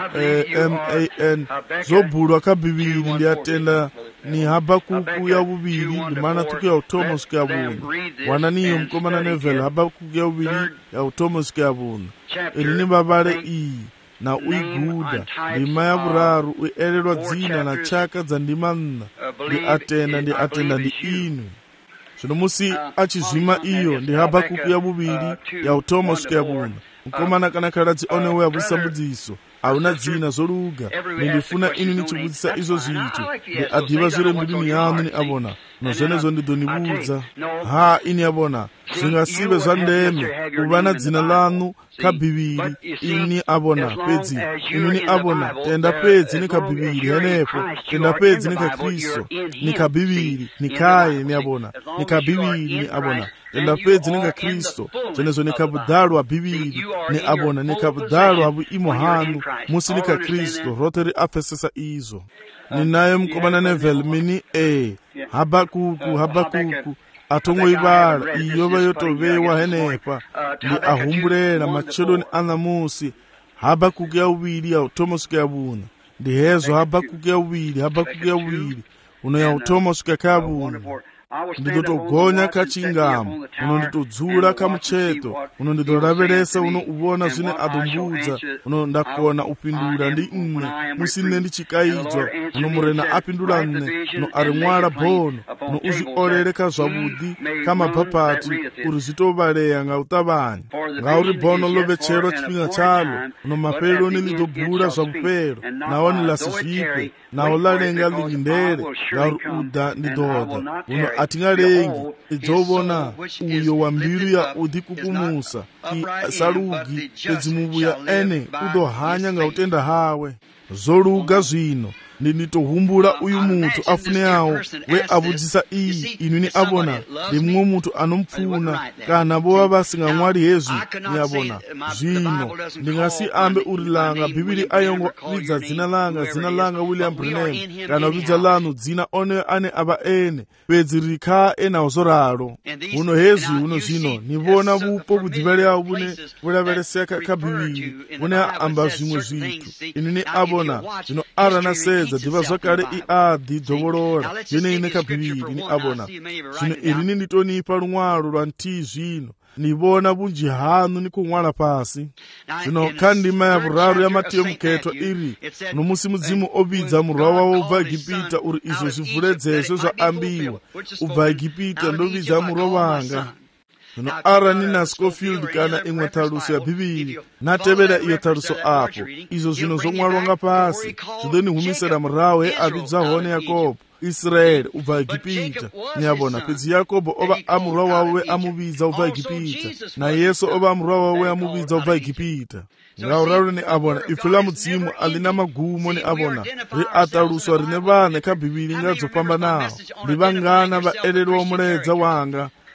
M A N zobhulwa kabiviri ndiyatenda ni Habakuku ya bubiri ndimana tuku ya Thomas ya bunu wana niyo mukomana Neville Habakuku ya bubiri ya Thomas ya bunu irini babale iyi na uiguda ndima ya buraru uelelwa dzina na chaka za ndimanna ndi atenda ndi atenda ndi inu. Zvino musi achizvima iyo ndi Habakuku ya bubiri ya Thomas ya bunu mukomana kana kaladzi onewe ya busambudziso auna dzina zoluga ndifuna inu nichibudzisa izo zvitu ndi adiva zvire mbiri yanu ni abona nozvenezo ndidonibudza ha ini abona zvingasive zvandeme uvana dzina lanu kabiviri ini abona pedzi inuni abona tenda pedzi nikabiviri henepo tenda pedzi nikakristo nikabiviri nikaye ni abona nikabiviri ni abona tenda pedzi nikakristo zvenezo nikabudalwa biviri ni abona nikabudalwa abu imo hanu musi nikakristo roteri afesesa izo ninaye mukomana Neville mini e Habakuku Habakuku atongo ibala iyoba yotovewa henepa ndi ahumbulera macheloni anamusi Habakuku ya ubiri ya Thomas ya buna ndi hezo Habakuku ya ubiri Habakuku ya ubiri uno ya Thomas ya kabuna nditotogonya kachingamo uno nditodzula kamucheto uno nditoraveresa uno uvona zvine adombudza uno ndakona upindula ndi nne musine ndi chikaidzwa uno murena apindula nne uno ari mwala bono uno uzviorereka zvavudi kamabhapati uri zvitovaleya ngautavanya ngauri bono lovechero chipinga chalo uno mapelo nilidobhula zvavupero nawo nilasizvipe nawo lalenga lilindere ngauri uda ndidodha uno atingalengi idzovona uyo wa mbilu ya udi kukumusa ki salugi pedzimubuya ene udohanya ngautenda hawe zoluga zvino ndinitohumbula uyu mutu afune yawo we abudzisa iyi inuni abona ndi mumwe mutu anomupfuna kana bova vasingamwali hezvi ni abona zvino ndingasi ambe urilanga bhibili ayongo vidza dzina langa dzina langa William Branham kana vidza lanu dzina one ane ava ene pedzi rikha ena uzoralo uno hezvi uno zvino nivona vupo budzivale yawo bune vulavereseka kabhibili bune amba zvimwe zvitu inuni abona zvino arana seza diva zvakare iadhi dzovorora yene ine kabhibili ni abona zvino irini nditonipa lumwalo lwa nti zvino nivona bunji hanu nikumwala pasi zvino khandima ya vuraru ya Matiyo muketwa iri nomusi mudzimu obidza murwa wawo ubva Egipita uri izvo zvivhuledzeswe zvaambiwa ubva Egipita ndobidza murwa wanga. Zvino Arani na Scofield kana imwe taluso ya bhibili natevera iyo taluso apo izvo zvino zvomwalwa pasi zvidonihumisira murawo heabidza hone Yakobo Israeli ubva Egipita nyabona pedzi Yakobo ova amurwa wawe amubidza ubva Egipita na Yesu ova amurwa wawe amubidza ubva Egipita ngauralo ni abona ife la mudzimu alina magumo ni abona ri ataluswa rine vane kabhibili ngadzopamba nawo ndi vangana vaelelwa muledza wanga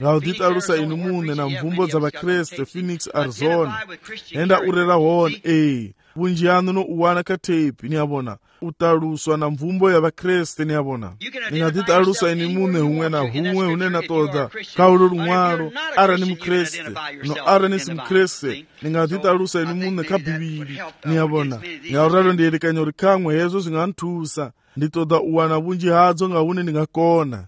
nga u ḓiṱalusa ini muṋe na mvumbo dza vhakreste Phoenix, Arizona. Enda u rera hone, ee, vhunzhi haṋu no u wana kha theipi, ni a vhona, u ṱaluswa na mvumbo ya vhakreste, ni a vhona. Ni nga ḓiṱalusa ini muṋe huṅwe na huṅwe hune na ṱoḓa kha ulo luṅwalo, arali ni mukreste. No arali ni si mukreste, ni nga ḓiṱalusa ini muṋe kha Bivhili, ni a vhona. Ngauralo ndi elekanya uri khaṅwe hezwo zwi nga nthusa. Ndi ṱoḓa u wana vhunzhi hadzo nga hune ndi nga kona.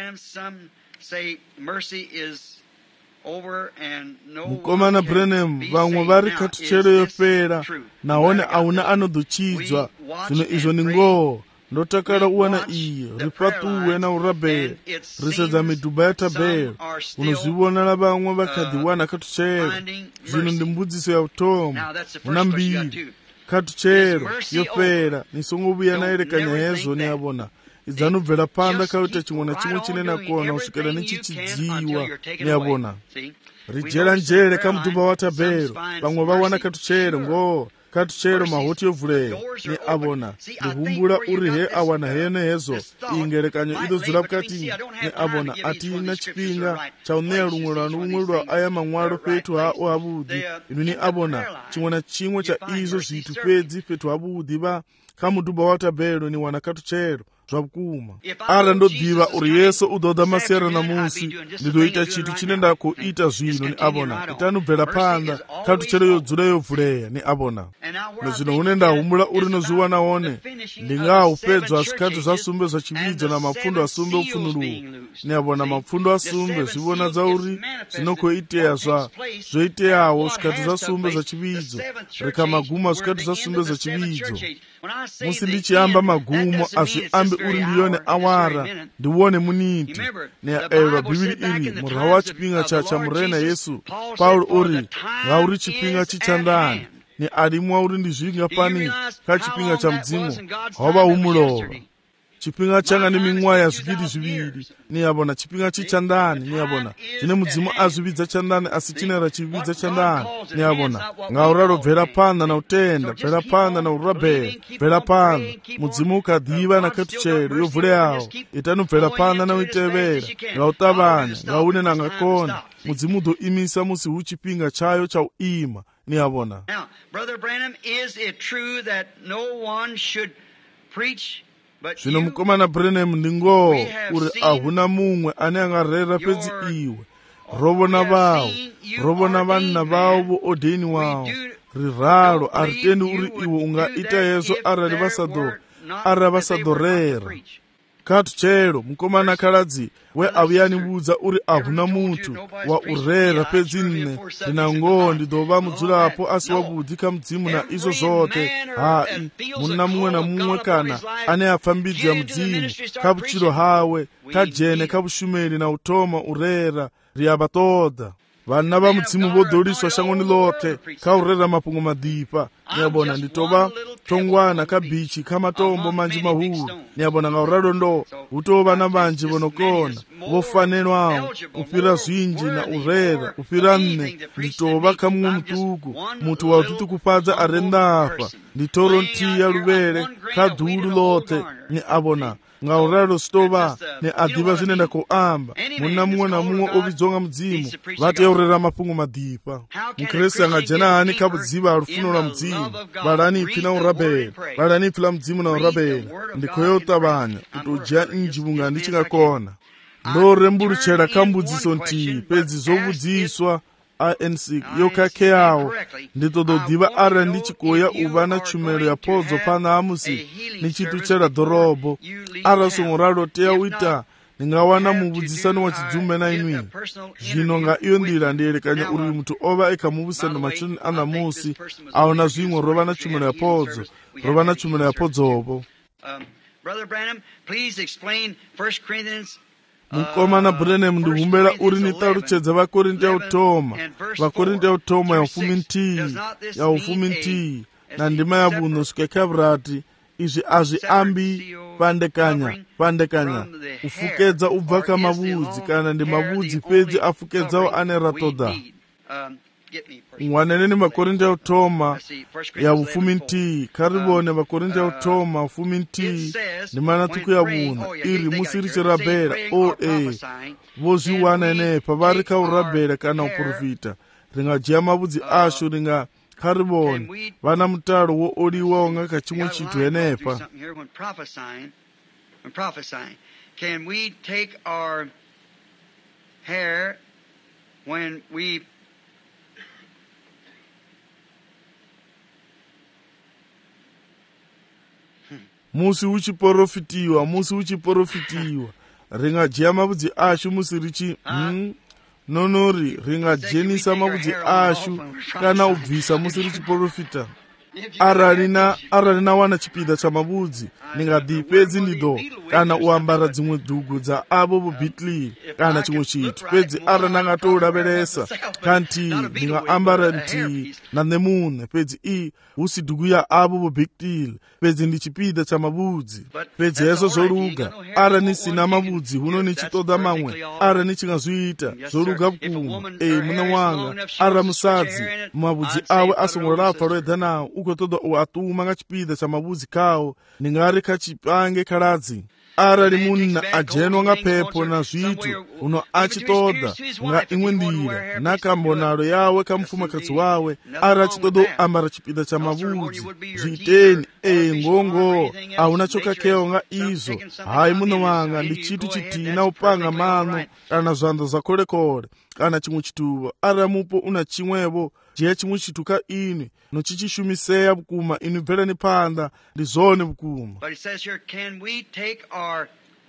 Mukomana Branham, vhaṅwe vha ri khathutshelo yo fhela nahone a huna a no ḓo tshidzwa. Zwino izwo ni ngoho. Ndo takala u wana iyo, ri fhaṱuwe na u rabela, ri sedza miduba ya thabelo. Uno zwi vhonala vhaṅwe vha kha ḓi wana khathutshelo. Zwino ndi mbudziso ya u thoma. Huna mbili. Khathutshelo yo fhela, ni songo vhuya na elekanya hezwo, ni a vhona. Idzani u bvela phanḓa kha u ita tshiṅwe na tshiṅwe tshine na kona u swikela ni tshi tshidziwa, ni a vhona. Ri dzhiela nzhele kha muduba wa thabelo. Vhaṅwe vha wana khathutshelo ngoho. Khathutshelo mahothi yo vulea, ni a vhona. Ndi humbula uri he a wana hene hezwo, iyi ngelekanyo i ḓo dzula vhukati, ni a vhona. A ti na tshifhinga tsha u ṋea luṅwe lwa luṅwe lwa aya maṅwalo fhethu hao havhuḓi. Inu ni a vhona tshiṅwe na tshiṅwe tsha izwo zwithu fhedzi fhethu havhuḓi vha kha muduba wa thabelo ni wana khathutshelo zwa vhukuma. Arali ndo ḓivha uri Yesu u ḓo ḓa masiari ṋamusi, ndi ḓo ita tshithu tshine nda khou ita zwino, ni a vhona. Itani u bvela phanḓa, khathutshelo yo dzula yo vulea, ni a vhona. Na zwino hune nda humbula uri no zwi wana hone, ndi nga u fhedzwa zwikhathi zwa sumbe zwa tshivhidzo na mapfundo a sumbe u pfunuluwa. Ni a vhona mapfundo a sumbe zwi vhonadza uri zwino khou itea zwa zwo iteaho zwikhathi zwa sumbe zwa tshivhidzo. Ri kha maguma zwikhathi zwa sumbe zwa tshivhidzo. Musi ndi tshi amba magumo a zwi ambi uri ndi yone awara, ndi wone muniti. Ni a elwa Bivhili iri murahu wa tshifhinga tsha tsha murena Yesu. Paulo uri ngauri tshifhinga tshi tshanḓani. Ni a limuwa uri ndi zwingafhani kha tshifhinga tsha mudzimu, ho vha hu mulovha. Tshifhinga tshanga ni miṅwaha ya zwigidi zwivhili. Ni a vhona tshifhinga tshi tshanḓani, ni a vhona. Zwine mudzimu a zwi vhidza tshanḓani a si tshine ra tshi vhidza tshanḓani, ni a vhona. Ngauralo bvela phanḓa na u tenda, bvela phanḓa na u rabela, bvela phanḓa. Mudzimu u kha ḓivha na khathutshelo yo vuleaho. Itani u bvela phanḓa na u itevhela nga u ṱavhanya, nga hune na nga kona. Mudzimu u ḓo imisa musi hu tshifhinga tshayo tsha u ima, ni a vhona. Now, Brother Branham, is it true that no one should preach? Zwino mukomana Branham, ndi ngoho uri a huna muṅwe ane a nga rera fhedzi iwe. Ro vhona vhawo, ro vhona vhanna vhawo vho ordainiwaho. Ri ralo, a ri tendi uri iwe u nga ita hezwo arali vha sa ḓo arali vha sa ḓo rera. Khathutshelo, mukomana Khaladzi, we a vhuya ni vhudza uri a huna muthu wa u rera fhedzi nne ndi na ngoho ndi ḓo vha mudzulapo a si wavhuḓi kha mudzimu na izwo zwoṱhe. Hai, munna muṅwe na muṅwe kana ane a pfa mbidzi ya mudzimu kha vhutshilo hawe, kha dzhene kha vhushumeli na u thoma u rera, ri a vha ṱoḓa. Vhanna vha mudzimu vho ḓoliswa shangoni ḽoṱhe kha u rera mafhungo maḓipha. Ni a vhona ndi tou vha thongwana kha bichi kha matombo manzhi mahulu. Ni a vhona nga u ralo ndo hu tou vha na vhanzhi vho no kona vho fanelwaho u fhira zwinzhi na u rera u fhira nne. Ndi tou vha kha muṅwe muṱuku, muthu wa u ṱuṱukufhadza a re nnḓa afha. Ndi thoro nthihi ya luvhele kha ḓulu ḽoṱhe. Ni a vhona nga u ralo sitovha ni a ḓivha zwine nda khou amba. Munna muṅwe na muṅwe o vhidzwa nga mudzimu vha tea u rera mafhungo maḓipha. Mukriste anga dzhena hani kha vhudzivha ha lufuno lwa mudzimu? Vhalani ipfi na u rabela, vhalani ipfi ḽa mudzimu na u rabela. Ndi khou ya u ṱavhanya u tou dzhia nnzhi vhunga ndi tshi nga kona. Ndo rembulutshela kha mbudziso nthihi fhedzi zwo vhudziswa I N C yo khakheaho. Ndi ṱoḓa u ḓivha arali ndi tshi khou ya u vha na tshumelo ya phodzo phanḓa ha musi ni tshi ṱutshela ḓorobo. Arali songo ralo tea u ita, ni nga wana muvhudzisani wa tshidzumbe na inwi. Zwino nga iyo nḓila ndi elekanya uri muthu o vha e kha muvhudzisani matshiloni a ṋamusi. A hu na zwiṅwe, ro vha na tshumelo ya phodzo, ro vha na tshumelo ya phodzovo. Brother Branham, please explain First Corinthians. Mukomana Branham, ndi humbela uri ni ṱalutshedze Vhakorinti ya u thoma, Vhakorinti ya u thoma ya fumi nthihi, ya u fumi nthihi na ndima ya vhuṋa swika kha vhurathi. Izwi a zwi ambi fhandekanya, fhandekanya, u fukedza u bva kha mavhudzi, kana ndi mavhudzi fhedzi a fukedzaho ane ra ṱoḓa. ngwaneneni makorinto yautoma ya ufumi nti karibone makorinto yautoma ufumi nti ni manatuku ya buna iri musiriche rabela o e vozi wanene pavari kaurabela kana uprofita ringa jama budzi ashu ringa karibone vana mutaro wo oliwa onga kachimwe chitu henepa. Can we take our hair when we musi uchiprofitiwa musi uchiprofitiwa ringajia mabudzi ashu musi richi hmm? nonori ringajenisa mabudzi ashu kana ubvisa musi richiprofita. aralina aralina wana chipida cha mabudzi ningadi pedzi ndido kana uambara dzimwe dhugu dza avo vobitli kana chimwe chitu pedzi arana ngatoulavelesa kanti ndingaambara nti na nemune pedzi i usi dhugu ya avo vobitli pedzi ndi chipida cha mabudzi pedzi yeso zoluga ara nisina mabudzi huno nichitoda mamwe ara nichingazviita zoluga bukuma e muna wanga ara musadzi mabudzi awe asongolafa loedza nawo uko todo uatuma nga chipida cha mabudzi kawo ningari kachipange kaladzi arali munna ajenwa nga pepo na zvitu uno achitoda nga imwe ndira nakambonalo yawe kamfumakadzi wawe ara achitodo ambara chipida cha mabudzi zviiteni e ngongo auna chokakeo nga izo hayi muno wanga ndi chitu chitina upanga mano kana zvanda zakolekole kana chimwe chituva ara mupo una chimwevo jiya chimwe chituka ini nochichishumiseya bukuma inibvela ni panda ndi zone bukuma. But it says here, can we take our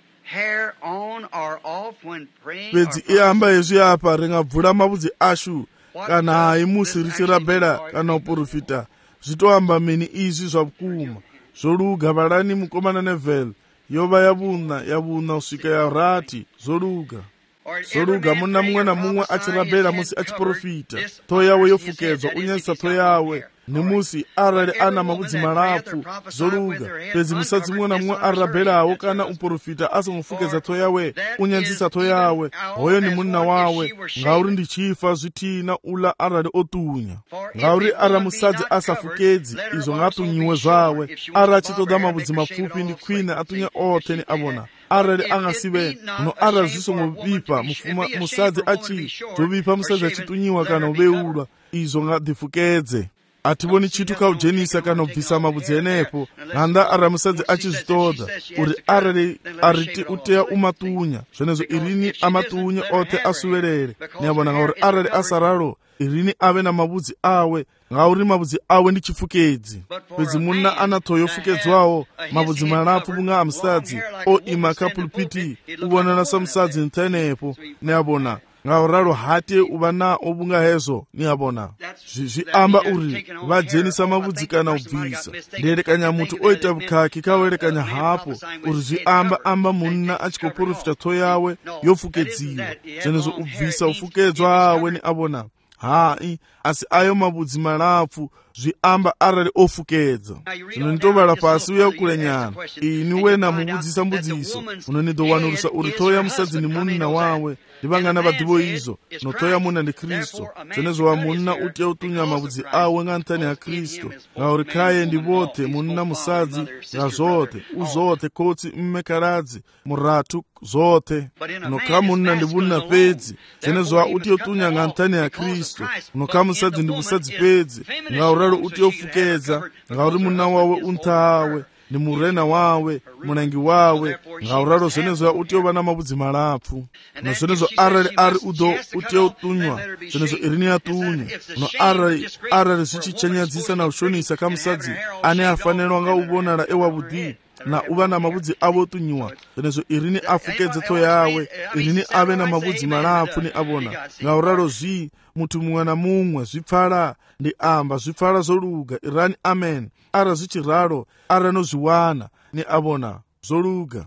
hair on or off when praying? Pedzi iamba yezu yapa ringabvula mabudzi ashu kana hayi musi richirabhela kana uprofita zvitoamba mini izvi zvabukuma zvoluga valani mukomana nevhele yova yavuna yavuna usvika yarati zvoluga zoluga muna mumwe na mumwe achirabhela musi achiprofita to yawe yofukedzwa unyasa to yawe nemusi arali ana mabudzi malapfu zoluga pedzi musadzi mumwe na mumwe arabhelawo kana uprofita asomufukedza to yawe unyanzisa to yawe hoyo ni munna wawe ngauri ndi chifa zvitina ula arali otunya ngauri ara musadzi asafukedzi izvo ngatunyiwe zvawe ara achitoda mabudzi mapfupi ndi khwina atunya othe ni avona arali angasive no ara zvisongovipa mufuma musadzi achi zvovipa musadzi achitunyiwa kana uveulwa izvo ngadifukedze ativoni chitu kaujenisa kana ubvisa mabudzi enepo nanda ara musadzi achizvitoda uri arali ariti uteya umatunya zvenezvo irini amatunya othe asuverere niyavona ngauri arali asaralo irini ave na mabudzi awe ngauri mabudzi awe ndi chifukedzi pedzi munna anato yofukedzwawo mabudzi malapfu bunga amusadzi o ima kapulpiti uvonana samusadzi ntenepo niyavona ngauralo hati uvana obunga hezo niyavona zviamba uri vajenisa mabudzi kana ubvisa nderekanya mutu oita bukaki kawerekanya hapo uri zviamba amba munna achikoprofita to yawe yofukedziwa zvenezo ubvisa ufukedzwa awe ni avona hai asi ayo mabudzi malapfu zviamba arali ofukedza zvinonitovala pasi uya kulenyana ini wena mubudzisa mbudziso unonidowanurisa uri toya musadzi ni munna wawe ndivangana vadhivo izvo notoya munna ndi kristu zvenezvo wamunna utiya utunya mabudzi awe ngantani ya kristu ngauri kaye ndi vothe munna musadzi nga zothe uzothe kotsi mmekaradzi muratu zothe noka munna ndi vunna pedzi zvenezvo wa utiya utunya ngantani ya kristu noka musadzi ndi musadzi pedzi ngauralo utiya ufukedza ngauri munna wawe untawe ni murena wawe munangi wawe ngauralo zvenezvo utiya uva na mabudzi malapfu no zvenezvo arali ari udo utiya utunywa zvenezvo irini yatunya no arali arali zvichichanyadzisa na ushonisa kamusadzi ane afanirwa nga uvonala ewavudi na uva na mabudzi avo otunyiwa zvenezvo irini afukedze to yawe irini ave na mabudzi malapfu ni avona ngauralo zvi mutu mumwe na mumwe zvipfala ndi amba zvipfala zoluga irani amen ara zvichiralo ara nozviwana ni avona zoluga.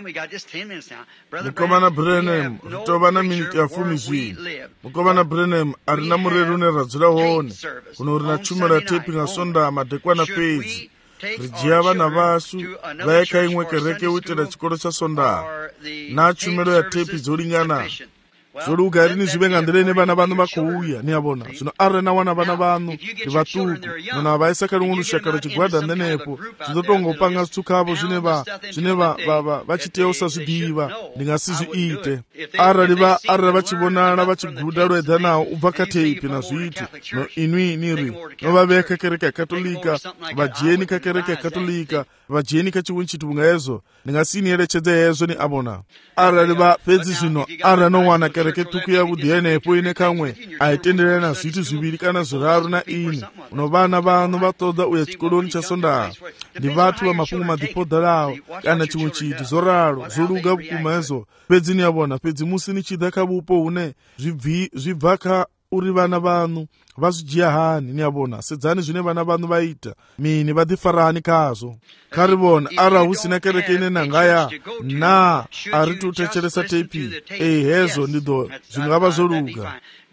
Mukomana Branham ritova na miniti ya fumi zvino mukomana Branham ari na mureri une radzira hone kuno rina chuma ra tepi nga sonda madekwana pedzi rijiya vana vasu vaeka imwe kereke uitira chikoro cha sonda na chumero ya tepi dzolingana zoluka rini zvivenga ndirene vana vanu vakuuya niyabona zvino arena wana vana vanu ndi vatuku nona avaisa kali ungu lushakalo chigwada ndenepo zvidotongopanga zvitsukavo zvine va zvine va va vachiteya usazvidiva ndingasizviite arali va arali vachivonana vachiguda lwedza nawo ubva kateipi na zvitu no inwi niri novaveka kereke yakatolika vajeni kakereke yakatolika vajeni kachiwuni chitunga ezo ndingasinierechedze ezo ni abona arali va pedzi zvino arali nowana kereke tuku yavudhi yenepo ine kamwe aitenderera na zvitu zviviri kana zviraru na ini uno vana vanu vatoda uya chikoloni chasondaha ndi vatu va mafungu madhipodha lawo kana chimwe chitu zoralo zoluga vukuma ezo pedzi niyabona pedzi musi nichida kavupo une zvibva ka uri vana vanu vazvijiya hani niyabona sedzani zvine vana vanu vaita mini vadifarani kazvo karivona ara husina kereke ine nangaya na ari tutecheresa teipi ei hezo ndido zvingava zoluga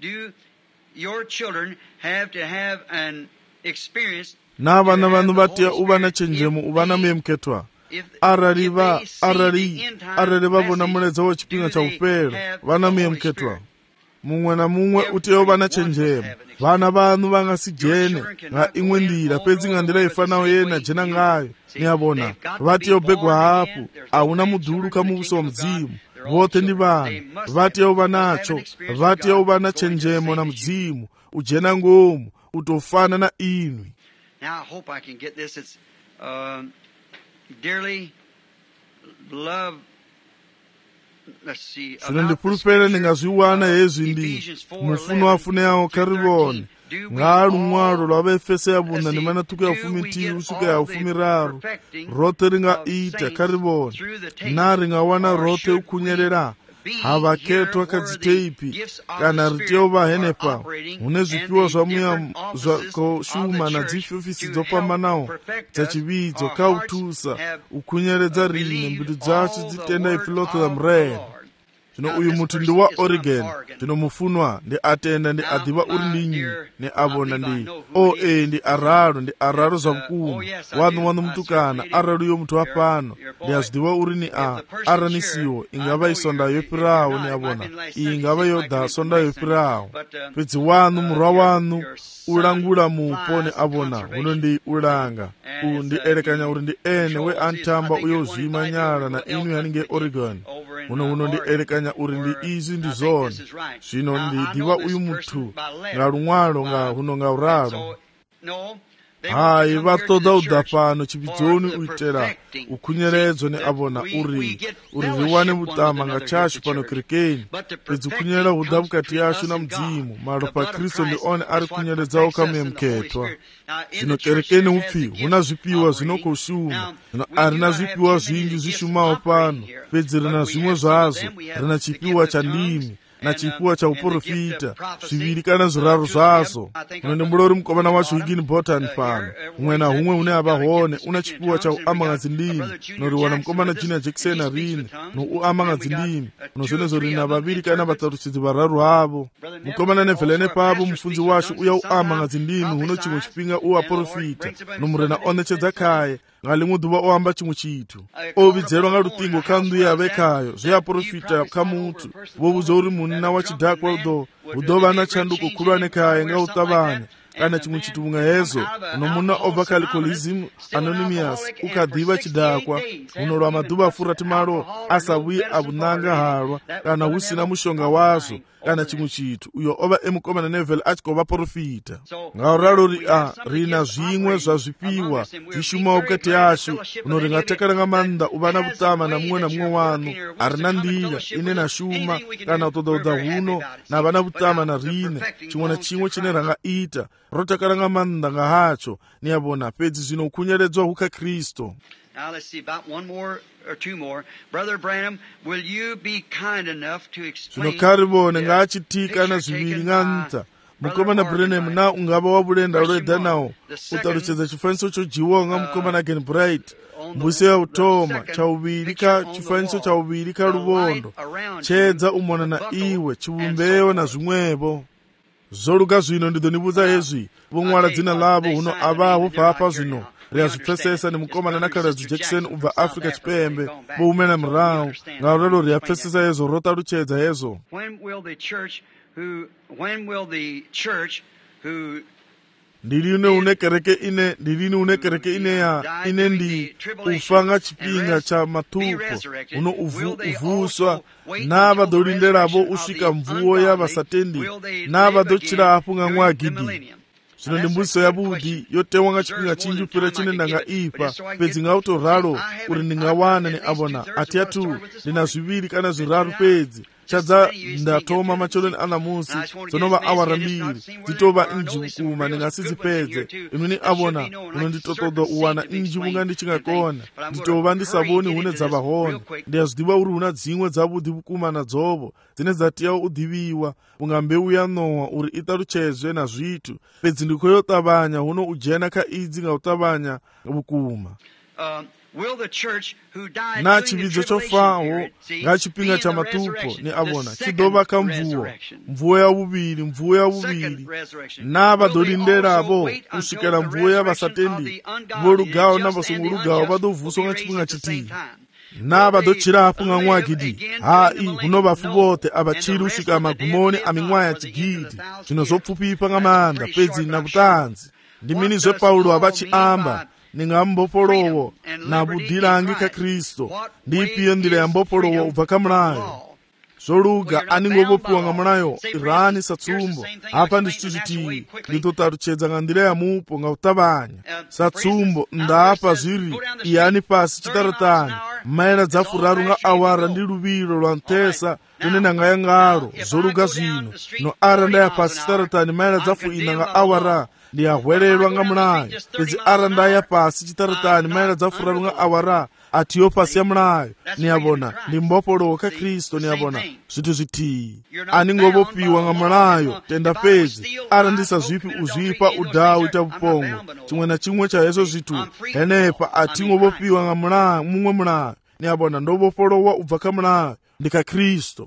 na vana vanu vatiya uvana chenjemo uvana muyemuketwa arali va arali arali vavona muledza wechipinga cha upero vana muyemuketwa mumwe na mumwe uteyo vana chenjemo vana vanu vangasijene nga imwe ndira pedzi nga ndira ifanawo yena jena ngayo niyabona vatiyo begwa hapo auna mudhulu kamuvuso wa mdzimu vote ndi vanhu vatiyo vanacho vatiyo vana chenjemo na mdzimu ujena ngomu utofana na inwi. Now I hope I can get this. It's uh, dearly love. Zvino ndipulupere ndingazviwana hezvi ndi mufuno wafune yawo karivone ngalo mwalo lwavaefeso yabunda ndimanatuku yaufumitivi usuka yaufumiraru rote ringaita karivone na ringawana rote ukunyerera havaketwa kadziteipi kana riteyo vahenepa hune zvipiwa zvamuya zvakoshuma na dzifofisi dzopambanawo dzachividzo kautusa ukunyeredza rine mbidu dzacho dzitenda ipiloto ya mrena. Zvino uyu mutu ndi wa Oregon zvino mufunwa ndi atenda ndi adhiva uri ndinyi ni abona ndi o e ndi araro ndi araro zvamkumu wanu wanu mutukana araro yo mutu wapano ndi azidhiva uri ni a aranisiwo ingava isonda yopirawo ni abona iyi ingava yoda sonda yopirawo pedzi wanu murwa wanu ulangula mupo ni abona uno ndi ulanga u ndi elekanya uri ndi ene we antamba uyo zima nyala na inu yaninge Oregon uno uno ndi elekanya uri ndi izi ndi zone zvino ndi diva uyu mutu nga lumwalo nga huno nga uraro hayi vatoda udapano chividzoni uitera ukunyeredzo ni abona uri uri riwane vutama nga chacho pano kerekeni pedzi ukunyerera uda vukati yacho na mdzimu malo pa Kristo ndi one ari kunyeredzawo kamuyemuketwa. Zvino kerekeni upfi huna zvipiwa zvinokoshuma zvino arina zvipiwa zvinji zvishumawo pano pedzi rina zvimwe zvazvo rina chipiwa cha ndimi na chipiwa cha uprofita zviviri kana zviraru zvazvo. Uno ndi mulori mukomana wacho Higginbotham pano umwe na humwe une avahone una chipiwa cha uamang'adzi ndimi noriwana mukomana Junior Jackson arini no uamang'adzi ndimi uno zvenezo rina vaviri kana vataruchidzi vararu havo mukomana Nevelene pavo mufunzi wacho uya uamang'adzi ndimi huno chimwe chipinga uaprofita nomurena onechedza kaye ngalimwe dhuva oamba chimwe chitu ovidzerwa nga lutingo kandu yavekayo zveaprofita kamutu vovuza uri munna wachidhakwa udo udova na chanduko khulwane kaye nga utavane kana chimwe chitu unga hezo uno munna obva Alcoholism Anonymous ukadhiva chidakwa uno lwa madhuva afurati malo asavuye abunanga halwa kana husina mushonga wazo kana chimwe chitu uyo ova emukomana Neville achikova profita ngauralo ri a rina zvimwe zvazvipiwa zvishumawo vukati yacho uno ringatekera nga manda uvana vutama na mumwe na mumwe wanu arina ndira ine na shuma kana utoda huno na vana vutama na rine chimwe na chimwe chine rangaita rotekera nga manda nga hacho niyabona pedzi zvino ukunyeredzwa huka Kristo. Now let's see about one more or two more. Brother Branham, will you be kind enough to explain? Zvino karivone ngachitika na zviviri nganta mukomana Branham na ungava wabulenda lwedza nawo utaruchedza chifaniso chojiwa nga mukomana Ken Bright mbuse ya utoma cha uviri ka chifaniso cha uviri ka lubondo chedza umona na iwe chivumbeyo na zvimwevo zoluka zvino ndidonibuza hezvi vomwala dzina lavo huno avavo papa zvino ri a zwi pfesesa ni mukomana na khaladzi Jackson u bva Afrika Tshipembe vho humela murahu ngauralo ri a pfesesa hezwo ro ṱalutshedza hezwo. Ndi lini une kereke ine ndi lini une kereke ine ya ine ndi ufa nga tshifhinga tsha mathupo uno uvu uvuswa na vha ḓo lindelavo u swika mvuwo ya vhasatendi na vha ḓo tshila hafhu nga ṅwaha gidi. Zwino ndi mbudziso yavhuḓi yo tewa nga tshifhinga tshinzhi u fhira tshine nda nga ifha, fhedzi nga u tou ralo uri ndi nga wana ni a vhona a thi athu ndi na zwivhili kana zwiraru fhedzi. Tshadza nda thoma matsheloni a ṋamusi dzo no vha awara mbili dzi tou vha nnzhi vhukuma ndi nga si dzi fhedze. Inwi ni a vhona uno ndi tou ṱoḓa u wana nnzhi vhunga ndi tshi nga kona, ndi tou vha ndi sa vhoni hune dza vha hone. Ndi a zwi ḓivha uri hu na dziṅwe dzavhuḓi vhukuma na dzovho dzine dza tea u ḓivhiwa vhunga mbeu ya Nowa uri i ṱalutshedzwe na zwithu, fhedzi ndi khou yo ṱavhanya huno u dzhena kha idzi nga u ṱavhanya vhukuma. Na tshivhidzo tsho faho nga tshifhinga tsha mathupo ni a vhona tshi ḓo vha kha mvuwo, mvuwo ya vhuvhili, mvuwo ya vhuvhili. Na vha ḓo lindelavho u swikela mvuwo ya vhasatendi, vho lugaho na vha songo lugaho vha ḓo vuswa nga tshifhinga tshithihi. Na vha ḓo tshila hafhu nga ṅwaha gidi. Hai, huno vhafu vhoṱhe a vha tshili u swika magumoni a miṅwaha ya tshigidi. Zwino zwo pfufhifha nga maanḓa, fhedzi na vhuṱanzi ndi mini zwe Paulo a vha tshi amba ni nga mbofholowo na vhuḓilangi kha Kristo. Ndi ifhio nḓila ya mbofholowo u bva kha mulayo? Zwo luga a ni ngo vhofhiwa nga mulayo, irani sa tsumbo. Hafha ndi zwithu zwithihi ndi ḓo ṱalutshedza nga nḓila ya mupo nga u ṱavhanya. Sa tsumbo nnḓa hafha zwiri iyani fhasi tshiṱaratani maila dza furaru nga awara ndi luvhilo lwa nṱhesa lune na nga ya ngalo. Zwo luga zwino no ara nda ya fhasi tshiṱaratani maila dza fuina nga awara ndi a hwelelwa nga mulayo, fhedzi ara nda ya fhasi tshiṱaratani maila dza furaru nga awara a thiho fhasi ya mulayo. Ni a vhona ndi mbofholowo kha Kristo. Ni a vhona zwithu zwithihi a ni ngo vhofhiwa nga mulayo, tenda fhedzi ara ndi sa zwifhi u zwifha u daha u ita vhupongo tshiṅwe na tshiṅwe tsha hezwo zwithu henefha a thi ngo vhofhiwa nga mulayo muṅwe mulayo. Ni a vhona ndo vhofholowa u bva kha mulayo, ndi kha Kristo.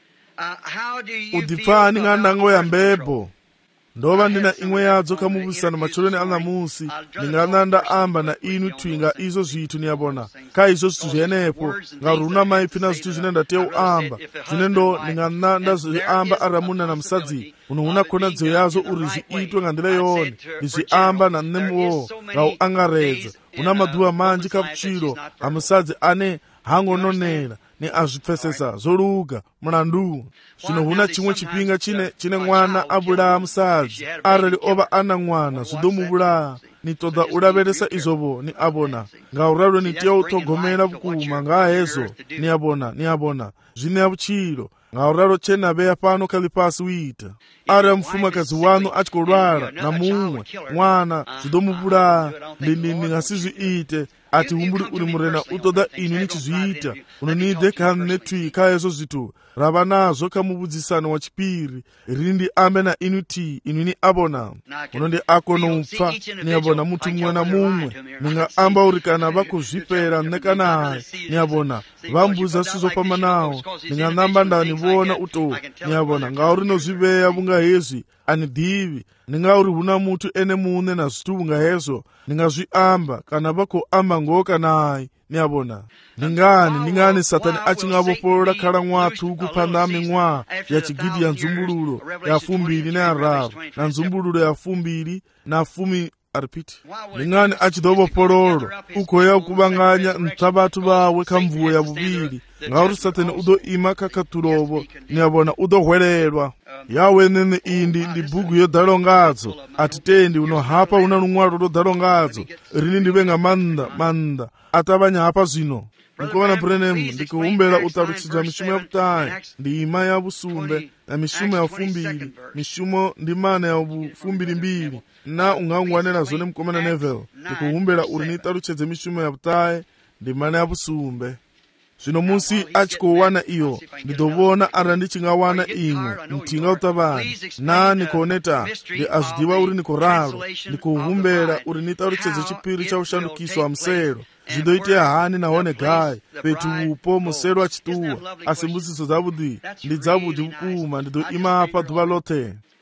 U ḓipfani nga ndango ya mbebo? Ndo vha ndi na iṅwe yadzo kha muvhudzisano matsheloni a ṋamusi. Ndi nga ṋa nda amba na inwi thwi nga izwo zwithu. Ni a vhona kha izwo zwithu zwenefho ngauri hu na maipfi na zwithu zwine nda tea u amba zwine ndo ndi nga ṋa nda zwi amba ara munna na musadzi huno hu na khonadzeo yazwo uri zwi itwe nga nḓila yone. Ndi zwi amba na nṋe muwo nga u angaredza. Hu na maḓuvha manzhi kha vhutshilo ha musadzi ane ha ngo nonela. Ni a zwi pfesesa zwo luga mulandu. Zwino hu na tshiṅwe tshifhinga tshine tshine ṅwana a vhulaha musadzi. Arali o vha a na ṅwana zwi ḓo mu vhulaha. Ni ṱoḓa u lavhelesa izwovho. Ni a vhona ngauralo ni tea u ṱhogomela vhukuma nga hezwo. Ni a vhona ni a vhona zwine ya vhutshilo ngauralo tshe na vhea fhano kha ḽifhasi u ita. Arali mufumakadzi waṋu a tshi khou lwala na muṅwe ṅwana zwi ḓo mu vhulaha. Ndi ndi nga si zwi ite. A thi humbuli uri murena u ṱoḓa ini ni tshi zwi ita. Uno ni ḓe kha nṋe thwi kha hezwo zwithu ra vha nazwo kha muvhudzisano wa tshipiri. Ri ndi ambe na inwi thi inwi ni a vhona. Uno ndi a kona u pfa. Ni a vhona muthu muṅwe na muṅwe ni nga amba uri kana vha khou zwifhela nṋe kana hayi. Ni a vhona vha mbudza zwithu zwo fhambanaho. Ni nga ṋamba nda ni vhona u tou. Ni a vhona ngauri no zwi vhea vhunga hezwi a ni ḓivhi. Ndi ngauri hu na muthu ene muṋe na zwithu vhunga hezwo ni nga zwi amba kana vha khou amba ngoho kana hayi. Ni a vhona ndi ngani ndi ngani Saṱani a tshi nga vhofholola khalaṅwaha ṱhukhu phanḓa ha miṅwaha ya tshigidi ya nzumbululo ya fumbili na ya raru na nzumbululo ya fumbili na fumi repeat. Ndi ngani a tshi ḓo vhofhololwa u khou ya u kuvhanganya nṱha vhathu vhawe kha mvuwo ya vhuvhili ngauri Saṱani u ḓo ima kha khaṱulovo. Ni a vhona u ḓo hwelelwa. Yawe nene iyi ndi ndi bugu yo ḓalaho ngadzo. A thi tendi uno hafha hu na luṅwalo lwo ḓalaho ngadzo. Rini ndi vhe nga maanḓa maanḓa a ṱavhanya hafha zwino. Mukovana Branham ndi khou humbela u ṱalutshedza mishumo ya vhuṱahe, ndima ya vhusumbe na mishumo ya fumbili. Mishumo ndi mana ya vhufumbili mbili na u nga ngwanela zwone mukomana Neville. Ndi khou humbela uri ni ṱalutshedze mishumo ya vhuṱahe ndi mana ya vhusumbe. Zwino musi a tshi khou wana iyo ndi ḓo vhona arali ndi tshi nga wana iṅwe nthihi nga u ṱavhanya. Na ni khou neta ndi a zwi ḓivha uri ni khou ralo. Ndi khou humbela uri ni ṱalutshedze tshipiri tsha u shandukiswa ha muselo. Zwi ḓo itea hani nahone gai fhethu vhupo muselo a tshi ṱuwa. A si mbudziso dzavhuḓi ndi dzavhuḓi vhukuma. Ndi ḓo ima hafha ḓuvha ḽoṱhe.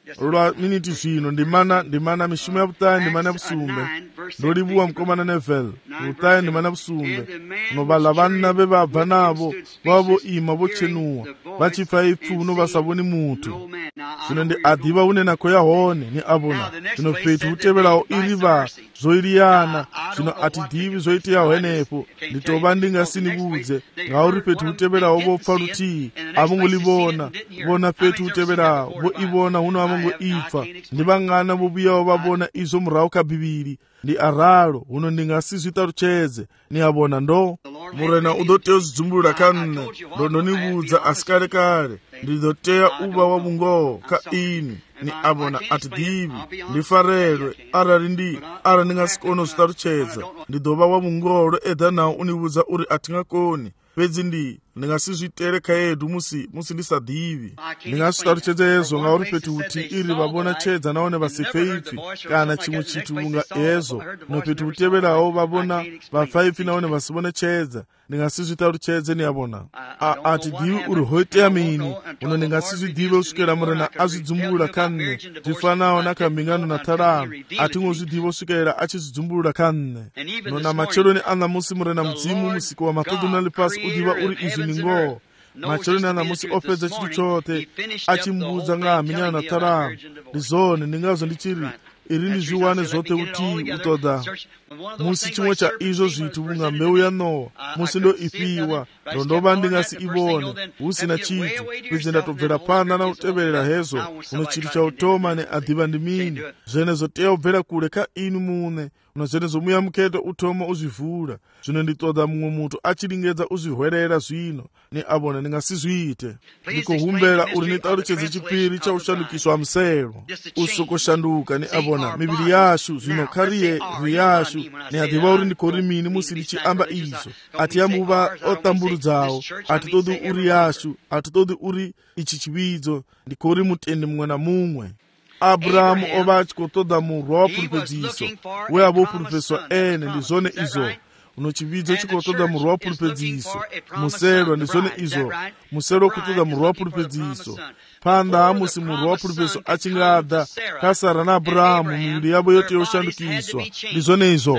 lwa miniti zvino ndimana ndimana mishumo ya butayi ndimana busumbe ndolibuwa mkomana Neville butayi ndimana busumbe nobala banna be babva nabo babo ima bochenuwa bachifa ipfuno basaboni mutu zvino ndi adhiva unena ko yahone ni abona zvino fetu utevelawo iriva zoiriyana zvino atidhivi zoite yahenepo nditoba ndingasinibudze ngauri fetu utevelawo bopfa rutii abongolibona bona fetu utevelawo bo ibona uno amongo ifa ndibangana bobuyawo babona izo murawo kabibiri ndi aralo uno ndingasizvitarucheze ni abona ndo murena udoteya uzidzumulula kanne ndononibudza asikale kale ndidoteya uba wabungo ka ini ni abona atidhivi ndifarelwe arali ndi ara ndingasikono zvitaruchedza ndidoba wabungolo edha nawo unibudza uri atingakoni pedzi ndi ndingasizvitere yedu musi musi ndisadhivi ndingasvitaruchedza yezo ngauri petu kuti iri vabona chedza naone vasifeifi kana chimwe chitu unga ezo nopetu uteverawo vabona vafaifi naone vasibone chedza ndingasizvitaruchedze niyabona atidhivi uri hoiteya mini uno ndingasizvidhive usvikira murena azvidzumbulula kanne zvifanawo nakambingano natarano atingozvidhive usvikira achizvidzumbulula kanne nona macheloni ana musi murena mudzimu musiko wa matodonali pasi udhiva uri izvi ningo macheloni ana musi opedza chitu chote achimbudza ngahaminyana natarano ndizone ndingazo ndichiri iri ndizviwane zvote kuti utoda musi chimwe cha izvo zvitu unga mbeu ya Nowa musi ndo ipiwa ndondova ndingasi ibone usina chitu pedzi ndatobvera pana na uteverera hezo uno chitu cha utoma ne adhiva ndimini zvene zoteya ubvera kule ka inu mune uno zvene zomuya muketo utoma uzvivhura zvino nditoda mumwe mutu achiringedza uzvihwerera zvino ni abona ndingasizviite ndikuhumbera uri nitaruchedze chipiri cha ushandukiswa musero usokoshanduka ni abona miviri yashu zvino kariye riyashu ni adhiva uri ndikori mini musi ndichiamba izvo atiyamuva otamburudzawo atitodi uri yashu atitodi uri ichi chividzo ndikori mutendi mumwe na mumwe Abrahamu oba achikotoda murwa wapuripedziso we abopuripeswa ene ndizone izo uno chividzo chikotoda murwa wapuripedziso muserwa ndizone izo muserwa kutoda murwa wapuripedziso panda amusi murwa wapuripeso achingadha kasara na Abrahamu miviri yabo yote yoshandukiswa ndizone izo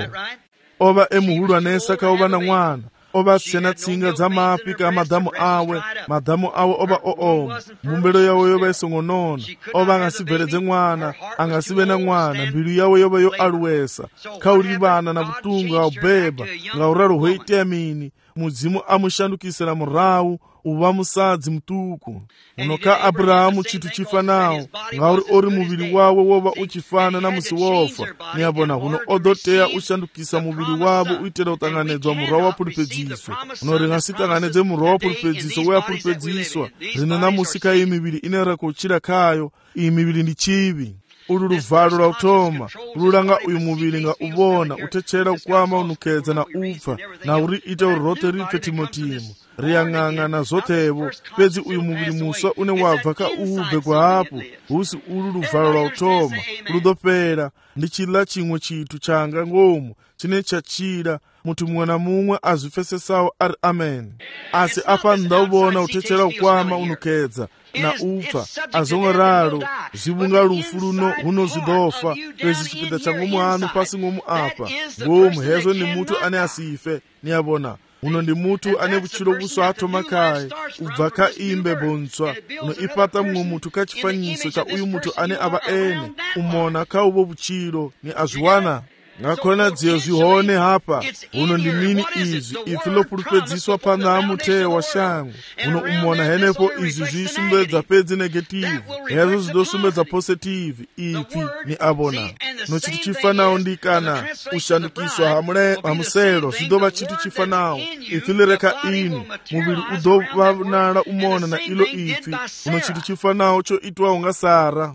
oba emuhulu anesaka oba na mwana oba sena tsinga dza mapi ka madhamu awe madhamu awe oba ooma mumbelo yawo yoba isongonona oba angasibveredze mwana angasive na mwana mbilu yawo yoba yo aluwesa kaulivana na vutungu aubeba ngauraro hoiteya mini mudzimu amushandukisira murawu uva musadzi mutuku unoka Abrahamu chitu chifanawo ngauri ori muviri wawe wova uchifana na musi wofa niyabona uno odoteya ushandukisa muviri wavo uitera utanganedzwa murwa wapuripedziso uno ringasitanganedze murwa wapuripedziso weyapuripedziswa rino na musika iyi miviri inereka uchira kayo iyi miviri ndi chivi ulu luvalo la utoma ululanga uyu muviri nga ubona utechera ukwama unukedza na upfa na uri ite urote rife timotimu riyang'ang'a na zotevo pedzi uyu muviri muswa une wabva ka ubve kwa hapo husi ulu luvalo la utoma ludopera ndichila chimwe chitu changa ngomu chine chachira mutu mumwe na mumwe azvifesesawo ari amen asi apa ndaubona utechera ukwama unukedza na upfa azongoraro zvibunga lufu luno huno zidofa pezi chipinda changomu hanu pasi ngomu apa ngomu hezo ni mutu ane asife niyabona uno ndi mutu ane vuchiro vuswa atoma kaye ubva ka imbe bontswa uno ipata mumwe mutu ka chifanyiso cha uyu mutu ane ava ene umona ka uvo vuchiro ni azviwana ngakona dziyo zvihone hapa uno ndi mini izvi ifi lopuripedziswa pana amuteya wa shango uno umona henepo izvi zvisumbedza pedzi negative hezo zidosumbedza positive ifi ni abona no chitu chifanawo ndikana ushandukiswa hamusero zvidova chitu chifanawo ifi lireka inu muviri udovanala umona na ilo ifi uno chitu chifanawo cho itwa unga sara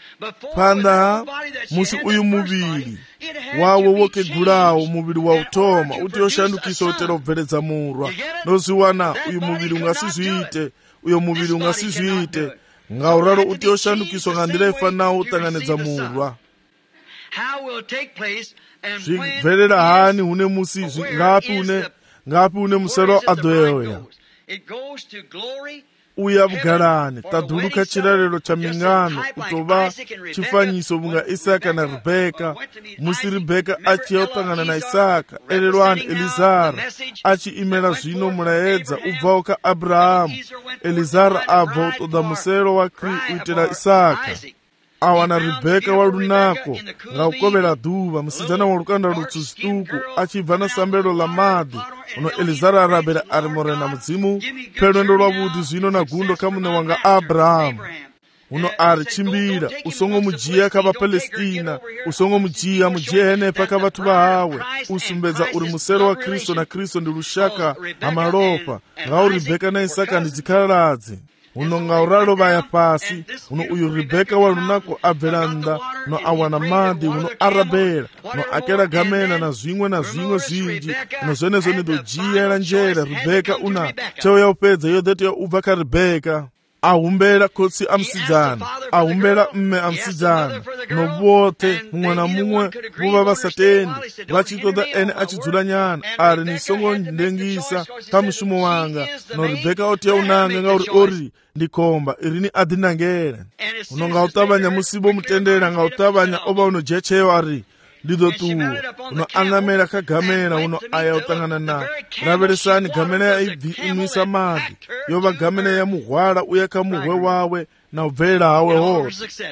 panda musi uyu muviri wawo wokegulawo muviri wa utoma uti yoshandukisa utera ubveredza murwa nozviwana uyu muviri ungasizviite uyo muviri ungasizviite ngauraro uti yoshandukiswa ngandira ifanawo utanganedza murwa zvibverera hani hune musi ngapi une ngapi une musero adoyoya uya bugalani taduluka chilalelo cha mingano utoba chifanyiso bunga Isaka na Rebeka. Musi Rebeka achi otangana na Isaka elelwani Elizara achi imela zwino mulaedza ubvao ka Abrahamu. Elizara abva utoda musero wa kri uitela Isaka. Awana Rebeka walunako nga ukobela duva musizana wa lukanda lutsu situku achibva na sambelo la madi. Uno Elizara arabela arimorena mudzimu pelwendo lwa budi zvino na gundo kamune wanga Abrahamu. Uno ari chimbira usongo mujia kaba Palestina, usongo mujia mujia henepa kaba tuba hawe, usumbeza uri musero wa Kristo na Kristo ndi lushaka amalopa. Ngao Rebeka na Isaka ndizikalaladzi. Uno ngauralo baya pasi, uno uyu Rebeka walunako abelanda, no awana madi, uno arabela, no akera gamena na zwingwe na zwingwe zinji, uno zone zone do jia la njera. Rebeka una cheo ya upedza yodete ya uvaka Rebeka. Ahumbela kotsi amsijana, ahumbela mme amsijana, no bote mwana mumwe buba basatendi bachitoda ene achidzula nyana ari ni songo ndengisa kamushumo wanga. No Rebeka oti yaunanga ngauri ori ndikomba irini adinangere. Uno ngautabanya musibo mutendera ngautabanya oba uno jecheyo ari lido tu uno angamela kagamela uno aya utangana na raberesani gamela ya ivi imisa madi yoba gamela ya muhwala uya kamuhwe wawe na uvela hawe ho.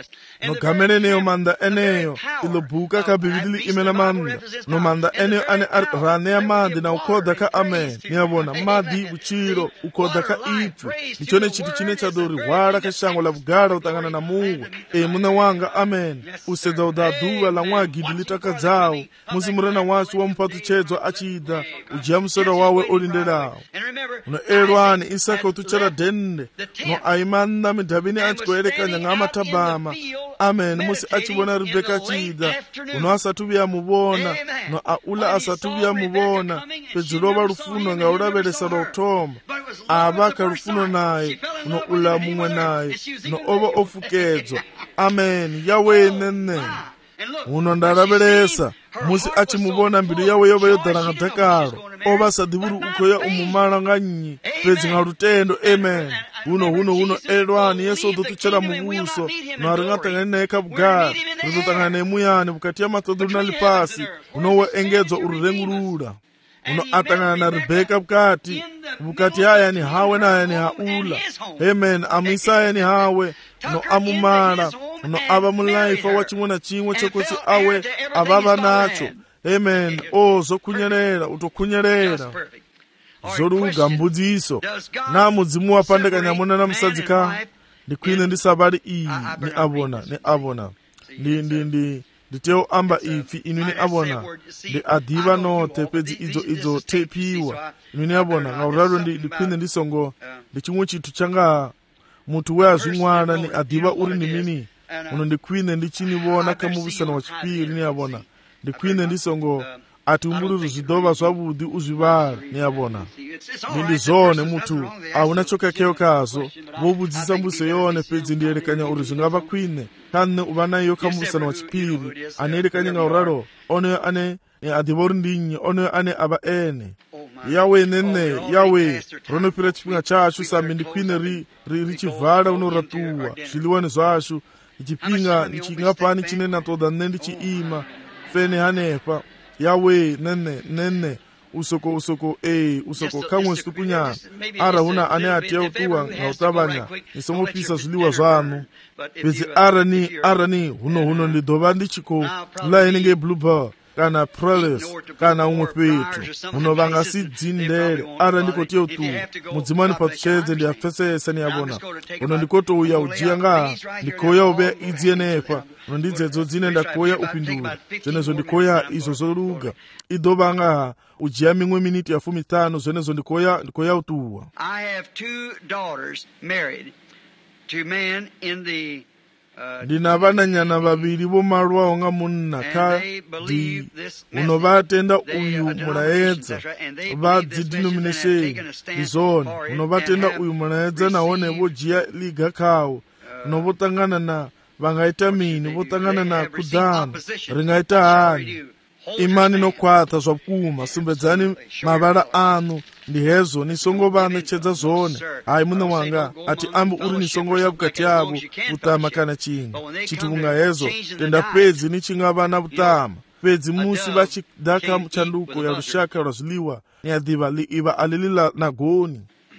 No gamele neyo manda eneyo ilo buka ka bibidili imela manda. No manda eneyo ane rane ya madi na ukoda ka amen. Niyabona madi uchiro ukoda ka ipu. Nichone chitu chine chadori wala ka shango la bugara utangana na mungu. E muna wanga amen. Useda udadua la mwa gidilita ka zao. Muzimurana wasu wa mpatu chezo achida. Ujiamusora wawe olindelao. No erwani Isaka utuchara dende. No aimanda midabini achikoeleka nyangama tabama. Amen. Musi achibona Rebeka chida. Uno asatubia mubona. No aula asatubia mubona. Pezuloba rufuno nga ulabelesa rotomba. Abaka rufuno nae. No ula mumwe nae. No oba ofukezo. Amen. Yawe nene. Uno ndarabelesa. Musi achimubona mbili yawe yoba yodaranga takaro. Oba sadiburu ukoya umumala nganyi. Pezi nga rutendo. Amen. Uno uno uno elwani Yesu ututuchera mubuso. No aringatanga neka bugara. Rututanga nemuyane bukati ya matoduru na lipasi. Uno we engezo ururengurura. Uno atanga na Rebeka bukati. Bukati haya ni hawe na haya ni haula. Amen. Amisaya ni hawe. No amumara. No aba mulaifa wachimuna chimwe chokosi awe. Ababa nacho. Amen. Oh, zo kunyerera. Uto kunyerera. Zoruga mbudziso na mudzimu wapandeka nyamuna na musadzika ndikwine ndisabari iyi ni abona ni abona ndi ndi ndi nditeo amba ifi inu ni abona ndi adiva note pezi izo izo tepiwa inu ni abona ngauraro ndi ndikwine ndisongo ndichimwe chitu changa mutu we azumwana ni adiva uri ni mini uno ndikwine ndichinibona kamubusana wa chipiri ni abona ndikwine ndisongo ati umururu zidoba zwabudi uzibara ni abona nindi zone mutu auna choka keo kazo bobudzisa mbuse yone pezi ndierekanya urizungaba kwine kanne ubana yo kamubusana wa chipiri anerekanya ngauraro one ane adibori ndinyi one ane aba ene yawe nene yawe rono pira chipinga chachu sami ndikwine ri ri richivala unoratuwa zviliwane zvashu ichipinga nichingapani chinena toda nendi chiima fene hanepa yawe nene nene usoko usoko eh usoko kamwe stupunya ara una ane atia utuwa ngautabanya nisomo pisa zviliwa zvanu bezi arani arani huno huno ndidoba ndichiko la inenge bluebird kana proles kana umwe petu huno vangasi dzindere ara ndikotie utu mudzimani patuchedze ndi afesesa ni abona huno ndikoto uya ujia nga ndikoya ube idzienepa huno ndidzedzo dzine ndakoya upindura zenezo ndikoya izo zoruga idoba nga ujia mingwe miniti ya fumi tano zenezo ndikoya ndikoya utuwa. I have two daughters married to men in the ndina vana nyana vaviri vomalwawo nga munna kadi uno vatenda uyu mulaedza vadzidenomination izone uno vatenda uyu mulaedza nahone vojiya liga kawo uno votangana na vangaita mini votangana na kudhana ringaita hani imani nokhwata zwakuma sumbedzani mavala anu ndi hezo ni songo va netshedza zwone hayi muno wanga ati ambi uri ni songo ya vukati yavo vutama kana chinga chithu kunga hezo tenda fedzi ni chinga va na vutama fedzi musi va chidaka chanduko ya lushaka lwa ziliwa ni adiva li iva alilila na goni.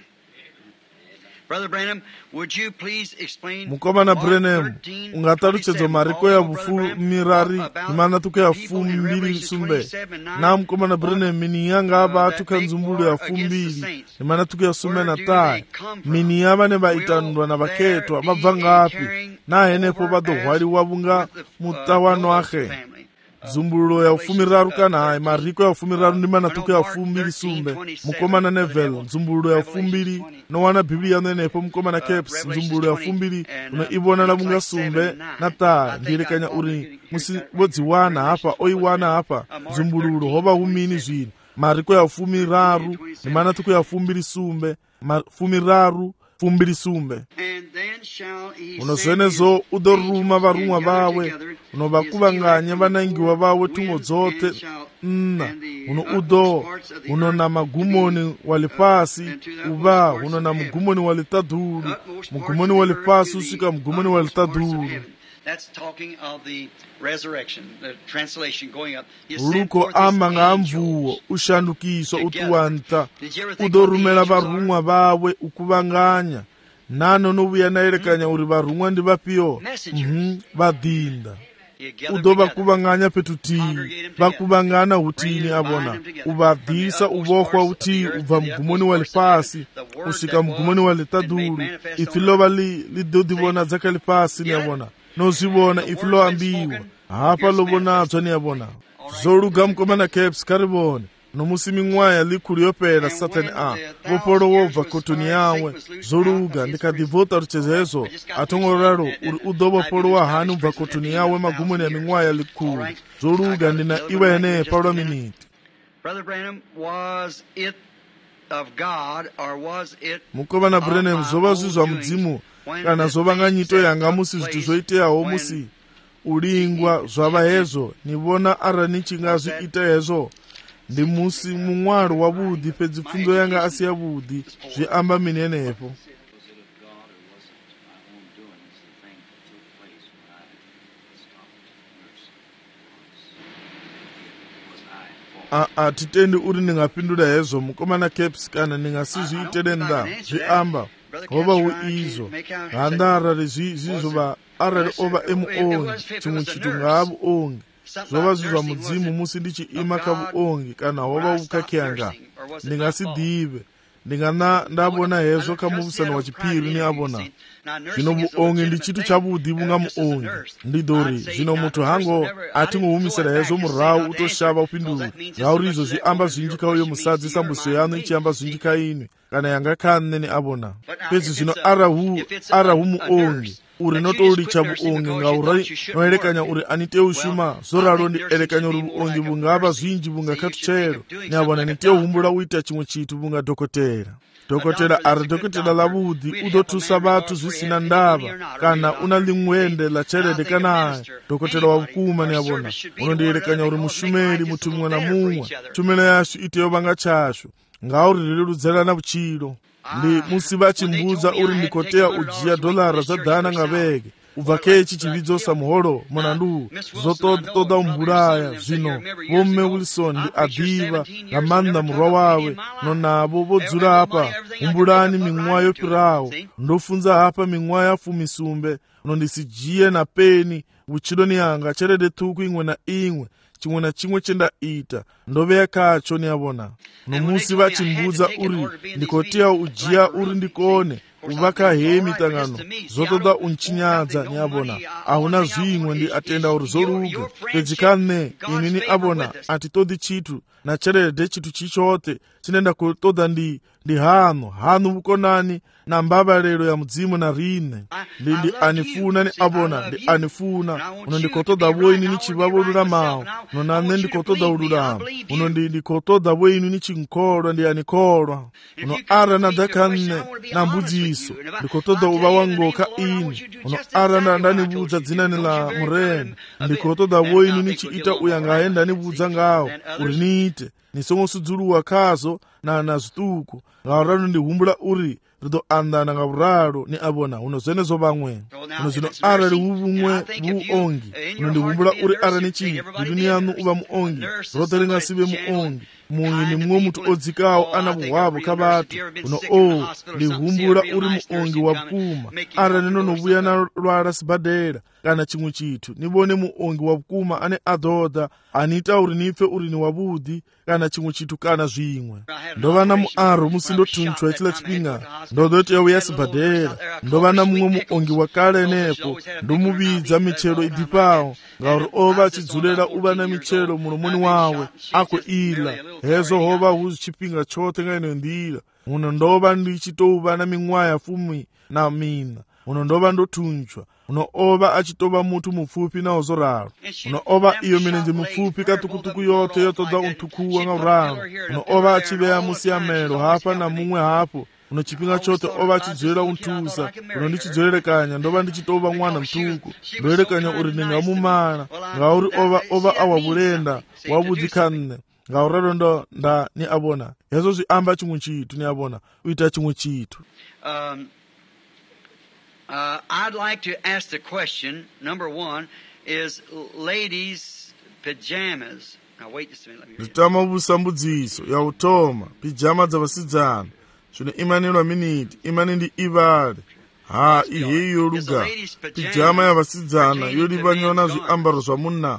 Brother Branham, would you please explain Mukomana Branham, ungatarutsedzo mariko ya vufumirari imana tuke ya fumbili sumbe. Na mukomana Branham mini yanga aba tuka nzumbulu ya fumbili imana tuke ya sume na tai. Mini yaba ne baitandwa na baketwa bavanga api. Na henepo bado wali wabunga mutawano ake. Zumbulo ya ufumiraru kana mariko ya ufumiraru ndima natuke ya fumbili sumbe mukomana Neville zumbulo ya fumbili no wana Biblia nenepo mukomana Caps zumbulo ya fumbili una ibona na bunga sumbe nata ndirekanya uri musi bodzi wana hapa oi wana hapa zumbululo hoba humini zwino mariko ya ufumiraru ndima natuke ya fumbili sumbe fumiraru fumbili sumbe unosenezo udoruma varumwa bawe unobakubanganya banangiwa bawe tungo zote nna uno udo uno na magumoni walipasi uba uno na mugumoni walitaduru mugumoni walipasi usika mugumoni walitaduru. That's talking of the resurrection, the translation going up. Uruko amanga amvuo ushandukiso utuwanta udorumela barumwa bawe ukubanganya nano nubuya naerekanya uri barumwa ndi bapiyo mhm badinda udo bakubanganya petuti bakubangana utini abona ubadisa ubokwa uti uva mgumoni walipasi usika mgumoni walitaduru ifiloba li lidodibona zakalipasi ni abona nozibona ifilo ambiwa hapa lobona dzani abona zoluga mukomana Caps karibone no musimi ngwaya likuliyopera satani a vopolo wova kotuni yawe zoluga ndikadivota ruchezezo atongoraro uri udobo polo wa hani ubva kotuni yawe magumoni ya mingwaya likulu zoluga ndina iwa ene palo minute. Brother Branham, was it of God or was it mukomana Branham zoba zizwa mudzimu kana zovanga nyito yanga musi zvitu zoiteyawo musi ulingwa zvava hezo nivona arani chingazi ita hezo ndi musi mumwaro wavudi pedzi pfunzo yanga asi yavudi zviamba minenepo. atitendi uri ndingapindura hezo mukomana Caps kana ndingasizviitele nda zviamba hoba uizo handarari zvizoba arari oba emuongi chimwe chitu ngabu ongi zoba zizwa mudzimu musi ndichiima kabuongi kana hoba ukakyanga ndingasidive ndingana ndabona hezo kamuvusano wa chipiri ni abona zvino buongi ndi chitu chabudi bunga muongi ndidori zvino mutu hango atingohumisira hezo murau utoshava upinduru ngauri izvo zviamba zvinji kauyo musadzi sambuso yano ichiamba zvinji kainwi kana yanga kanene abona pedzi zvino arahu arahu muongi uri notolicha buongi ngauri noerekanya uri aniteushuma zoralo ndi erekanya uri buongi bungava zvinji bungakatuchero ni abona niteuhumbula uita chimwe chitu bunga dokotera dokotera ari dokotera lavudi udotusa vatu zvisina ndava kana una limwende la cherede kana dokotera wavukuma ni abona unondierekanya uri mushumeri mutu mumwe na mumwe chumela yashu iteyo vanga chashu ngauri lililudzerana vuchilo ndi musi vachimbuza uri ndikoteya ujiya dolara za dhana ngaveke ubva kechi chividzosa muholo monandu zotoda umbulaya zvino vomme Wilson ndi adiva ngamanda murwa wawe nonavo vodzula apa umbulani ming'wa yopirawo ndofunza apa ming'wa yafu misumbe nondisijiye na peni vuchiloni yanga cherede tuku imwe na imwe chimwe na chimwe chendaita ndoveya kacho ni abona nomusi vachimbuza uri ndikoteya ujiya uri ndikone uvaka hei mitangano zotoda unchinyadza ni abona ahuna zvimwe ndi atenda uri zoluga pedzikane inini abona atitodi chitu na cherede chitu chichote chinenda kutoda ndi ndi hano hano vukonani na mbabalelo ya mudzimu na rine ndi ndi anifuna ni abona ndi anifuna uno ndikotoda voini ni chivavolula mawu nonane ndikotoda ululama uno ndi ndikotoda voini ni chinkolwa ndi anikolwa uno ara na dakane na mbudzi iso ndikotoda uva wangoka ini uno aranda ndanibudza dzinani la murena ndikotoda woini nichiita uya ngaye ndanibudza ngawo uri niite nisongosudzuluwa khazo na na zvituku ngaurano ndihumbula uri ritoandana nga vuralo ni avona uno zvenezo vamwe uno zvino arali uvumwe vuongi uno ndihumbula uri arani chii ndiduni yanu uva muongi rote ringasive muongi mungi ni mumwe mutu odzikawo ana vuhwavo kha vatu uno o ndihumbula uri muongi wa vukuma arani nonovuya na lwala sibadela kana chimwe chithu nivone muongi wa vukuma ane adhodha anita uri nipfe uri ni wavudi kana chimwe chithu kana zvimwe ndova na muaro musi ndothunthwa chila chipinga ndodoti yauya sibadela ndova na mumwe muongi wa kale nepo ndomuvidza michero idipawo ngauri ova achidzulela uva na michero mulomoni wawe ako ila hezo hova huzi chipinga chote ngaino ndila uno ndova ndichitouva na ming'waya fumi na mina uno ndova ndothunthwa uno ova achitova mutu mupfupi na ozoralo uno ova iyo milenje mupfupi katukutuku yote yotodza unthukuwa ngauralo uno ova achiveya musi ya melo hapa na mumwe hapo uno chipinga chote ova achidzwela unthusa uno ndichidzwelekanya ndova ndichitova mwana mtuku ndoelekanya uri ningamumana ngauri ova ova awavulenda wavudzikhanne ngauralo ndo nda ni avona hezo zviamba chimwe chithu ni avona uita chimwe chithu. um, Uh, I'd like to ask the question, number one, is ladies' pajamas. Now wait just a minute. Let me read it. Nditama vusambudziso ya utoma pijama dza vasidzana zvino imanelwa miniti imane ndi ivale ha ihe yoluga pijama ya vasidzana yolivanyona zviambaro zva munna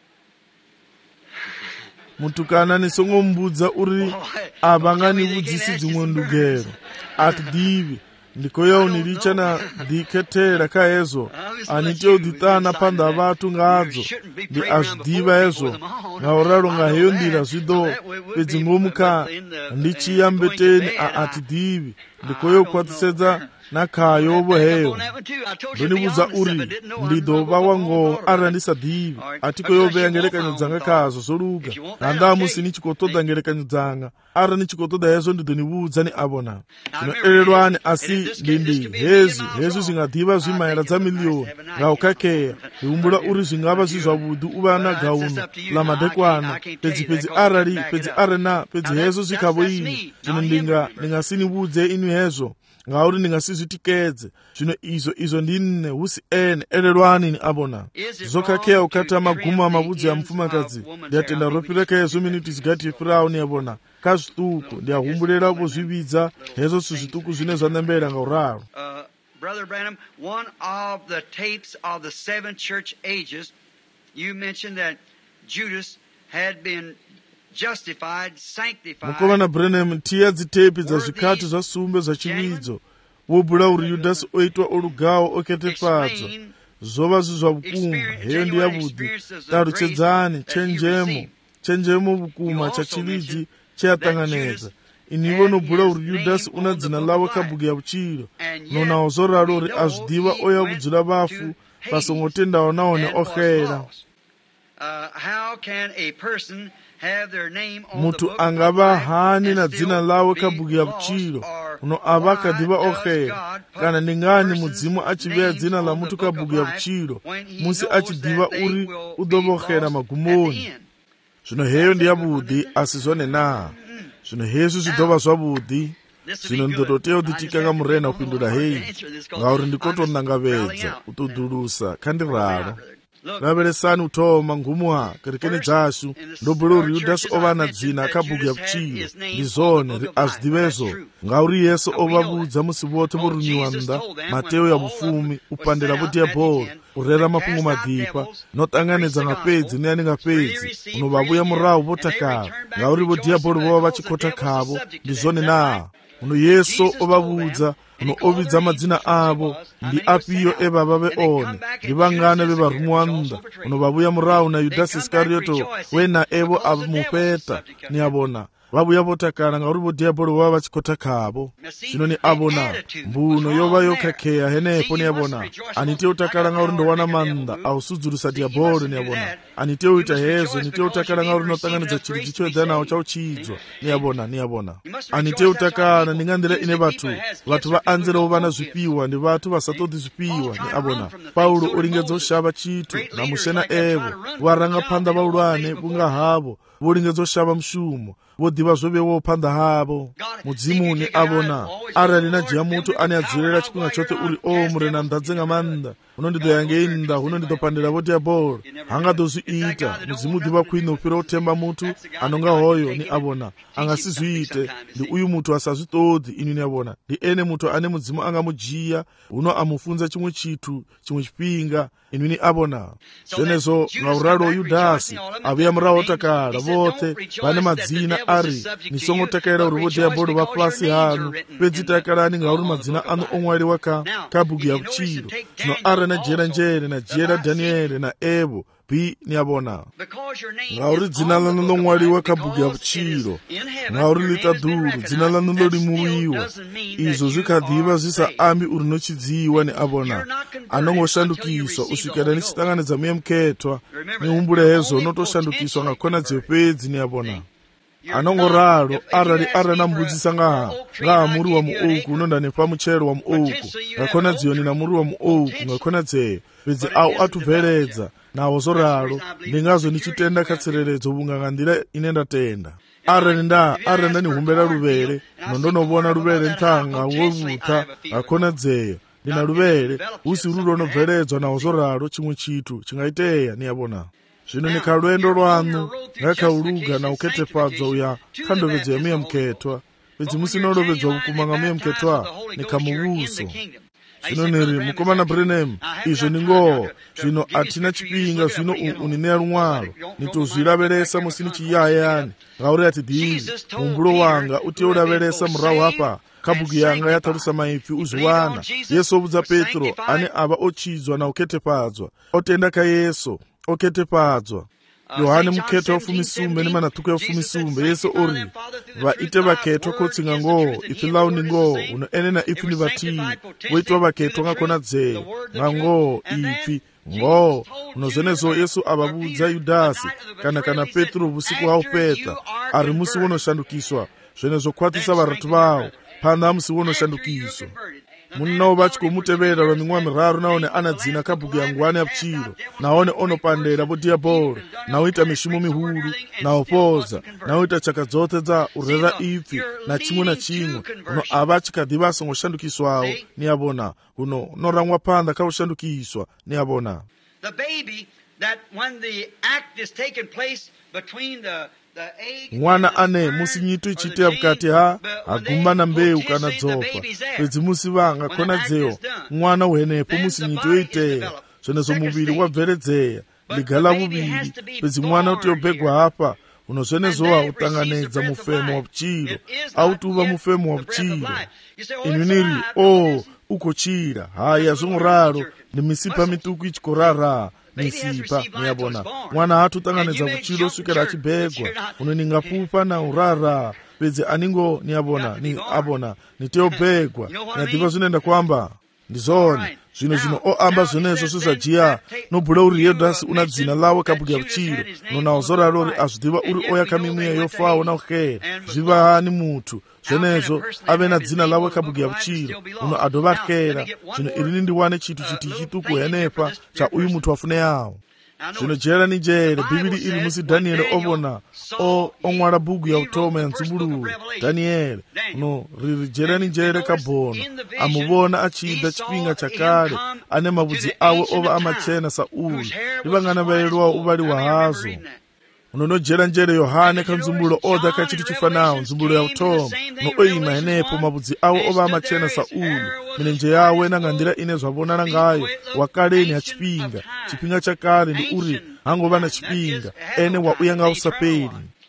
mutukana nisongombudza uri avanganivudzisi dzimwe ndugero ati divi ndikoyo nilicha na diketera ka ezo anitio ditana panda vatu ngadzo ndi azdiva ezo ngauralo nga heyo ndira zvido pedzingomka ndichiyambeteni a atidivi ndikoyo kwatisedza nakayo ovo heyo ndonibudza uri ndidova wango arandisadivi atikoyo veyangerekanyo dzanga kazo zoluga nandamusi nichikotoda ngerekanyo dzanga ara nichikotoda hezo ndidonibudza ni avona zvinoerelwani asi ndindi hezi hezi zvingadhiva zvimaira dza miliyoni ngaukakeya ndihumbula uri zvingava zvizvavudu uva na gauno lamadekwana pedzi pedzi arali pedzi arena pedzi hezo zvikavo ini zvino ndinga ndingasinibudze inu hezo ngauri ndingasizvitikedze zvino izvo izvo ndine husi ene erelwani ni avona zvokakeya ukata maguma mavudzi ya mupfumakadzi ndiyatenda ropireka hezo miniti zigati yefurawo ni avona kazvituku ndiyahumbulera kuzvividza hezo zvituku zvine zvanembera ngauraro. Uh, Brother Branham, one of the tapes of the seven church ages, you mentioned that Judas had been justified, sanctified. Mukomana Branham, tiya dzitepi dza zvikati zvasumbe zvachividzo wobhula uri Yudasi oitwa olugawo oketepadzwa zvova zvizva vukuma heyo ndiyavudi taruchedzani chenjemo chenjemo vukuma chachividzi cheyatanganedza inivo nobhula uri Yudasi una dzina lawe kabhuku ya vuchiro nonawo zoralo uri azvidiva oya vudzula vafu pasongotendawo nawo ne okhera. Mutu angava hani na dzina lawe kabhuku ya vuchiro uno ava akadiva okhera kana ningani mudzimu achiveya dzina la mutu kabhuku ya vuchiro musi achidiva uri udovokhera magumoni. Zvino heyo ndiyavudi asi zvone na zvino hezvi zvidova zvavudi zvino ndototeya kuti tikanga murena kupindura heyi ngauri ndikotonangavedza kutodhulusa khandiraro raveresani utoma ngumuha kerekeni dzashu ndobhula uri Yudasi ova na dzina kabhuku ya vuchiro ndi zone azvidivezo ngauri yesu ovavudza musi vote vorunyiwa mnda Mateyo ya vufumi upandela vodiyabholo urera mapungu madipa notanganedza ngapedzi niyani ngapedzi unovavuya murawo votakava ngauri vodiyabholo vova vachikota khavo ndi zone na uno yesu ovavudza uno ovidza madzina avo ndi apiyo evava veone ndi vangane vevarumwa mnda uno vavuya murawo na Yudasi Iskarioto wena evo avamupeta ni avona vavuya votakana ngauri vodiyabholo vova vachikota khavo zvino ni avona mbuno yova yokhakeya henepo ni avona anite utakala ngauri ndowana manda ausudzulusa diyabholo ni avona ani teo ita hezo ni teo takana ngauri notanganidza chiri chichoedza nawo chauchidzwa niyabona niyabona ani teo takana ningandira ine vatu vatu vaanzirawo vana zvipiwa ndi vatu vasatodi zvipiwa ni abona Paulo uringedza ushava chitu na mushena evo varanga phanda vaulwane kunga havo voringedza ushava mshumo vodiva zvovewo phanda havo mudzimuni abona arali najiya mutu ani adzorera chikunga chote uri o murena ndadzenga manda unondidoyangeinda unondidopandira voti yabolo hangadozviita mudzimu diva kwino upira utemba mutu anonga hoyo ni abona angasizviite ndi uyu mutu asazvitodzi ini ni abona ndi ene mutu ane mudzimu angamujiya uno amufunza chimwe chitu chimwe chipinga ini ni abona zvenezo ngauralo Yudasi avuya murawo takala vote vane madzina ari nisongotakaira uri voti yabolo vapasi hanu pedzi takalani ngauri madzina anu omwari waka kabhuku ya kuchiro zvino ara najera njere najera Danieli na Evo b niyabona ngauri dzina lanu lomwariwa kabhuku ya kuchiro ngauri litadhuru dzina lanu lolimuwiwa izvo zvikadhiva zvisaambi uri nochidziwa ni abona anongoshandukiswa usvikira nichitanganidza muyemuketwa niumbule hezo notoshandukiswa ngakona dzepedzi ni abona anongoralo arali arana mbudzisa ngaha ngaha muri wa muouku unondanepa muchero wa muouku ngakona dziyoni na muri wa muouku ngakona dzeyo pedzi au atubveredza nawo zoralo ndingazo nichitenda katsereredzo vungangandira ine ndatenda arani nda aranda nihumbera luvere nondonovona luvere nthanga wovuta ngakona dzeyo ndina luvere usi rulo nobveredzwa nawo zoralo chimwe chitu chingaiteya niyabona zvino nika lwendo lwanu ngakhauluga na uketepadzwa uya khandovedzo ya muyemuketwa pedzi musinolovedzwa vukumanga muyemuketwa nika muvuso zvino niri mukomana Branham izvo ningoho zvino atina chipinga zvino unineya lumwalo nitozvilaveresa musini chiyayani ngauri ati dhivi mumbulo wanga utiolaveresa murahu apa kabhuku yanga yatarusa maipfi uzviwana Yesu obudza Petro ane ava ochidzwa na uketepadzwa otenda ka Yesu oketepadzwa Yohane muketwa ufumisumbe nemanatuko ya ufumisumbe Yesu ori vaite vaketwa kotsinga ngoho ifi launi ngoho uno ene na ifi ni vati weitwa vaketwa ngakona dzeyo ngangoho ifi ngoho uno zenezo Yesu avabudza Yudasi kana kana Petro vusiku haupeta ari musi wonoshandukiswa zvenezo kwatisa varatu vawo phanda musi wonoshandukiswa munnawo vachikomutevera lwa ming'wa miraru naone anadzina kabhuku ya ngwani ya kuchiro naone onopandera vo diabolo naoita mishimo mihulu naopoza naoita chaka dzote dza urera ipfi na chimwe na chimwe uno ava achikadhiva asongoshandukiswawo niyabona uno norangwa phanda kaushandukiswa niyabona mwana ane musi nyito ichiteya vukati ha agumba na mbeu kana dzopa pedzi musi vanga kona dzeyo mwana wenepo musi nyito yoiteya zvenezo muviri wabveredzeya ligala vuviri pedzi mwana utiyobhegwa hapa uno zvenezowa utanganedza mufemo wa vuchiro autuva mufemo wa vuchiro inuniri o ukochira haya zvomuraro nemisipa mituku ichikorara misipa niyabona mwana hatutanganedza vuchiro usvikira achibhegwa unoningapupa na urara pedzi aningo niyabona ni abona niteobhegwa nyadhiva zvinoenda kwamba ndizone zvino zvino oamba zvenezo zvezvajiya nobhula uri Yudasi una dzina lawo kabhuku ya vuchiro nonawo zoralo uri azvidhiva uri oya kamimweya yofawo na ukhera zviva hani mutu zvenezo ave na dzina lawo kabhuku ya vuchiro uno adova khera zvino irini ndiwane chitu chiti chituku henepa cha uyu mutu wafune yawo zvino jera ni jere bhibili iri musi Danieli ovona o onwala bhuku ya utoma ya nzumbululu Danieli uno riri jera ni jere kabhono amuvona achida chipinga chakale ane mavudzi awe ova amachena Sauli livangana vaelwa uvali wa hazo unonojera njere Yohane kanzumbulo oda kachitu chifanawo nzumbulo ya utoma no oima henepo mavudzi awo ova amachena Sauli milenje yawe nangandira ine zvavonana ngayo wakaleni hachipinga chipinga chakale ndi uri hangova na chipinga ene wa uya nga usapeli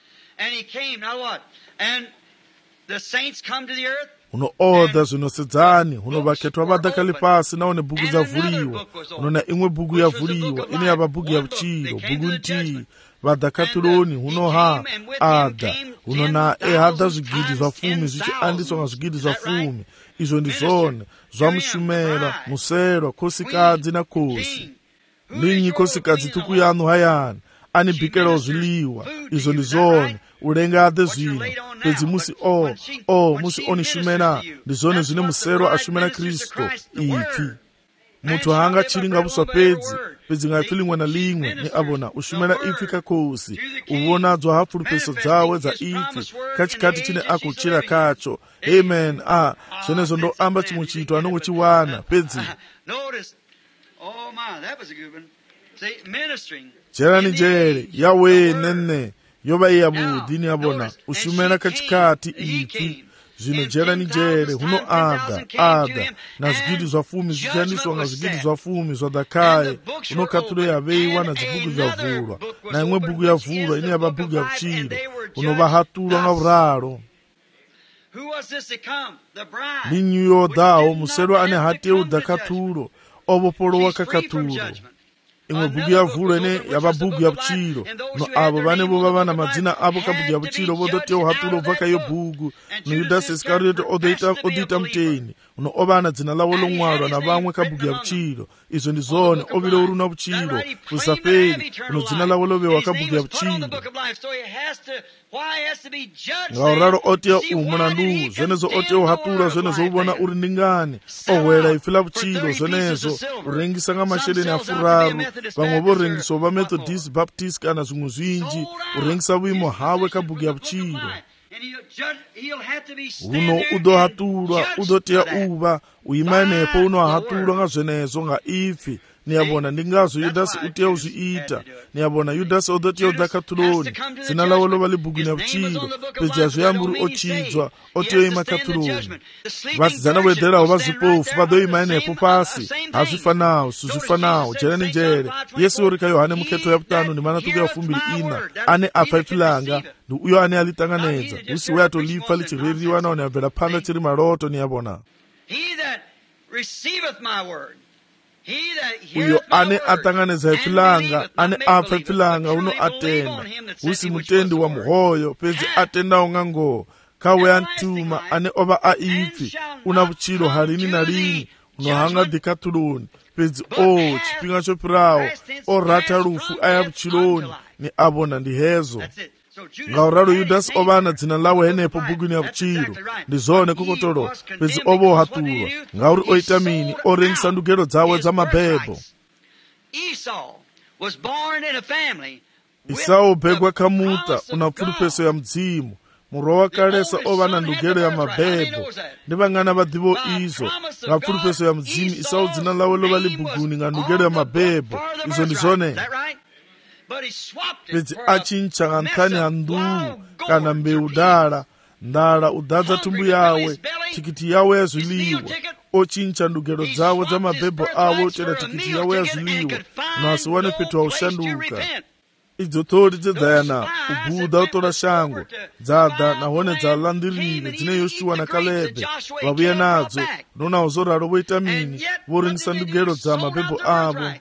uno oda zvinosedzani uno vaketwa vadakali pasi naone bhuku zavhuliwa uno na imwe bhuku yavhuliwa ine yava bhuku ya vuchiro bhuku ntii vadhakaturoni huno ha adha huno na ehadha zvigidi zvafumi zvichiandiswa nga zvigidi zvafumi izvo ndizvone zvamushumera muserwa kosikadzi na kosi linyi kosikadzi tuku yanu hayani anibikela ziliwa izo ndizone ulengade zwino pedzi musi o o musi onishumena ndizone zvine musero ashumena Kristo ipi mutu hanga chilinga buswa pedzi pedzi ngafilingwa na limwe ni abona ushumena ipi kakosi ubona dzo hapfulupeso dzawe za ipi kachikati chine akuchira kacho amen ah zvenezo ndo amba chimuchito anongo chiwana pedzi oh my that was a good one say ministering jerani jere yawe nene yoba yabudini abona ushumena kachikati ipi zvino jerani jere huno ada ada na zigidi zwa fumi zichandiswa nga zigidi zwa fumi zwa dakaye uno katule yaveiwa na zibugu zavulwa na imwe bugu yavulwa ine yaba bugu ya kuchiro uno bahatulwa nga uraro linyu dao musero ane hati udakatulo obopolo wakakatulo imwe bugu yavulwa ine yaba bugu ya kuchiro no abo bane bo baba madzina abo kabugu ya kuchiro bodote uhatulo vaka yo bugu no Judas Iscariot odita odita mteni uno obana dzina lawo lomwalwa na bamwe kabugu ya kuchiro izo ndizone obile uruna kuchiro usapeli uno dzina lawo lobe wakabugu ya kuchiro ngauraro otia umunandu zenezo otia uhatula zenezo ubona uri ndingani owela ifila kuchiro zenezo urengisa nga masheleni afuraru bamwe borengisa ba Methodist Baptist kana zimwe zwinji urengisa bwimo hawe kabugu ya kuchiro uno udo hatulwa udotia uba uyimanepo uno hatulwa nga zvenezo nga ifi niyabona ndingazo Judas utia uziita niyabona Judas odotia udakatuloni zina lawo loba libuguni ya kuchiro pezi ya zuyamburu ochidzwa otio ima katuloni basi zana wedera oba zipofu bado imanepo pasi hazifanawo suzifanawo jerani jere Yesu orika Yohane muketo ya putano ni mana tuge ya fumbili ina ane apa ipilanga uyo ane alitanganeza usi weato lifa lichiririwa na one avela panda chiri maroto niyabona he that receiveth my word uyo ane atanganeza ipilanga ane apa ipilanga uno atenda usi mutendi wa muhoyo pezi atenda ungango kawe antuma ane oba aipi una buchiro harini na lini uno hanga dikatuloni pezi o chipinga chopirawo o rata rufu aya buchironi ni abona ndi hezo ngauraro Judas obana dzina lawo henepo buguni ya kuchiro ndizone kokotolo pezi obo hatulwa ngauri oitamini orengisa ndugero dzawe za mabebo Isao begwa kamuta unapfulupeso ya mdzimu murowa kalesa obana ndugero ya mabebo ndibangana badibo izo ngapfulupeso ya mdzimu Isao dzina lawo loba libuguni nga ndugero ya mabebo izo ndizone pedzi achincha nga nthani ha nduu kana mbeu dala ndala udadza tumbu yawe tikiti yawe ya zwiliwa ochincha ndugero dzawo za mabebo awo chera tikiti yawe ya zwiliwa nasi wane petu wa ushanduka idzo thodi dzedzayana ubuda utola shango dzada nahone dzalandirire dzine Yoshua na Kalebe wabuya nadzo nona uzoraro voitamini voringisa ndugero dza mabebo avo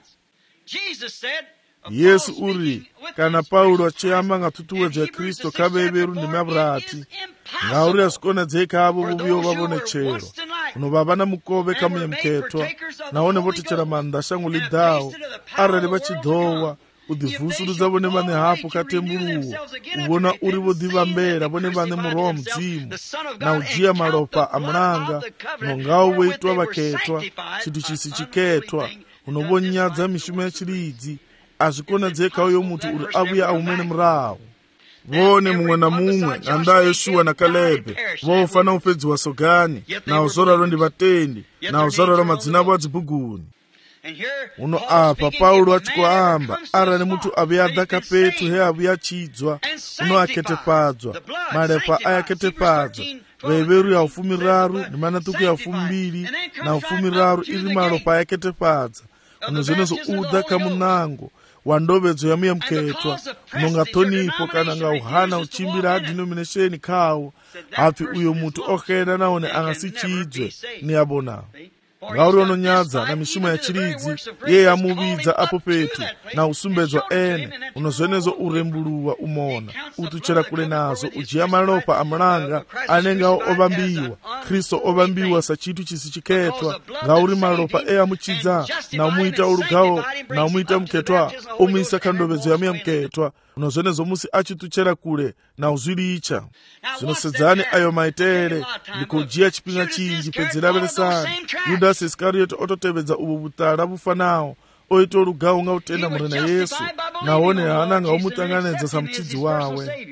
Yesu uri kana Paulo achiyamba nga tutuwedza ya Kristo kabeberu ndi mabrati ngauri asikona dzeka abo bubuyo babone chero uno babana mukobe kamuye mketwa naone votichera manda shangu lidao arali bachidowa udivusu zabone bane hapo katembuluwo ubona uri vodivambera bone bane muroho mdzimu na ujia malopa amulanga nongawo weitwa baketwa chitu chisi chiketwa unobonyadza mishumo ya chilidzi azikona dzeka uyo mutu uri abuya aumene mrawo vone mumwe na mumwe anda Yoshua na Kalebe vofana upedzi wa sogani na uzoraro ndi vatendi na uzoraro madzina avo adzibuguni uno apa Paulo achikuamba arani mutu abuya adakapetu he abuya chidzwa uno aketepadzwa malepa ayaketepadzwa veveru ya ufumi raru ni manatuku ya ufumi mbili na ufumi raru ili malopa ayaketepadzwa uno zenezo uda kamunango wandobedzo ya miya mketwa nonga tonipo kana nga uhana uchimbira denomination kawo hapi uyo mutu okera naone angasichidzwe ni abona ngauri ononyadza na mishumo ya chiridzi iye yamuvidza apo petu na usumbedzwa ene unozvenezo urembuluwa umona utuchera kule nazo ujiya malopa amulanga anenge ovambiwa Kristo ovambiwa sa chitu chisi chiketwa ngauri malopa e amuchidza na umuita urugawo na umuita mketwa umisa kandovezo ya miya mketwa unozvenezo musi achituchera kule na uzvilicha zvinosedzani ayo maitere ndikujiya chipinga chinji pedziraveresani Yudasi Iskarioti ototevedza ubu butala bufanawo oita urugawo nga utenda murena Yesu naone haananga omutanganedza samuchidzi wawe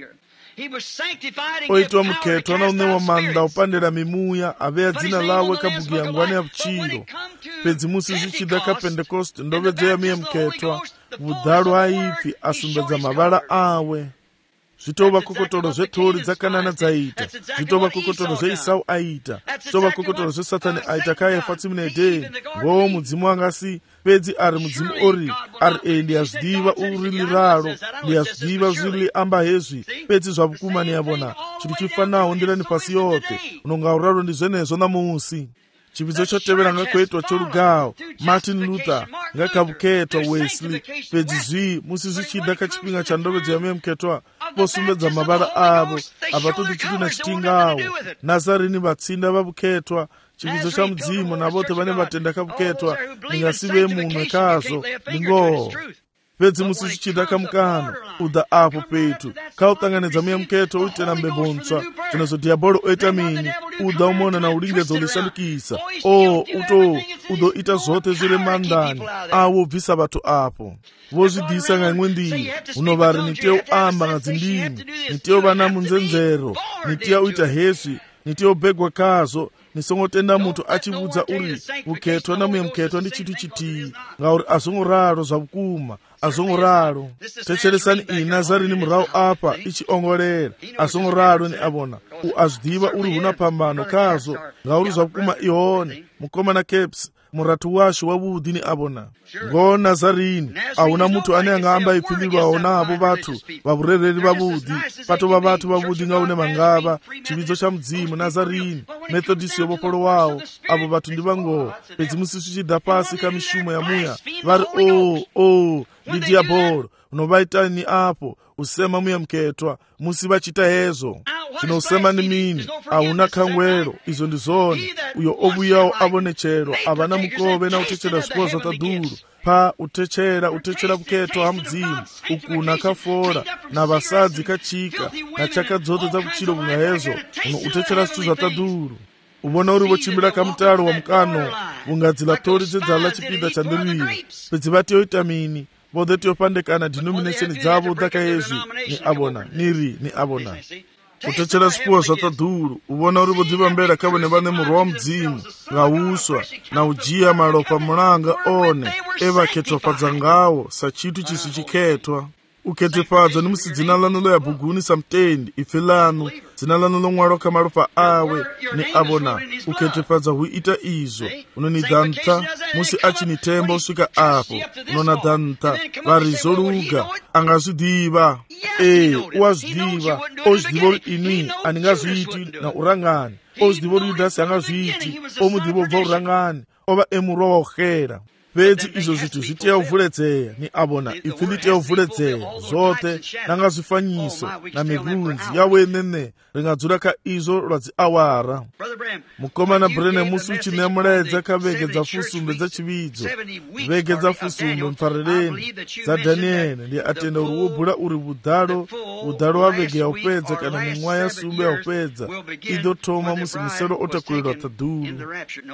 oitwa muketwa na unewa manda upandira mimuya aveya dzina lawe kabugiya ngwane ya buchiro pedzi musi zvichida ka Pentekoste ndovedzo ya miye muketwa budhalu haipi asumbedza mavala awe zvitova kokotoro zvetori dzakanana dzaita zvitova kokotoro zveIsau aita zvitova kokotoro zveSathani aita kaefa tsimune Edheni ngowo mudzimu angasi pedzi ari mudzimu ori ari e ndiyazvidiva urimi raro ndiyazvidiva zviri amba hezvi pedzi zvavukuma niyavona chiri chifanawo ndirani pasi yote unongauraro ndizvenezvo namusi chipidzo chotevera ngakuitwa chorugawo Martin Luther ngakavuketwa Wesley pedzi zvi musi zvichida kachipinga chandovedzo yamiye muketwa posumbedza mavara avo apa toti chitina chitingawo Nazarini vatsinda vavuketwa chipidzo cha mudzimu navote vane vatenda kavuketwa ndingasive munwe kazvo ndingoho pedzi musi zvichida kamukano udha apo petu kautanganidza miya muketwa uitena mbebontswa zvinozvo dhiabhoro oita mini udha umona na ulingedzo ulishandukisa o uto udoita zvote zviri mandani avo bvisa vatu apo vozvidhisa ngaimwe ndii unovari nitiyo amba ngadzindimi nitiyo vana munzenzero nitiya uita hezvi nitiyo begwa kazvo nisongotenda mutu achivudza uri uketwa namuye muketwa ndi chitu chitii ngauri azongoraro zvavukuma azongoraro techeresani iyi Nazarini murau apa ichiongorera azongoraro ni avona u azvidiva uri huna pambano kazvo ngauri zvavukuma ihone mukomana Caps muratu washo wavudi ni avona ngo Nazarini hauna mutu ane anga amba ipfilirwawo navo vatu vavurereri vavudi patova vatu vavudi ngaune mangava chividzo cha mudzimu Nazarini Methodist yovopolo wawo avo vatu ndivangoho pedzi musi zvichida pasi kamishumo ya muya vari o o ndi dhiabhoro unovaitani apo usema muya muketwa musi vachita hezvo zvinosema ni mini hauna kangwero izvo ndizoni uyo ovuyawo avonechero avana mukove na utechera zvikoro zvatadhuru pa utechera utechera buketwa hamudzimu ukuna kafora na vasadzi kachika na chaka dzote dzakuchiro kunga hezvo uno utechera zvitu zvatadhuru uvona uri vochimbira kamutaro wa mukano ungadzila tori dzedzala chipinda chandirwiri pedzi vatiyoita mini vode tiyopandekana denomination dzavo dzakaezvi ni avona niri ni avona utechera zvipuwa zvatadhuru uvona uri vodivambera kavone vane murwa wa mudzimu ngauswa na ujiya malopa mulanga one evaketwafadza ngawo sa chitu chisi chiketwa uketefadzwa ni musi dzina lanu loyabhuguni samutendi ife lanu dzina lanu lomwaroka malopa awe ni avona uketefadza huita izvo unonidhanta musi achinitemba usvika apo unonadhanta varizoruga angazvidiva e uwazvidiva ozvidiva uri ini andingazviiti na urangani ozvidiva uri Yudhasi angazviiti omudiva obva urangani ova emurwa waukhera pedzi izvo zvitu zvitiya uvhuledzeya ni avona ipfi litiya uvhuledzeya zvote nanga zvifanyiso na mirunzi yawenene ringadzura ka izvo rwadziawara mukomana Branham musi uchinemuledza kavege dzafusumbe dzachividzo vege dzafusumbe mpfarereni dzadhanieri ndi atenda uri wobhura uri budhalo budhalo wa vege yaupedza kana mimwa yasumbe yaupedza idotoma musi musero otakulirwa tadhuru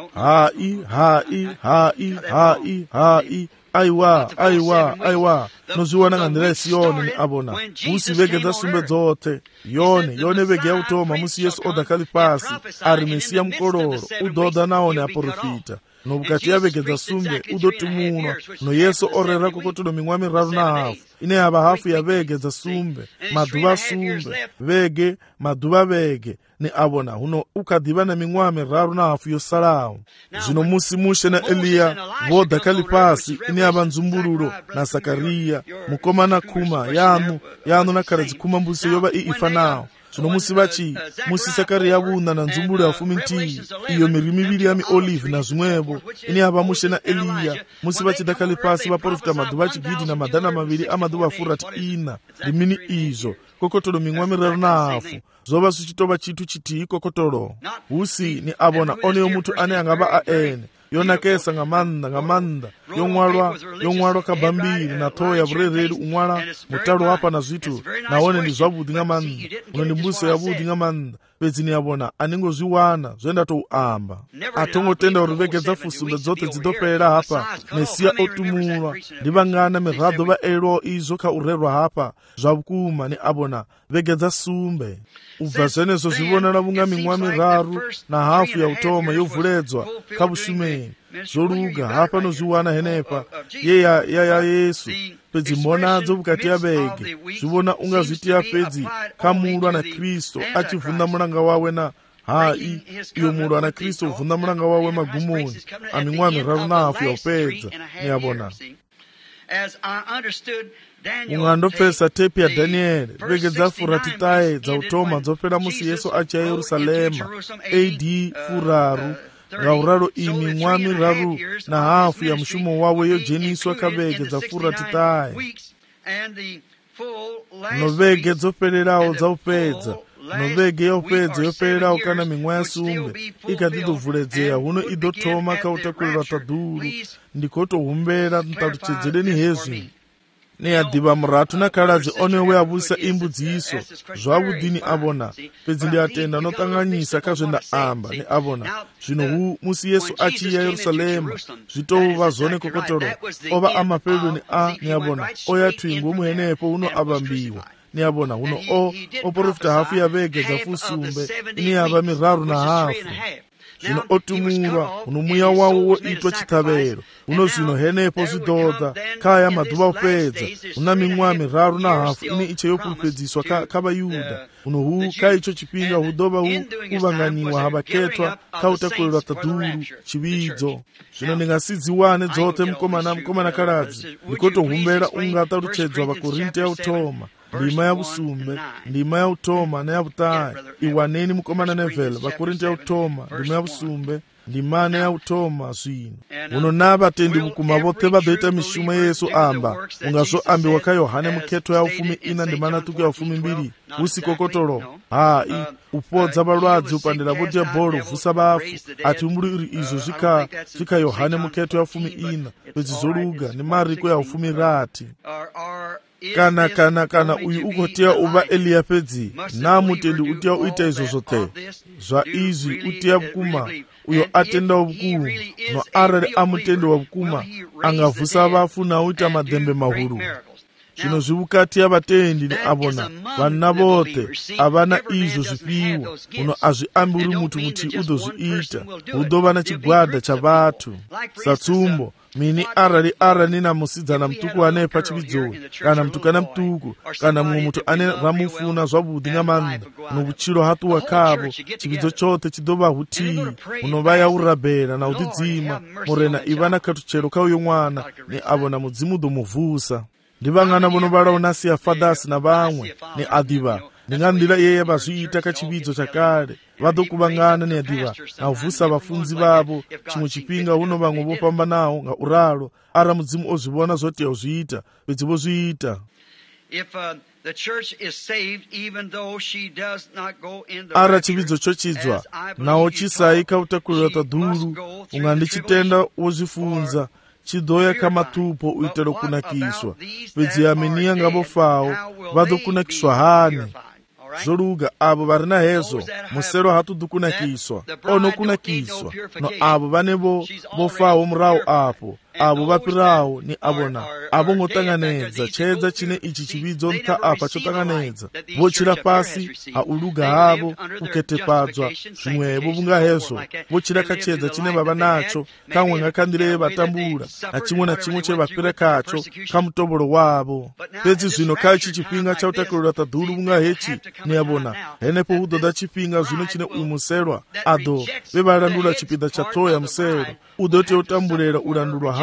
hai hai hai hai hai aiwa aiwa aiwa nozviwana ngandira isiyone ni avona musi vege dzasumbe dzote yone yone vege yautoma musi Yesu odakali pasi ari mesiya mukororo udodha naone aporofita nobukati yavege dzasumbe udotimunwa no Yesu orera kokotodo mimwa miraru na hafu ine yava hafu ya vege dzasumbe madhuva asumbe vege madhuva vege ni avona huno ukadiva na mimwa miraru na hafu yosalawo zvino musi mushe na Eliya vodakali pasi ine yava nzumbururo na Zakariya mukomana kuma yanu yanu na karedzi kuma mbusi yova iifanawo zvino musi vachi musi Sakariya vuna na nzumbulu ya fumi ntii iyo miri miviri ya miolive na zvimwevo ini ava mushe na Eliya musi vachidakali pasi vaprofita maduva chigidi na madhana maviri amaduva furati ina rimini izvo kokotolo mimwe miraru na hafu zova zvichitova chitu chitii kokotolo husi ni avona oneyo mutu ane angava aene yonakesa ngamanda ngamanda yomwalwa yomwalwa kabambiri na thoya vurereri umwala mutalo hapa na zvitu naone ndi zvavudi ngamanda uno ndi mbuso yavudi ngamanda pedzi ni yavona aningozviwana zvoenda touamba atongotenda uri vegedza fusumbe dzote dzidopera hapa Mesiya otumulwa ndi vangana mirado vaelwa izvo kaurerwa hapa zvavukuma ni avona vegedza sumbe ubva zvenezvo zvivonera vunga mimwa miraru na hafu ya utoma yovhuredzwa kavushumeni zvoluga hapa nozviwana henepa yeya ya, ya Yesu pedzi mhonadzo vukati yavege zvivona unga zviti yapedzi kamulwa na Kristu achivhunda mulanga wawe na hai iyo mulwa na Kristu vhunda mulanga wawe magumoni amimwa miraru na hafu ya upedza niyavona ungandopesa tepi ya Danieli vegedza furati taye dza utoma dzopera musi Yesu acha Yerusalema A D furaru ngauraro imi mwa miraru na hafu ya mshumo wawe yojeniswa kavege dza furati taye novege dzopererawo dza upedza novege yaupedza yopererawo kana mimwa ya sumbe ikatidovhuledzera huno idotoma kautakulira tadhuru ndikotohumbera ntatuchedzereni hezvi neyadhiva muratu nakaladzi onewe avusa imbudziso zvavudi ni avona pedzi ndi atenda nokanganyisa kazvenda amba ni avona zvino hu musi Yesu achiya Yerusalema zvitova zvone kokotoro ova amapedo ni a ni avona oya twingo muhenepo uno avambiwa ni avona huno o oprofita hafu ya vege dza fusumbe ini ava miraru na hafu zvino otumulwa uno muya wawo woitwa chitavero uno zvino henepo zvidhodha kaya madhuva upedza una mimwa miraru na hafu ini iche yopulupedziswa kavayudha uno hu kaicho chipinga hudova hu kuvanganiwa havaketwa kautakulirwa tadhuru chividzo zvino ndingasidziwane dzote mukomana mukomana kaladzi ndikotohumbera unga taruchedzwa vakorinto ya utoma ndima ya busumbe ndima ya utoma na ya butayi iwaneni mukomana nevela vakorinto ya utoma ndima ya busumbe ndimane ya utoma zvino uno navatendi vukuma vote vadoita mishumo Yesu amba ungazvo ambiwa ka Yohane muketo ya ufumi ina ndimana tuku ya ufumi mbiri usikokotolo hai upodza valwadzi upandira vodhiabholo vusa vafu ati umbuliri izvo zvika zvika Yohane muketo ya ufumi ina pedzi zoluga ni mariko ya ufumi rati kana kana kana uyu ukotiya uva Eliya pedzi na mutendi utiya uita izvo zvote zva izvi utiya vukuma uyo atenda vukuru no arali amutendi wa vukuma angavusa vafu na uita madhembe mahuru zvino zvivukati yavatendi ni avona vana vote avana izvo zvipiwa uno azviambi uri mutu muti udozviita hudova na chigwadha chavatu satsumbo mini arali arani na musidzana mtuku ane pachividzoni kana mtukana mtuku kana mumwe mutu ane ramufuna zvavudi ngamanda novuchiro hatuwa kavo chividzo chote chidova hutii unovaya urabhera na udzidzima murena ivana katuchero kauyo mwana ni avona mudzimu domuvusa ndivangana vono vala unasiya fadhasi na vamwe ni adhiva ndingandira yeye vazviita kachividzo chakare vadokuvangana ni adhiva na uvusa vafunzi vavo chimwe chipinga uno vamwe vopamba nawo nga uralo ara mudzimu ozvivona zvoti yauzviita pedzi vozviita ara chividzo chochidzwa nawo chisai kautakulira tadhuru ungandichitenda wozvifunza chidoya kamatupo uitero kunakiswa pedzi yaminiya ngavofawo vadokunakiswa hani zvoluga avo vari na hezo musero hatudukunakiswa onokunakiswa no avo vanevo vofawo murawo apo avo vapirawo ni avona avo ngotanganedza chedza chine ichi chividzo nta apa chotanganedza vochira pasi hauluga havo uketepadzwa zvimwevo vunga hezo vochira kachedza chine vava nacho kamwe ngakandire vatambura na chimwe na chimwe chevapira kacho kamutobolo wavo pedzi zvino kaichi chipinga chautakulira tadhuru vunga hechi ni avona henepo hudhodha chipinga zvino chine uyu muserwa ado vevarandula chipinda chatoya musero udoti otambulera urandulwa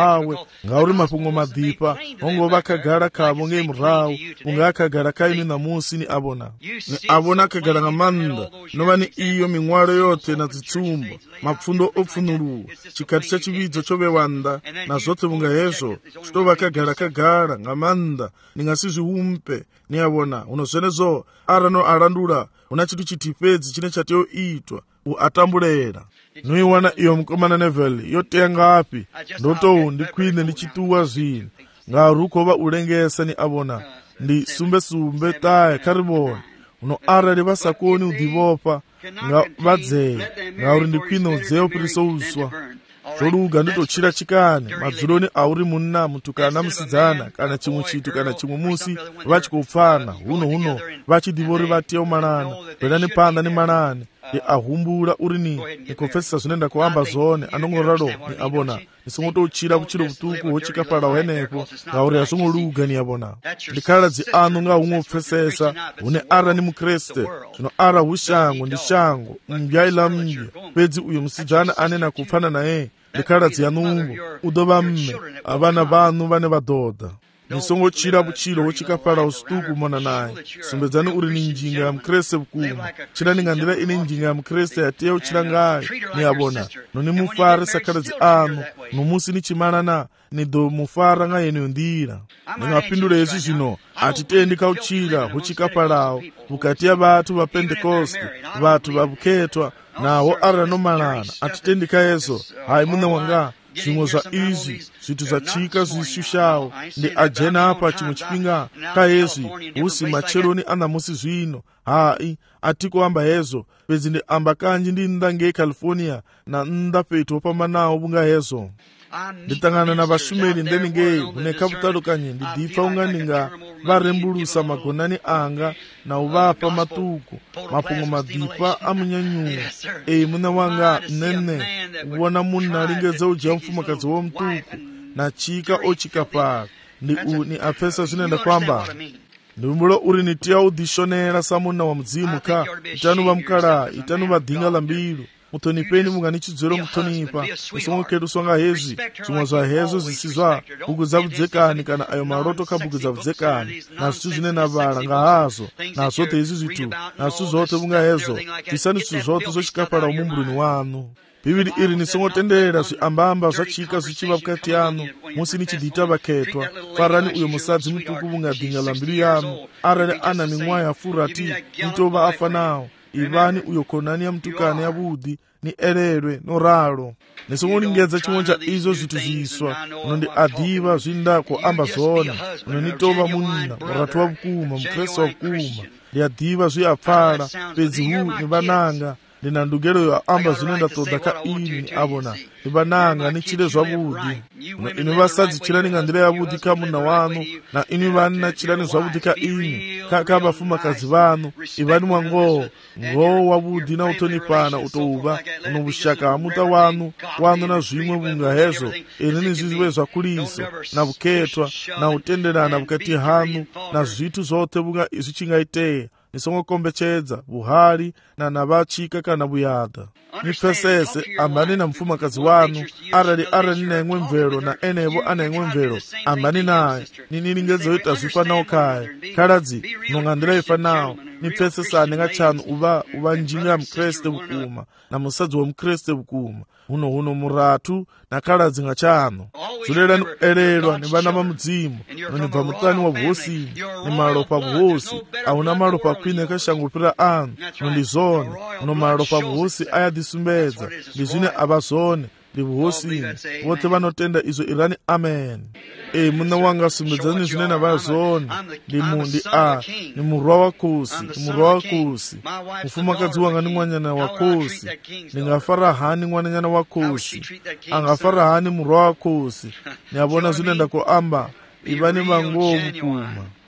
hawe ngauri mapungo madhipa ongova akagara kavo ngeimurawu unga akagara kaini namusi ni abona ni abona akagara ngamanda nova ni iyo ming'waro yote na zitsumba mapfundo opfunuluwa chikati cha chividzo chovewanda na zote vunga hezvo zvitova akagara akagara ngamanda ningasizvihumpe ni abona uno zvenezo arano arandura una chitu chitipedzi chine chateoitwa uatambulera noiwana iyo mukomana Neville yotenga api ndotou ndikwine ndichituwa zvinhu ngarukova ulengesa ni abona ndi sumbe sumbe taye karibona uno arali vasakoni udhivopa nga vadzeye ngauri ndikwine udzeye upiriso uswa zvoluga nditochira chikani madzuloni auri munna mutu kana musidzana kana chimwe chitu kana chimwe musi vachikopfana huno huno vachidhivori vatiya manana bvedani panda ni manani ndi ahumbula uri ni nikopfesesa zvinoenda kuamba zvone anongorado ni abona nisingotouchira kuchiro vutuku hochikapala hwenepo ngauri hazvongoluga ni abona ndikaladzi anu nga hungopfesesa hune ara ni mukreste zvino ara hushango ndi shango mbyaila mbya pedzi uyo musidzana anena kupfana naye ndikaladzi yanungo udova mme avana vanu vane vadhodha nisongochira buchiro hochikapala ustuku mona naye sumbedzani uri ni njinga ya mkreste vukuma chira ningandira ine njinga ya mkreste yateya uchira ngayo ni abona noni mufare sakaladzi anu nomusi ni chimanana nido mufara nga yenu ndira ningapindula yesu zvino atitendi kauchira hochikapalawo vukati ya vatu va pentekoste vatu vavuketwa nawo aranomalana atitendi kayeso hai mune wanga zvimwe zva izvi zvitu zvachika zvishushawo ndi ajena apa chimwe chipinga kaezvi husi macheloni anamusi zvino hai atikuamba hezvo pedzi ndi amba kanji ndi nda ngeCalifornia na nda petu wopambanawo bunga hezvo nditangana na vashumeri ndeningei hune kaputalokanyi ndidipfa unga ndinga varembulusa magonani anga na uvapa matuku mapungo madipa amunyanyuwa eyi muna wanga nene uwona munhu alingedza ujiya mfumakazi womtuku na chika ochikapala ndi u ni apfesa zvinoenda kwamba ndimbulo uri nitiya udhishonera samunna wa mudzimu ka itanu vamukala itanu vadhinga lambilu mutonipeni munganichidzero mutonipa musongokeduswa nga hezvi zvimwe zva hezvo zvisizva buku dzavudzekani kana ayo maroto kabhuku dzavudzekani na zvitu zvine navala nga hazvo na zvote izvi zvitu na zvitu zvote vunga hezvo tisani zvitu zvote zvochikapala umumbulini wanu bhibhiri iri nisongotenderera zviambamba zvachika zvichiva vukati yanu musi nichidhita vaketwa farani uyo musadzi mutuku vungadhinga lambilu yanu arali ana ming'wa yafurati nitova afa nawo ivani uyo konani ya mtukane ya vudhi ni ererwe noralo nisongoningedza chimwe cha izo zvitu zviswa unondi adhiva zvindako amba zvone unonitova munna muratu wa vukuma mukreste wa vukuma ndiadhiva zviapfala pedzi hu ni vananga ndina ndugero yo amba zvinoenda toda ka ini ni abona ni vananga ni chile zvavudi na inu vasadzi chilani ngandira yavudi ka munna wanu na inu vanna chilani zvavudi ka ini ka ka vafumakazi vanu ivani mwangoho ngoho wavudi na utonipana utouva unovushaka hamuta wanu wanu na zvimwe vunga hezvo ini ni zvizive zvakuliso na vuketwa na utenderana vukati hanu na zvitu zvote vunga zvichingaiteya nisongokombechedza vuhari na navachika kana vuyada nipfesese ambani na mfumakazi wanu arali arali na imwe mvero na enevo ana imwe mvero ambani naye nininingedzoita zvifanawo kaya kaladzi nongandira ifanawo nipfesesane nga chanu uva uva njinga ya mkreste vukuma na musadzi wa mkreste vukuma huno huno muratu na kaladzi nga chanu zulelani ererwa ni vana va mudzimu nonibva mutani wa vuhosini ni malopa vuhosi auna malopa akwine kashangupira anu nondizone uno malopa vuhosi ayadisumbedza ndi zvine ava zvone ndi vuhosini vote vanotenda izo irani amen e muna wanga sumbedzani zvine nava zvone ndi mundi a ni murwa wa kosi ni murwa wa kosi mufumakazi wanga ni mwanyana wa kosi ningafara hani mwananyana wa kosi angafara hani murwa wa kosi niabona zvinoenda kuamba ivani vangowo vukuma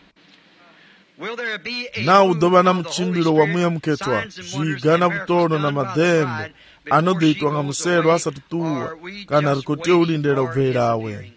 nawu udova na muchimbiro wa muya muketwa zviga na vutono na madhembe anodheitwa nga musero asatutuwa kana rikotiye ulindera ubverawe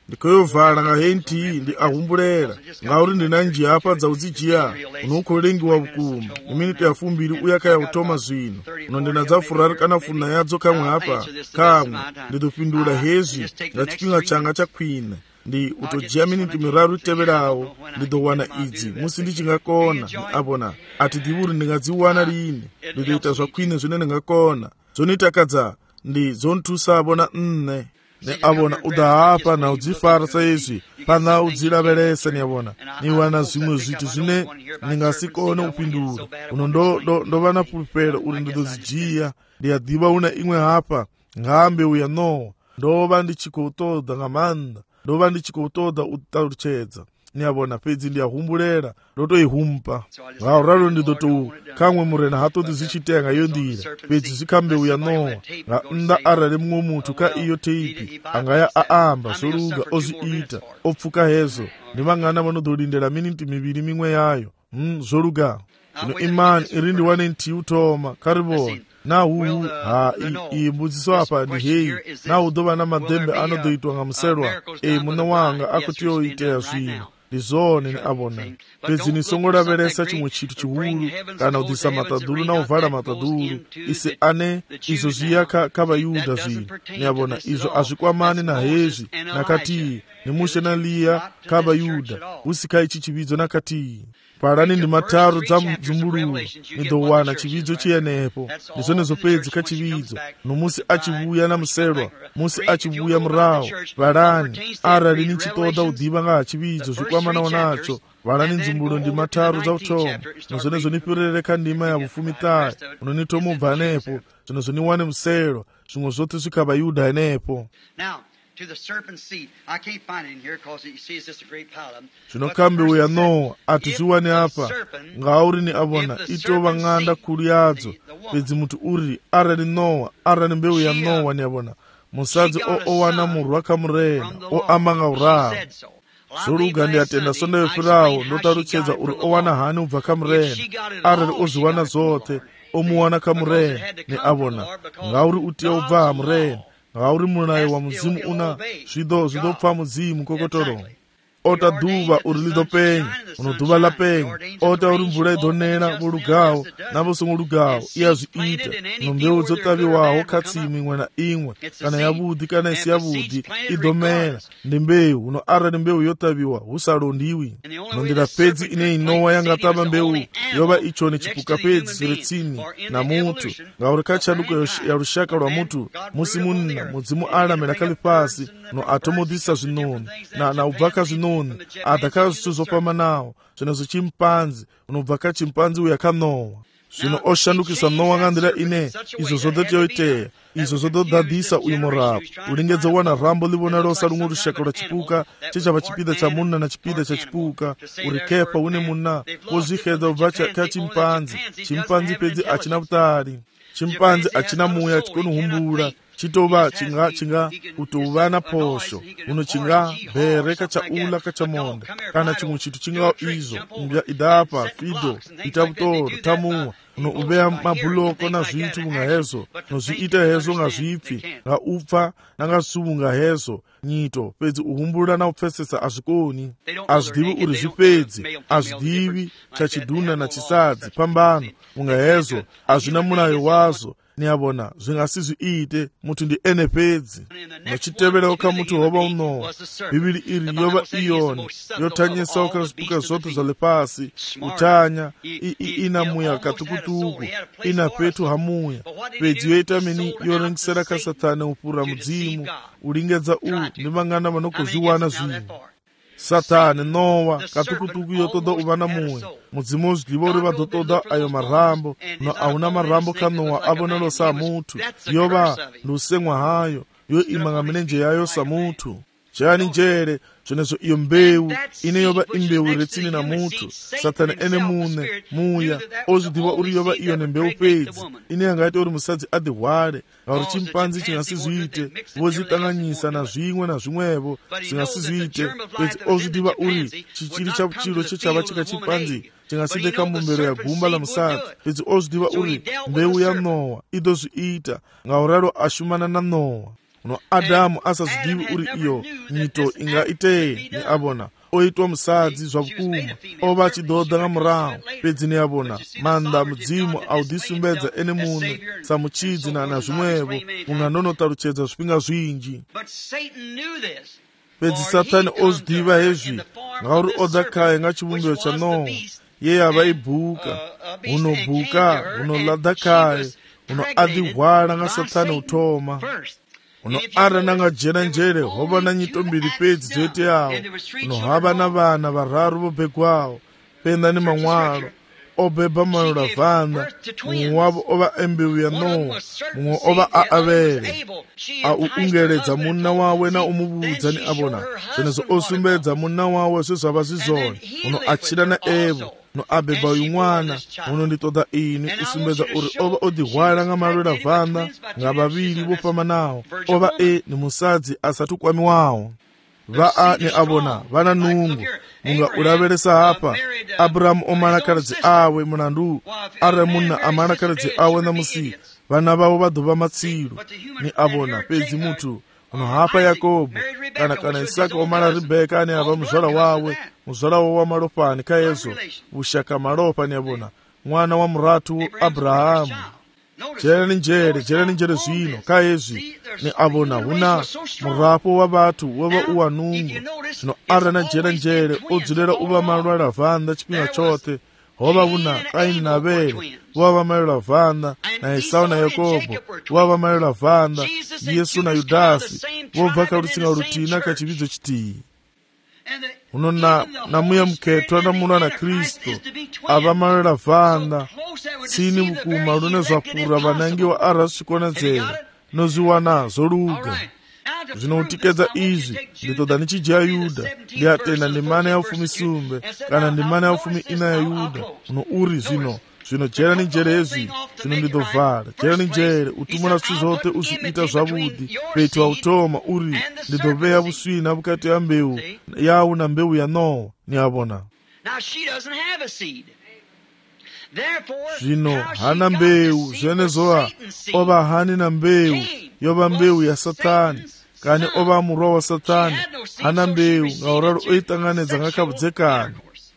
ndikoyovala nga henti ndi ahumbulera ngauri ndina njira apa dza udzijiya unokolengiwa vukuma iminiti yafumbiri uyakaya utoma zvino uno ndina dzafurari kana funa yadzo kamwe apa kamwe ndidopindula hezvi ngachipinga changa chakwina ndi utojiya miniti miraru iteverawo ndidowana idzi musi ndichingakona abona ati ndivuri ndingadziwana lini ndidoita zvakwine zvine ndingakona zvonitakadza ndi zontusa abona nne ne abona udahapa na udzifarisa izvi pana udzilavelesa ni abona niwana zvimwe zvitu zvine ningasikone upindura uno ndo ndo ndova na pulpero uri ndidozijiya ndiyadiva una imwe hapa ngambe uya no ndova ndichikotoda ngamanda ndova ndichikotoda utaruchedza ni abona pedzi ndiyahumbulera ndotoihumpa ngauralo ndidoto kamwe murena hatoti zichitenga iyo ndira pedzi zikambe uya nowa nga nda arale mumwe munthu ka iyo teipi angaya aamba zoluga oziita opfuka hezo ndimang'ana vanodolindera miniti miviri mimwe yayo mm, zoluga ino imani iri ndiwane ntiutoma karibona na uhu ha iyi mbudziso apa ndi heyi na udova na madembe anodoitwa nga muselwa e muna wanga akutiyo iteya zvino ndizone ni abona pedzi nisongolavelesa chimwe chitu chihulu kana udisa matadulu na uvala matadulu ise ane izo ziya kavayuda zvino ni abona izo azvikwamani na hezvi nakatiyi nimushe na liya kavayuda usika ichi chividzo nakatiyi parani ndi mataru dza mdzumululu nidowana chividzo chiyenepo ndizonezo pedzi kachividzo nomusi achivuya na muselwa musi achivuya murawo parani arali nichitoda udiva nga chividzo zvikwamanawo nacho valani ndzumbulo ndi mataru dza utomo nozonezo nipirereka ndima ya vufumitayi unonitomubva nepo zinozo niwane muselwa zvimwe zvote zvikavayuda enepo. To the serpent seed. I can't find it in here because you see it's just a great pile. Zvinokambe uya no atiziwane apa ngauri ni abona itova ng'anda kuri yadzo pedzi mutu uri arali nowa arali mbeu ya nowa ni abona musadzi o owana murwa kamurena o amanga urawo zoluga ndi atenda sonda yofirawo ndotaruchedza uri owana hani ubva kamurena arali ozviwana zote omuwana kamurena ni abona ngauri utiya ubva hamurena ngauri munayo wa muzimu una zvido zvidopfa muzimu kokotoro ota duva uri lidopenya unoduva lapenya ota uri mvula idonena mulugawo navoso mulugawo iyazviita nombeu dzotaviwawo katsimu imwe na imwe kana yavudi kana isi yavudi idomera ndi mbeu uno arali mbeu yotaviwa husalondiwi nondira pedzi ine inowa yangatava mbeu yova icho ni chipuka pedzi chiri tsini na mutu ngauri kachaduko ya rushaka lwa mutu musi munna mudzimu alamela kali pasi no atomodisa zvinoni na na ubvaka zvinoni adakala zvitu zopamanawo zvinozo chimpanzi unobvaka chimpanzi uya kanowa zvino oshandukisa nowa ngandira ine izo zodotiyoiteya izo zododadisa uyu murapo ulingedza wana rambo livona losa lumwe rushaka lwa chipuka chichava chipida cha munna na chipida cha chipuka uri kepa une munna wozvihedza ubva ka chimpanzi chimpanzi pedzi achina utali chimpanzi achina muya chikonohumbula chitova chinga chinga kutova na posho uno chinga bhere kachaula kachamonda kana chimwe chitu chinga izo mbya idapa fido itavutoro tamuwa uno uveya mabuloko na zvitu nga hezo no zviita hezo nga zvipfi nga upfa nanga suvu nga hezo nyito pedzi uhumbula na upfesesa azvikoni azvidivi uri zvipedzi azvidivi chachidhuna na chisadzi pambano unga hezo azvina mulayo wazo ni abona zvingasizviite mutu ndi ene pedzi nochiteverawo ka mutu hova unowa bhibhiri iri yova iyoni yotanyesawo ka zvipuka zvote zvale pasi utanya ina muya katukutuku ina petu hamuya pedzi yoita mini yorengesera ka satani upura mudzimu ulingedza u ndi vang'ana vanokozviwana zvinhu satani nowa katukutuku yotoda uva na muya mudzimu uzvidiva uri vadotoda ayo marambo no auna marambo kanowa avonelo sa mutu yova ndusemwa hayo yo imanga milenje yayo sa mutu chani njere zvonezo iyo mbeu ine yova imbeu retsini na mutu satani ene mune muya ozvidiva uri yova iyo nembeu pedzi ine yangaite uri musadzi adihware ngauri chimpanzi chingasizviite vozvitanganyisa na zvimwe na zvimwevo zvingasizviite pedzi ozvidiva uri chichiri chiro chichava chika chimpanzi chingaside kambumbero ya gumba la musadzi pedzi ozvidiva uri mbeu ya nowa idozviita ngauralo ashumana na nowa uno adamu asazidiwi uri iyo nyito inga iteye ni abona oitwa musadzi zvavukuma ova achidoda nga murahu pedzi ni abona manda mudzimu audisumbedza ene munhu samuchidzi na zvimwevo munhu anonotaruchedza zvipinga zvinji. Pedzi Satani ozvidiva hezvi ngauri odzakaya nga chivumbiro cha Nowa yeye ava ibhuka unobhuka unoladhakaya uno adihwala nga Satani utoma uno ara nanga jena njere hova na nyito mbiri pedzi dzoite yawo uno hava na vana vararu vobhegwawo penda ni mamwalo obeba manola vana mumwe wavo ova embeu ya Nowa mumwe ova a Avele auungeledza munna wawe na umubudza ni abona zvenezo osumbedza munna wawe zvezvava zvizona uno achida na Evo no abeba uyu mwana uno nditoda ini usumbedza uri ova odihwala nga malwela vana nga vaviri vopamanawo ova e ni musadzi asati kwamiwawo vaa ni abona vana nungu munga ulavelesa hapa Abrahamu omanakaladzi awe munandu are munna amanakaladzi awe na musi vana vavo vadova matsilu ni abona pedzi mutu uno hapa Yakobo kana kana Isaka omala Rebeka ani ava muzvala wawe muzvala wawe wa malopani kayezo ushaka malopa ni abona mwana wa muratu Abrahamu jera ni njere jera ni njere zvino kaezvi ni abona huna murapo wa vatu wava uwa nungu zvino ara na jera njere odzulera uva malwala vanda chipinga chote hova huna Kaini na Abele wava malwala vanda na Esau na Yakobo wava malwala vanda Yesu na Yudasi wobva karutsinga rutina kachividzo chitiyi uno na namuya muketwa na muna na Kristo ava malwala vanda tsini vukuma lune zvapura vanange wa ara zvikonedzera nozviwana zoluga zvinoutikedza izvi nditoda nichija Yuda ndiatenda ndimana ya ufumi sumbe kana ndimana ya ufumi ina ya Yuda uno uri zvino zvino jera ni njere hezvi zvino ndidovhara jera ni njere utumona svithu zvote uzviita zvavudi petu wautoma uri ndidoveya vusvina vukati ya mbeu yawu na mbeu ya Nowa ni abona zvino hana mbeu zvenezoa ova hani na mbeu yova mbeu ya Satani kani ova murwa wa Satani hana mbeu ngauraro oitanganedza ngakavudzekani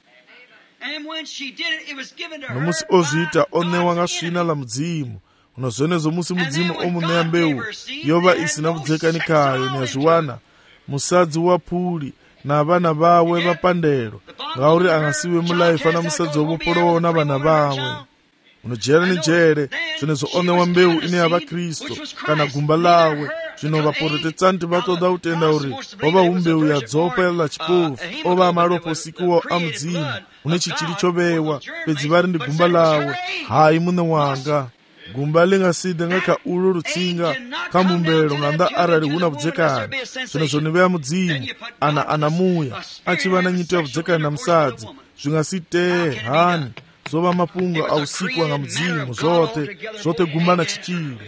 nomusi ozviita onewa nga svina la mudzimu uno zvenezo musi mudzimu omuneya mbeu yova isina vudzekani kayo nezviwana musadzi wapuli na vana vawe vapandero ngauri angasiwe mulaifa na musadzi wovopolowo na vana vawe unojera ni njere zvenezo onewa mbeu ine yava Kristo kana gumba lawe zvino vaprotestanti vatoda utenda uri ova umbeu yadzopa la chipofu ova amalopo sikuwa amudzimu une chichiri chovewa pedzi vari ndi gumba lawe hai mune wanga gumba lingaside nga ka ulo rutsinga kamumbero nganda arali huna vudzekani zvino zvoniveya mudzimu ana anamuya achiva na nyito ya vudzekani na musadzi zvingasitee hani zova mapunga ausiku anga mudzimu zote zote gumba na chichiri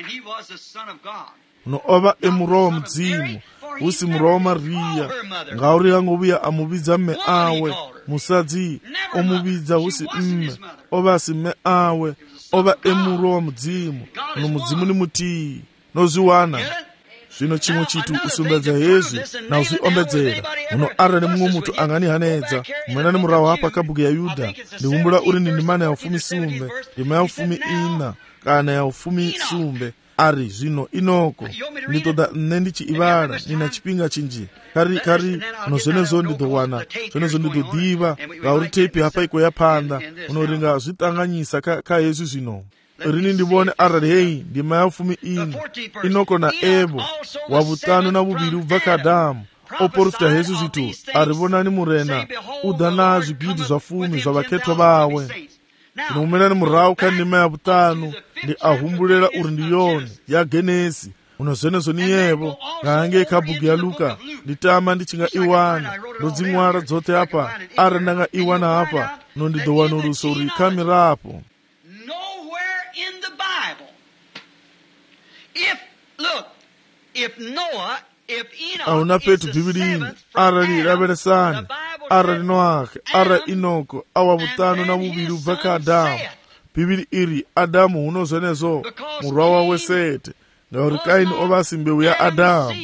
uno ova emurwa wa mudzimu usi murwa wa Mariya ngauri angovuya amuvidza mme awe musadzi omuvidza usi mme ova asi mme awe ova emurwa wa mudzimu uno mudzimu ni mutii nozviwana zvino chimwe chitu usumbedza hezvi na uzviombedzera uno arali mumwe mutu anganihanedza mwena ni murawo hapa kabhuku ya Yuda ndihumbula uri ni ndimana ya ufumi sumbe ndima ya ufumi ina kana ya ufumi sumbe ari zvino inoko nditoda nne ndichiivara nina chipinga chinji kari kari uno zvenezo ndidowana zvenezo ndidodiva ngauri tepi hapa iko yapanda unoringa zvitanganyisa ka, ka Yesu zvino rini ndivone arali hei ndima ya ufumi ina inoko na Evo wavutano na vuviri ubva kaadamu oporofita Yesu zvitu arivonani murena udana zvigidhi zvafumi zvavaketwa vawe tinoumena ni murau ka ndima ya vutano ndi ahumbulera uri ndiyoni ya Genesi uno zvenezo ni yevo ngahange kabhuku ya Luka nditama ndichinga iwana ndodzimwara dzote apa ari ndanga iwana apa nondidowana ruso uri kamirapo auna petu bhibhilini arali raveresani arali Noake ara Inoko awa vutano na vuviri ubva kaadamu bhibhili iri Adamu uno zvenezo murwa wawe Sete ngauri kaini ova simbewu ya adamu.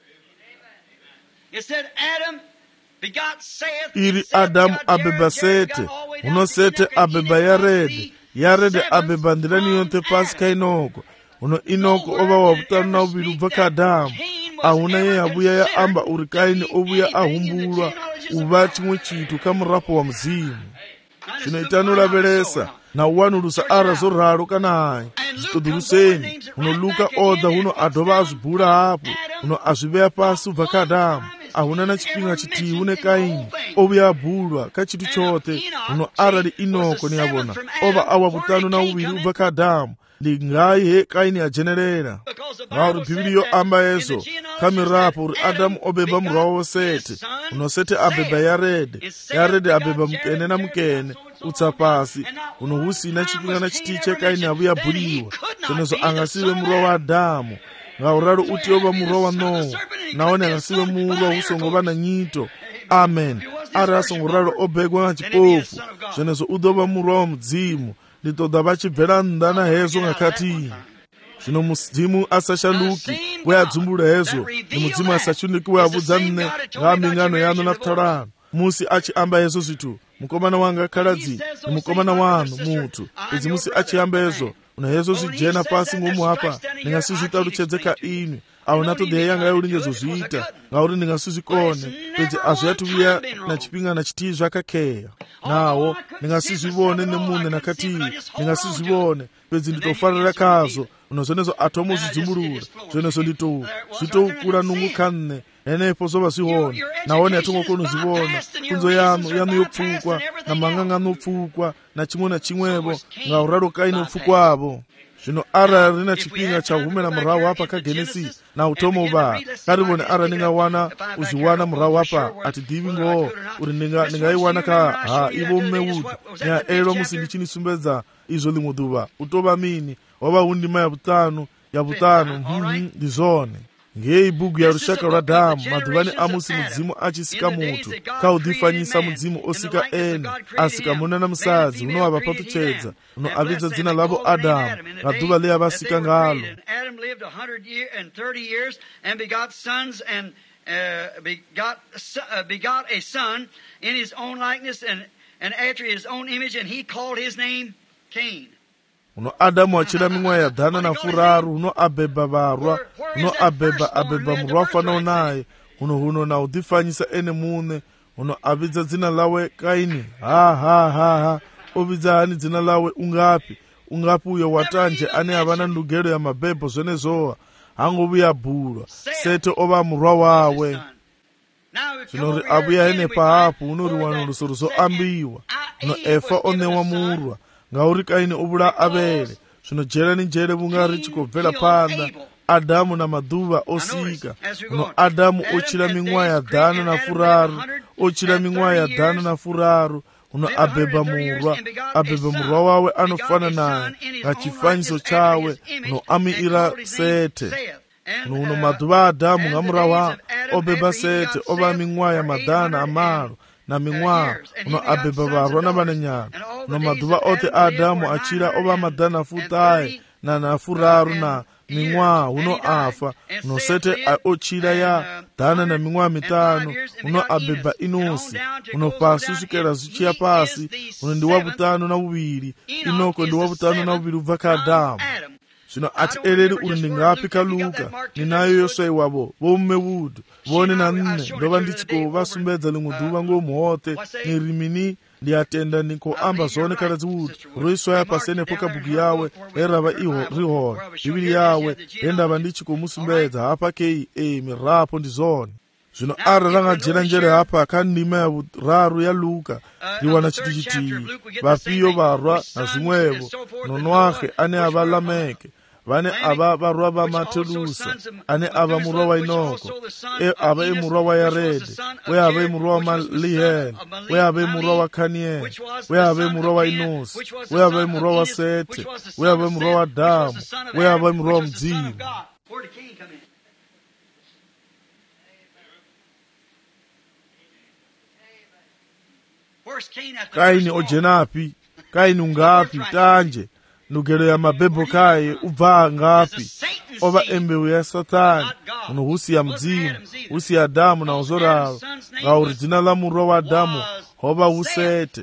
iri adamu abeba sete, uno sete abeba yarede, yarede abeba ndirani yonte pasi kainoko, uno inoko ova wavutanu na uviri ubva kadamu. Ahuna ye abuya ya amba uri kaini obuya ahumbulwa uva chimwe chitu kamurapo wa mzimu. Chino itanulavhelesa na uwanulusa ara zoralo kana hai zitoduruseni. Uno luka oda uno adova azibula hapo, uno azivea pasi ubva kadamu. Ahuna na chipinga chiti une kaini obuya abulwa kachitu chote. Uno arali inoko ni abona ova awa butanu na uviri ubva kadamu. Lingai he kaini ajenerera ngauri biblia amba yezo kamirapo uri adamu obeba murawo sete, uno sete abeba yarede, yarede abeba mkene na mkene utsapasi. Uno husina chipinga na chitiche kaini abuya buliwa chonezo angasive murawo wa adamu. Ngauraro uti oba murawo wa Nowa naone angasive murawo usongova na nyito. Amen. Ari asongoraro obegwa na chipofu chonezo udoba murawo mdzimu. Nditoda vachibvera ndana hezo ngakati zvino mudzimu asashanduki weadzumbura hezo ni mudzimu asachunduki weabudza mne ngambingano yano nakutarano musi achiamba hezo zvitu mukomana wanga kaladzi ni mukomana wanu mutu idzi musi achiamba hezo una hezo zvijena pasi ngomu hapa ndingasizvita ruchedzeka imi awo natodheya yanga yaulingezozviita ngauri ndingasizvikone pedzi azviyatuviya na chipinga na chitii zvakakeya nawo ndingasizvivone nemune nakati ndingasizvivone pedzi nditofarira kazo unozvonezo atomozvidzumurura zvonezo ndito zvitoukura nungu kanne enepo zova zvihona naone atongokonozvivona kunzo yanu yanu yopfukwa na mang'ang'ano opfukwa na chimwe na chimwevo ngauraro kaini opfukwavo. Zvino ara rina chipinga chahumira murawo hapa kagenesi na utomo ba karibone ara ningawana uziwana murawo hapa ati divi ngo uri ninga ningaiwana ka ha ivo mmewudu ya ero musindi chini sumbedza izo limuduva utoba mini waba undima ya butanu ya butanu hmm dizone ngei bugu ya rushaka rwa damu madhuvani amusi mudzimu achisika mutu kaudhifanyisa mudzimu osika eni asika muna na musadzi unovava patuchedza unoavidza dzina lavo Adamu madhuva leya vasika ngalo. Adam lived one hundred thirty years and begot sons and uh, begot uh, begot a son in his own likeness and and after his own image, and he called his name Cain. Uno Adamu achira mimwe ya dhana na furaru uno abeba varwa uno abeba abeba murwafa na unaye uno huno na udifanyisa ene mune uno avidza dzina lawe Kaini. Ha ha ha ha ovidza hani dzina lawe ungapi ungapi uyo watanje ane havana ndugero ya mabebo zvene zowa hangovuya bhulwa sete ova murwa wawe. Zvinori abuya ene paapo unori wanuluso ruso ambiwa uno efa onewa murwa ngauri Kaini obula Abele zvinojera ninjere vunga richikobvera panda Adamu na madhuva osika uno Adamu ochira mimwa ya dhana na furaru ochira mimwa ya dhana na furaru uno abeba murwa abeba murwa wawe anofana naye ngachifanyiso chawe uno amiira Sete uno uno madhuva Adamu ngamurawa obeba Sete oba mimwa ya madhana amaro na mimwa uno abeba varwa na vananyana uno madhuva ote Adamu achira oba madhana futaye na na furaru na mimwa uno afa uno Sete ochira ya dhana na mimwa mitano uno abeba Inosi uno pasi usikera zichia pasi uno ndi wabutano na uviri Inoko ndi wabutano na uviri ubva kaAdamu. Zvino ati ereri uri ndingapi kaluka ninayo yoswai wavo vomume wudu vone na nne ndova ndichiko vasumbedza limwe dhuva ngomuhote nirimini ndiatenda niko amba zone karadzi wudu roiswaya pasene poka bugu yawe erava iho rihora bibili yawe endava ndichiko musumbedza hapa kei e mirapo ndizone. Zvino ara rangajera njere hapa kandima ya raru ya Luka riwana chitu chitivi vapiyo varwa na zvimwevo nonwake ane ava Lameke vane ava varwa va Matelusa ane ava murwa wa Inoko e ava e murwa wa Yarede we ava e murwa wa Maliheli we ava e murwa wa Kanieli we ava e murwa wa Inosi we ava e murwa wa Sete we ava e murwa wa Adamu we ava e murwa wa mdzimu. Kaini ojenapi Kaini ungapi tanje ndugero ya mabebo kaye ubva ngapi ova embewu ya satani uno husi ya mzimu husi ya Adamu na uzoralo ngauri dzina la murwa wa Adamu hova husete.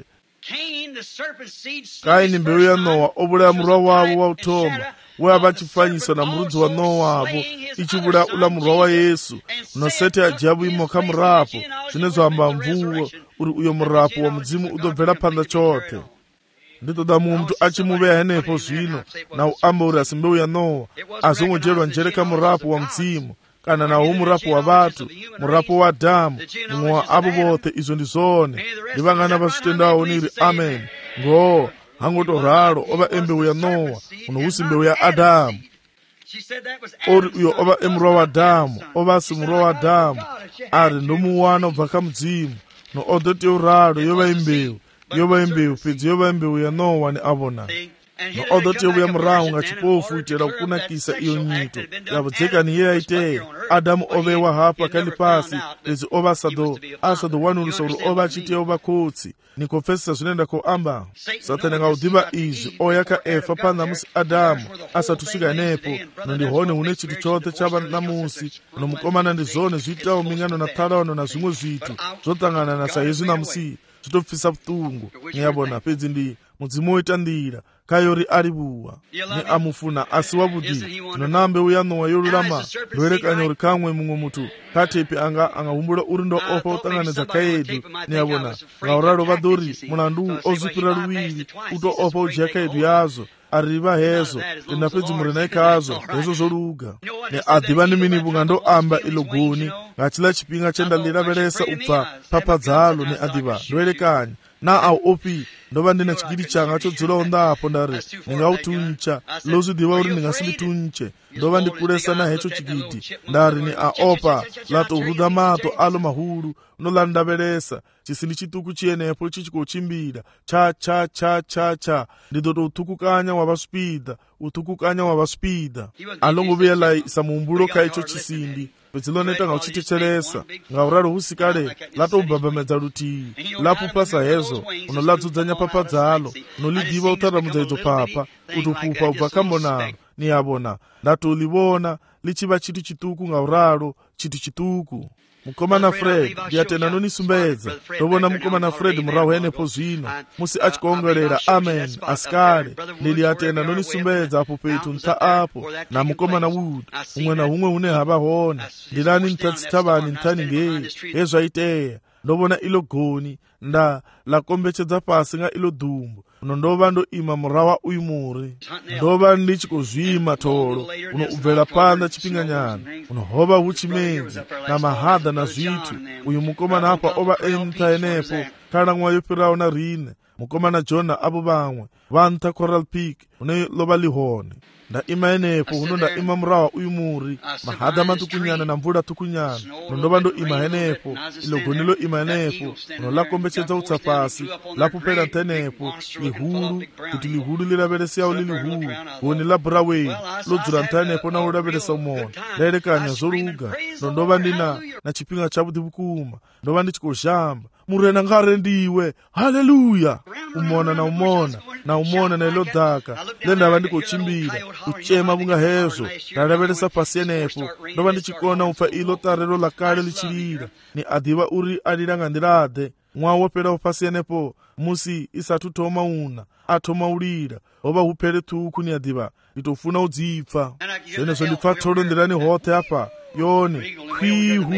Kaini mbewu ya Nowa obula murwa wavo wa utoma wava chifanyisa na murudzi wa Nowa wavo ichivula ula murwa wa Yesu unosete ajabu imoka murapo zvinezoamba mvuwo uri uyo murapo wa mudzimu udobvera panda chote. Nditoda muntu achimuveya henepo zvino na uamba uri asi mbewu ya Nowa azongojerwa njereka murapo wa mudzimu kana nawo murapo wa vatu murapo wa Adamu mumwe wa avo vote. Izvo ndizone ndivangana vasvitendawo niri amen. Ngo hangotoralo ova embewu ya Nowa unohusi mbewu ya Adamu ori uyo ova emurwa wa Adamu ovasi murwa wa Adamu ari ndomuwana ubva kamudzimu no odoti uralo yova imbewu yova imbewu pedzi yova imbewu ya Nowa ni avona no odoti yovuya murahu nga chipofu itera kukunakisa iyo nyito yavodzekani iye aiteya Adamu ovewa hapa kali pasi pedzi ova asado asado wanulusa uri ova achitiya ova kotsi nikopfesesa zvinenda koamba Satani angaudiva izvi oyaka Efa panamusi Adamu asatusvika nepo nondihone une chitu chote chava namusi nomukomana ndizone zviitawo mingano na taraono na zvimwe zvitu zvotangana na saizvi namusi zvitopfisa vutungu niyabona pedzi ndi mudzimu woita ndira kayori ari buwa ni amufuna asi wabudi tinonambe uya Nowa yorulama ndoerekanya uri kamwe mumwe mutu katepi anga angahumbura uri ndo opa utanganidza kaedu niyabona ngauralo vadori munandu ozvipira ruviri uto opa ujia kaedu yazo ariva hezo tenda pedzi murenai kazo hezo zoruga ni adhiva niminivu ngando amba ilogoni ngachila chipinga chenda liraveresa ubva papadzalo ni adhiva ndoerekanya na au opi ndova ndina chigiri changa chodzulawo ndapo ndari ndingautuncha lozvidiva uri ndingasilitunche ndova ndikuresa na hecho chigidi ndari ni aopa latohuda mato alo mahuru nolandaveresa chisindi chituku chienepo chichikochimbira cha cha cha cha cha ndidoto utukukanya wavasvipida utukukanya wavasvipida alongovela isamuumbulo kaicho chisindi pedziloneta ngauchitecheresa ngauraro husikale latobhabhamedza rutii lapupasa hezo unoladzudza papa dzalo unolidiva utaramudza idzo papa utopupa ubva kambonaro niyabona ndatolivona lichiva chitu chituku ngauraro chitu chituku. Mukomana Fred ndiyatenda nonisumbedza ndovona mukomana Fred murahu henepo zvino musi achikuongorera amen asikale ndiliyatenda nonisumbedza apo petu nta apo na mukomana Wood umwe na umwe une hava hona ndilani ntatsitavani ntani ngei hezvaiteya ndovona ilo goni nda lakombechedza pasi nga ilo dhumbu uno ndova ndoima murawa uyu muri ndova ndichikozvima tolo uno ubvela panda chipinganyana uno hova huchimedzi na mahadha na zvitu uyu mukomana apa ova emta enepo kana mwa yopirawo na rine mukomana Jona avo vamwe vanta Coral Peak une lova lihone ndaima enepo uno ndaima murawa uyu muri mahadha matukunyana na mvula tukunyana nondova ndoima henepo ilogonilo ima henepo uno lakombechedza utsapasi lapupera ntenepo lihuru kuti lihuru liraveresiyawo lilihuru goni la Braway lodzura ntanepo nawo liraveresa umona ndaerekanya zoruga nondova ndina na chipinga chavudi vukuma ndova ndichikozhamba murena ngare ndiwe haleluya umona na umona na umona na ilo dhaka lendava ndikochimbira uchema vunga hezo ndaraveresa pasi enepo ndova ndichikona upfa ilo tarero lakale lichirira ni adhiva uri aliranga ndirade mwawoperawo pasi enepo musi isatu toma una atoma ulira ova hupere tuku ni adhiva nditofuna udzipfa zvenezvo ndipfa tolo ndirani hote apa yoni kwihu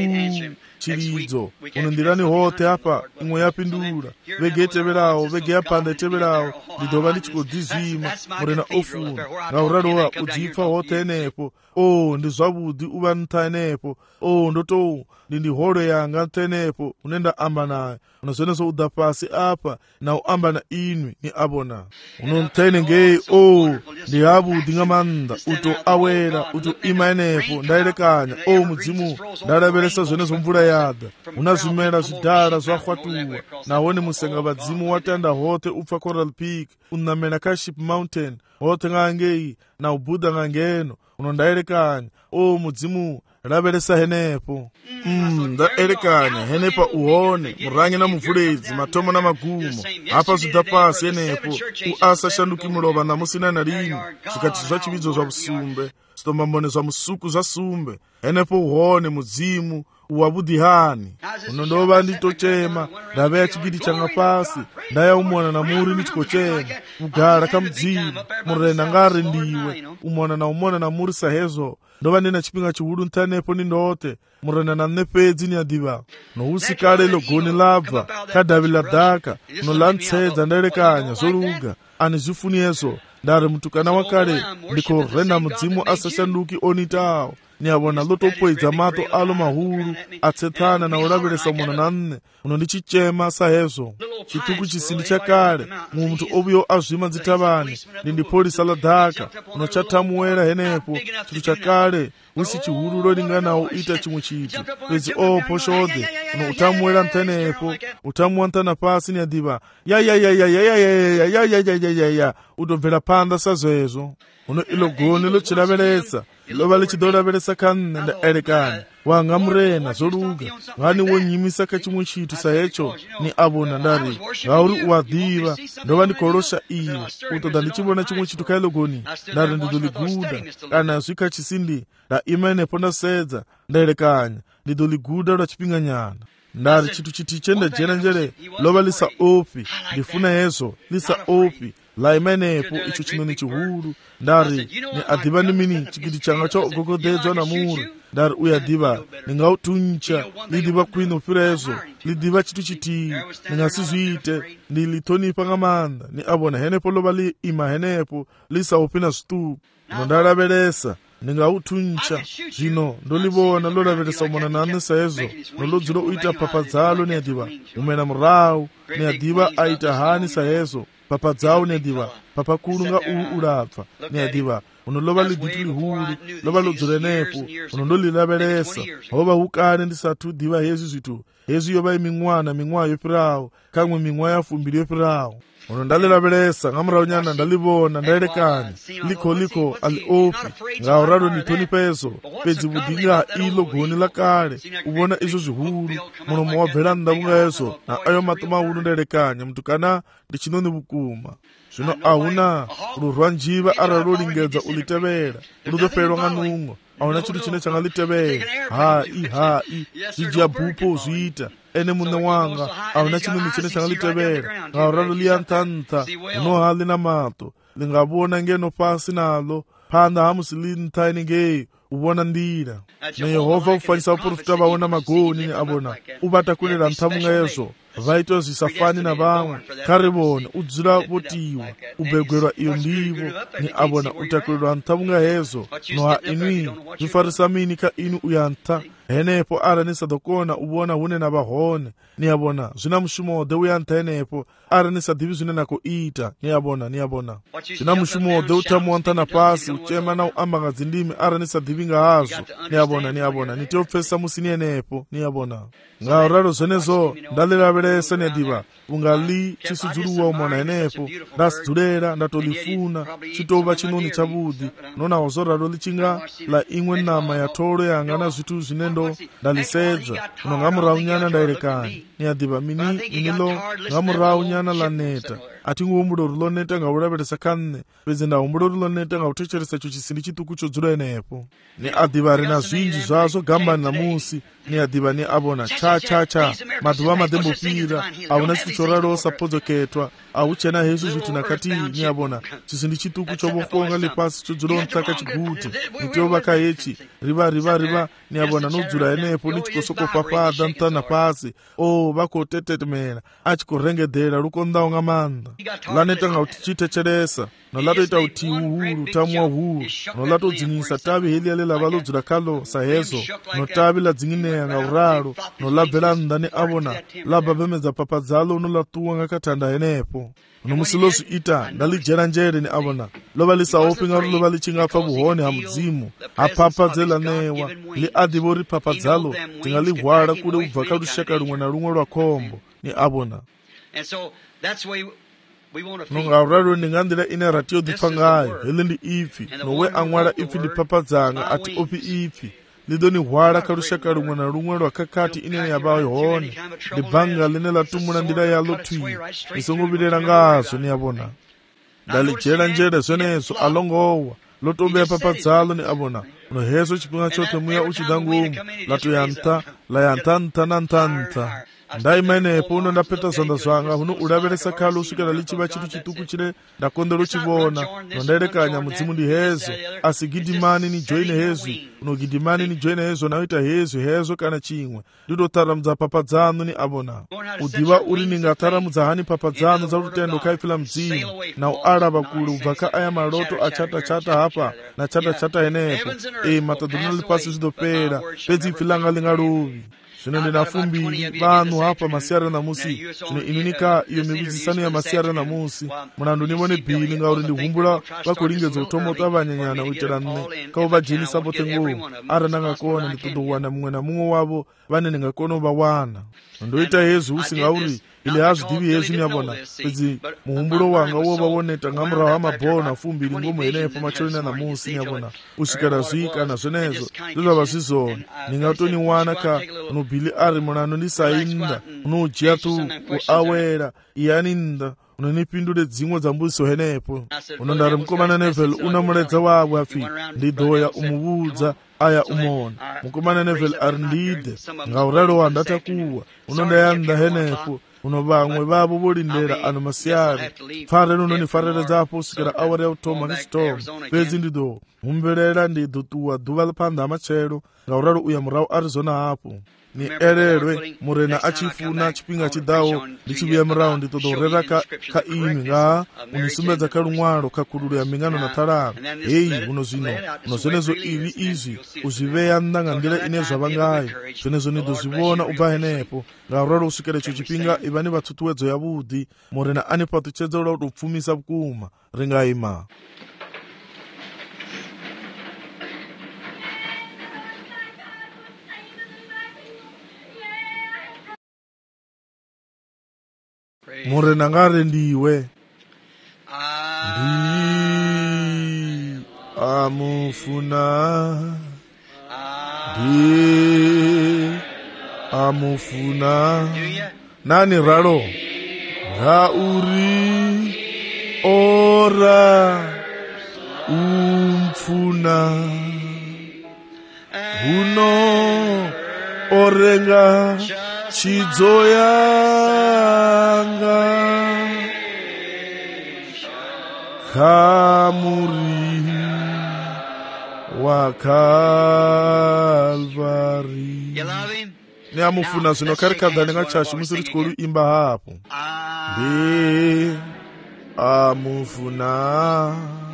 chiridzo unondirani hote apa imwe yapindura vege eteverawo vege yapanda eteverawo ndidova ndichikodhizima murena ofuna ngaurarowa udzipfa hote enepo o ndizvavudi uva nta enepo o ndotou ndindiholo yanga nta enepo unenda amba naye unozvenezvo uda pasi apa na uamba na inwi ni abona unontaine ngei o ndihavudi ngamanda uto awera uto ima enepo ndaerekanya o mudzimu ndaraveresa zvenezvo mvura yada una zvimera zvidhara zvahwatuwa nahone musenga vadzimu watanda hote upfa Coral Peak unamena kaShip Mountain hote ngangei na ubudha ngangeno unondaerekanya o mudzimu lavhelesa henepo. Mm, nda elekanya henepa uone murangi na muvulezi mathomo na magumo apa zidza pasi henepo uasashanduki mulova namusina na lini zvikati zva chividzo zva usumbe zitombambone zva musuku zva sumbe henepo uone mudzimu uwavudhihani unondova nditochema ndaveya chigidi changa pasi ndayaumona na muri nichikochema kugara kamudzimu murenda ngari ndiwe umona na umona na muri sahezo ndova ndina chipinga chihudu ntanepo nindote murenda na nepedzi niadiva nousikale ilo goni labva kadhavi ladhaka unolantsedza ndaelekanya zoruga ani zvifuniezo ndari mutukana wakale ndikorenda mudzimu asashanduki onitawo niavona lotopoedza mato alo mahuru atsethana na ulavelesa mona na nne unondichichema sahezo chituku chisindi chakale mumuntu obuyo azvima nzitavani ndindipolisa ladhaka unochathamuwera henepo chitu chakale wisi chihuru lolinganawo ita chimwe chitu pezi opo shode uno uthamuwera ntenepo uthamuwa ntana pasi niadiva yayayayayayayayayayayayaya udobvera panda sazoezo uno ilo goni lochilaveletsa lova lichidolavelesa kanne ndaelekanya wanga murena zoruga ngani wonyimisa kachimwe chitu sahecho ni avona ndari ngauri uwadhiva ndova ndikolosha iwe utoda ndichivona chimwe chitu kailo goni ndari ndidoliguda kana zwika chisindi nda imenepo ndasedza ndaelekanya ndidoliguda lwa chipinga nyana ndari chitu chitiche ndajena njere lova lisa opi ndifuna yezo lisa opi la imenepo icho chinoni chihuru ndari ni adhiva ni mini chigidi changa cho ogogodedzwa na muri ndari uyadhiva ningautuncha lidiva kwino pirezo lidiva chitu chiti ningasizviite ndilitonipa ngamanda ni avona henepo lova li ima henepo lisa opina stupu nondalavelesa ningautuncha zvino ndolivona lolavelesa umona nane saezo nolodziro uita papadzalo niadiva umena murau niadiva aita hani saezo papa dzao niadiva papa kulunga uu ulapfa niadiva unolova liditu lihulu lova lodzorenepo unondolilavelesa hova hukane ndisathu diva hezi zvitu hezi yova iming'wana ming'wa yopirawo kamwe ming'wa yafumbiri yopirawo uno ndalilavelesa ngamurau nyana ndalivona ndaelekanya liko liko ali opi ngaurado nitoni pezo pedzi vudhinga ilo goni lakale uvona izvo zvihuru muno muwabvera ndavunga yezo na ayo mato mahulu ndaelekanya mutukana ndichinoni vukuma zvino ahuna ururwa njiva aralolingedza ulitevera ulutopelwa ng'anung'o ahuna chitu chine changalitevera hai hai zvijiya bhupo zviita ene mune wanga ahuna chinoni chine changalitevera ngauralo liyantantha unohali na mato lingavona ngeno pasi nalo phanda hamusilinthaini ngeyo uvona ndira na Yehova ufanyisa vaprofita vaona magoni ni avona uvatakulira nthamunga yezo vaitwa zvisafani na vamwe karivone udzira votiwa ubegwerwa iyo ndivo ni avona utakulirwa nthamunga yezo noha inwi zvifarisa mini ka inu uyantha henepo ara nisadokona uvona hune na vahone ni avona zvina mushumode uyantha henepo ara nisadhivi zvine nako ita ni avona ni avona zvina mushumode uthamuwa ntana pasi uchema na uambanga dzindimi ara nisadhivi nga hazo ni avona ni avona nitiopfesa musini henepo ni avona ngauraro zvenezo ndalilavelesa niadiva ungali chisudzuruwa umona henepo ndasidzulera ndatolifuna chitova chinoni chavudhi nonawo zoraro lichinga la imwe nama yatolo yanga na zvitu zvinendo ndalisedza uno ngamurau nyana ndaelekanya niadiva mini minilo ngamurau nyana laneta ati nguumbulo riloneta ngaulavelesa kanne pedzi ndaumbulo riloneta ngautecheresa icho chisindi chituku chodzula enepo ni adhiva rina zvinji zvazvo gambani namusi ni adhiva ni avona cha cha cha madhuva madembopira auna chitu choralosa podzoketwa auchena hezvi zvitu nakati ni avona chisindi chituku chovofonga lipasi chodzula ntsaka chigute nitiovaka hechi riva riva riva ni avona nodzula enepo nichikosokopapadha ntana pasi o vakotetetemera achikorengedhera lukondawo ngamanda laneta ngautichitecheresa nolatoita uti uhuru tamwa huru nolatodzinyisa tavi heli yale lava lodzula kalo sahezo notavi ladzingineya ngauraro nolabvela ndani avona labva vemedza papadzalo nolatuwa ngakatanda henepo nomusilosi ita ndalijera njere ni avona lova lisaopi ngaru lova lichingapfa vuhone ha mudzimu hapapadzela newa li adhivo ri papadzalo tingalihwala kule ubva kalushaka rumwe na rumwe lwa khombo ni avona nongauraro ndingandira ine ratio dhipfa ngayo hele ndi ipfi nowe ang'wala ipfi ndipapadzanga ati opi ipfi lidoni hwala kha lushaka lumwe na lumwe lwa kakati inene yabawo hone ndi banga line latumula ndila yalo thwi isongobilela ngazo ni yabona ndalijela njere zvenezo alongowa lotobe papadzalo ni abona uno hezo chipinga chote muya uchidangumu latoyanta layantanta nantanta ndaimenepo uno ndapeta zonda zwanga uno ulaberesa khalo usukela lichiva chitu chituku chile ndakondela uchivona nondaelekanya mudzimu ndi hezo asigidimani ni joine hezo uno gidimani ni joine hezo naita hezo hezo kana chimwe ndidotharamudza papadzano ni abona udiwa uri ningatharamudza hani papadzano za lutendo khaifila mdzimu na ualava kule ubva kha aya maloto achata-chata hapa na chata-chata enepo e matadunali lipasi zidopera pedzi ifilanga lingaluvi zvino ndinafumbiri vanhu hapa masiyara namusi zvino inonika iyo mivizisano ya masiyara namusi munandu nivone bhili ngauri ndihumbula vakuringedza utomota vanyanyana uitira nne kauvajenisa pote nguu ara ndangakona nditodowana mumwe na mumwe wavo vane ndingakona uvawana ndoita hezu usingauri ili hazvidivi hezu nyabona pedzi muhumbulo wanga wovavoneta ngamuraho amabhona fumbiri ngomo enepo macholina namusi nyabona usvikara zvikana zvenezo ndozvava zvizona ndingatoniwana ka unobhili ari munano ndisainda unojiya tu uawera iyaninda unonipindure dzimwe dzambuziso henepo unondari mukomana Neville una muledza wavo afi ndidhoya umuvudza aya umona mukomana Neville ari ndide ngauralo wandatakuwa unondayanda henepo uno vamwe vavo volindera ano masiyari pfarelo unonifarere dzapo usikira awara ya utoma nisitoma pedzi ndido humbelela ndidotuwa dhuva panda amachelo ngauralo uya murawo Arizona hapo ni ererwe murena achifuna chipinga chidawo ndichibuya murawo nditodorera ka, ka imi nga unisumedza kalumwalo kakululu ya mingano na talala heyi uno zvino uno zvenezo ivi izvi uzviveya ndangandira ine zvavangayo zvenezo nidozvivona ubva henepo ngauralo usvikira icho chipinga iva ni vatsutuwedzo yavudi murena ane patuchedza kutopfumisa bukuma ringaima murena ngare ndiwe ndi amufuna ndi amufuna nani ralo ngauri ora umfuna huno orenga chidzo yanga kamuri wa Kalvari ni amufuna zvino karikadhani ngachashi musiri chikolu imba hapo ndi amufuna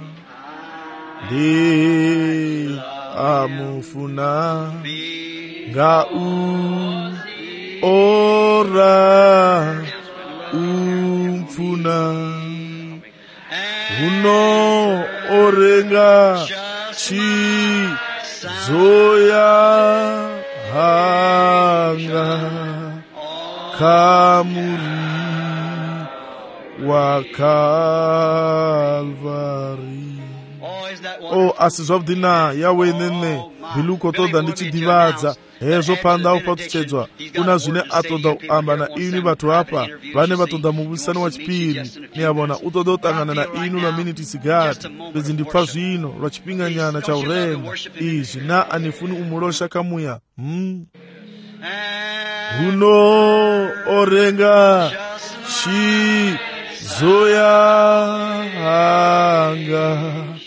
ndi amufuna ngau ora umfuna huno orenga chizoya hanga kamuri wa Kalvari o asizvabudina yawe nene biluko toda ndichidivadza hezvo pandawo patuchedzwa kuna zvine atoda kuamba na inu vatu apa vane vatoda muvisano wa chipiri niyavona utoda kutangana na inu lwa miniti sigati pedzi ndipfa zvino lwa chipinganyana cha urema izvi na anifuni umulosha kamuya hmm? huno orenga chizoya hanga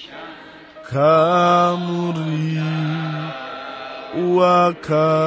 kamuri wa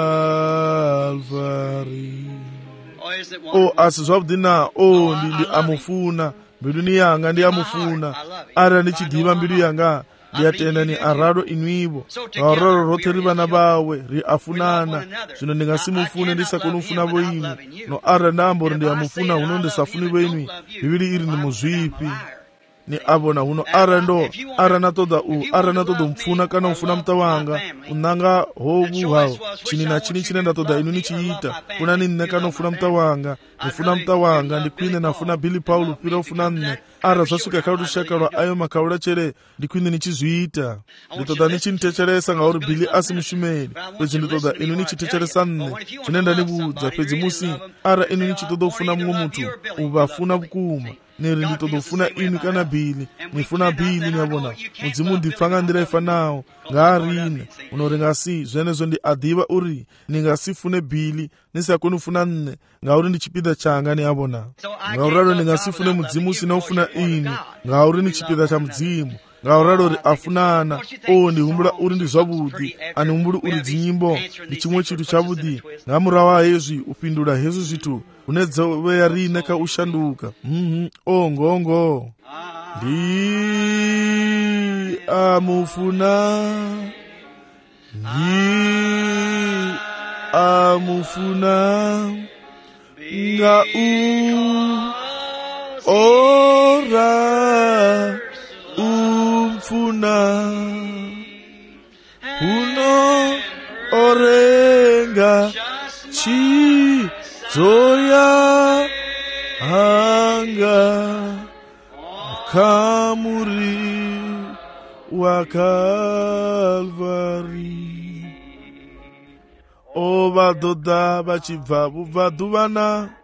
Kalvari o asizvabudina o ndindi amufuna mbilu ni yanga ndi amufuna ara ndichidiva mbilu yanga ndiyatenda ni arado inwivo vauraro rote ri vana vawe ri afunana zvino ndingasimufune ndisakonufuna voimwe no ara ndambori ndiyamufuna huno ndisafuni voimwe bibili iri ndi muzvipi ni abona huno arendo arana toda u arana toda mfuna kana ufuna mta wanga unanga hobu hao chini na chini chine nda toda inu ni chiita kuna ni nne kana ufuna mta wanga ufuna mta wanga ndikwine nafuna Billy Paul pira ufuna nne ara zasuka kaudu shakalwa ayo makaula chere ndikwine ni chizuita nditoda ni chintecheresa nga uri Billy asimushimeli pezi nditoda inu ni chitecheresa nne chinenda ni budza pezi musi ara inu ni chitoda ufuna mngu mutu ubafuna bukuma neri nditoda ufuna inu kana Billy nifuna Billy nyabona mudzimu ndipfanga ndira ifanawo ngarine unorenga si zvene zo ndi adiva uri ningasifune Billy nisakoni ufuna nne ngauri ndichipida changa ni abona ngauralo ningasifune mudzimu sina ufuna inu ngauri ndichipida cha mudzimu ngauralo uri afunana o ndihumbula uri ndi zvabudi ani humbuli uri dzinyimbo ndi chimwe chitu chabudi ngamurawa hezvi upindula hezvi zvitu unedzoveya rine ka ushanduka mhm o ngongo ndi amufuna ndi amufuna nga u ora umfuna uno orenga chi zoya hanga kamuri wa Kalvari o vadoda vachibva vubva duvana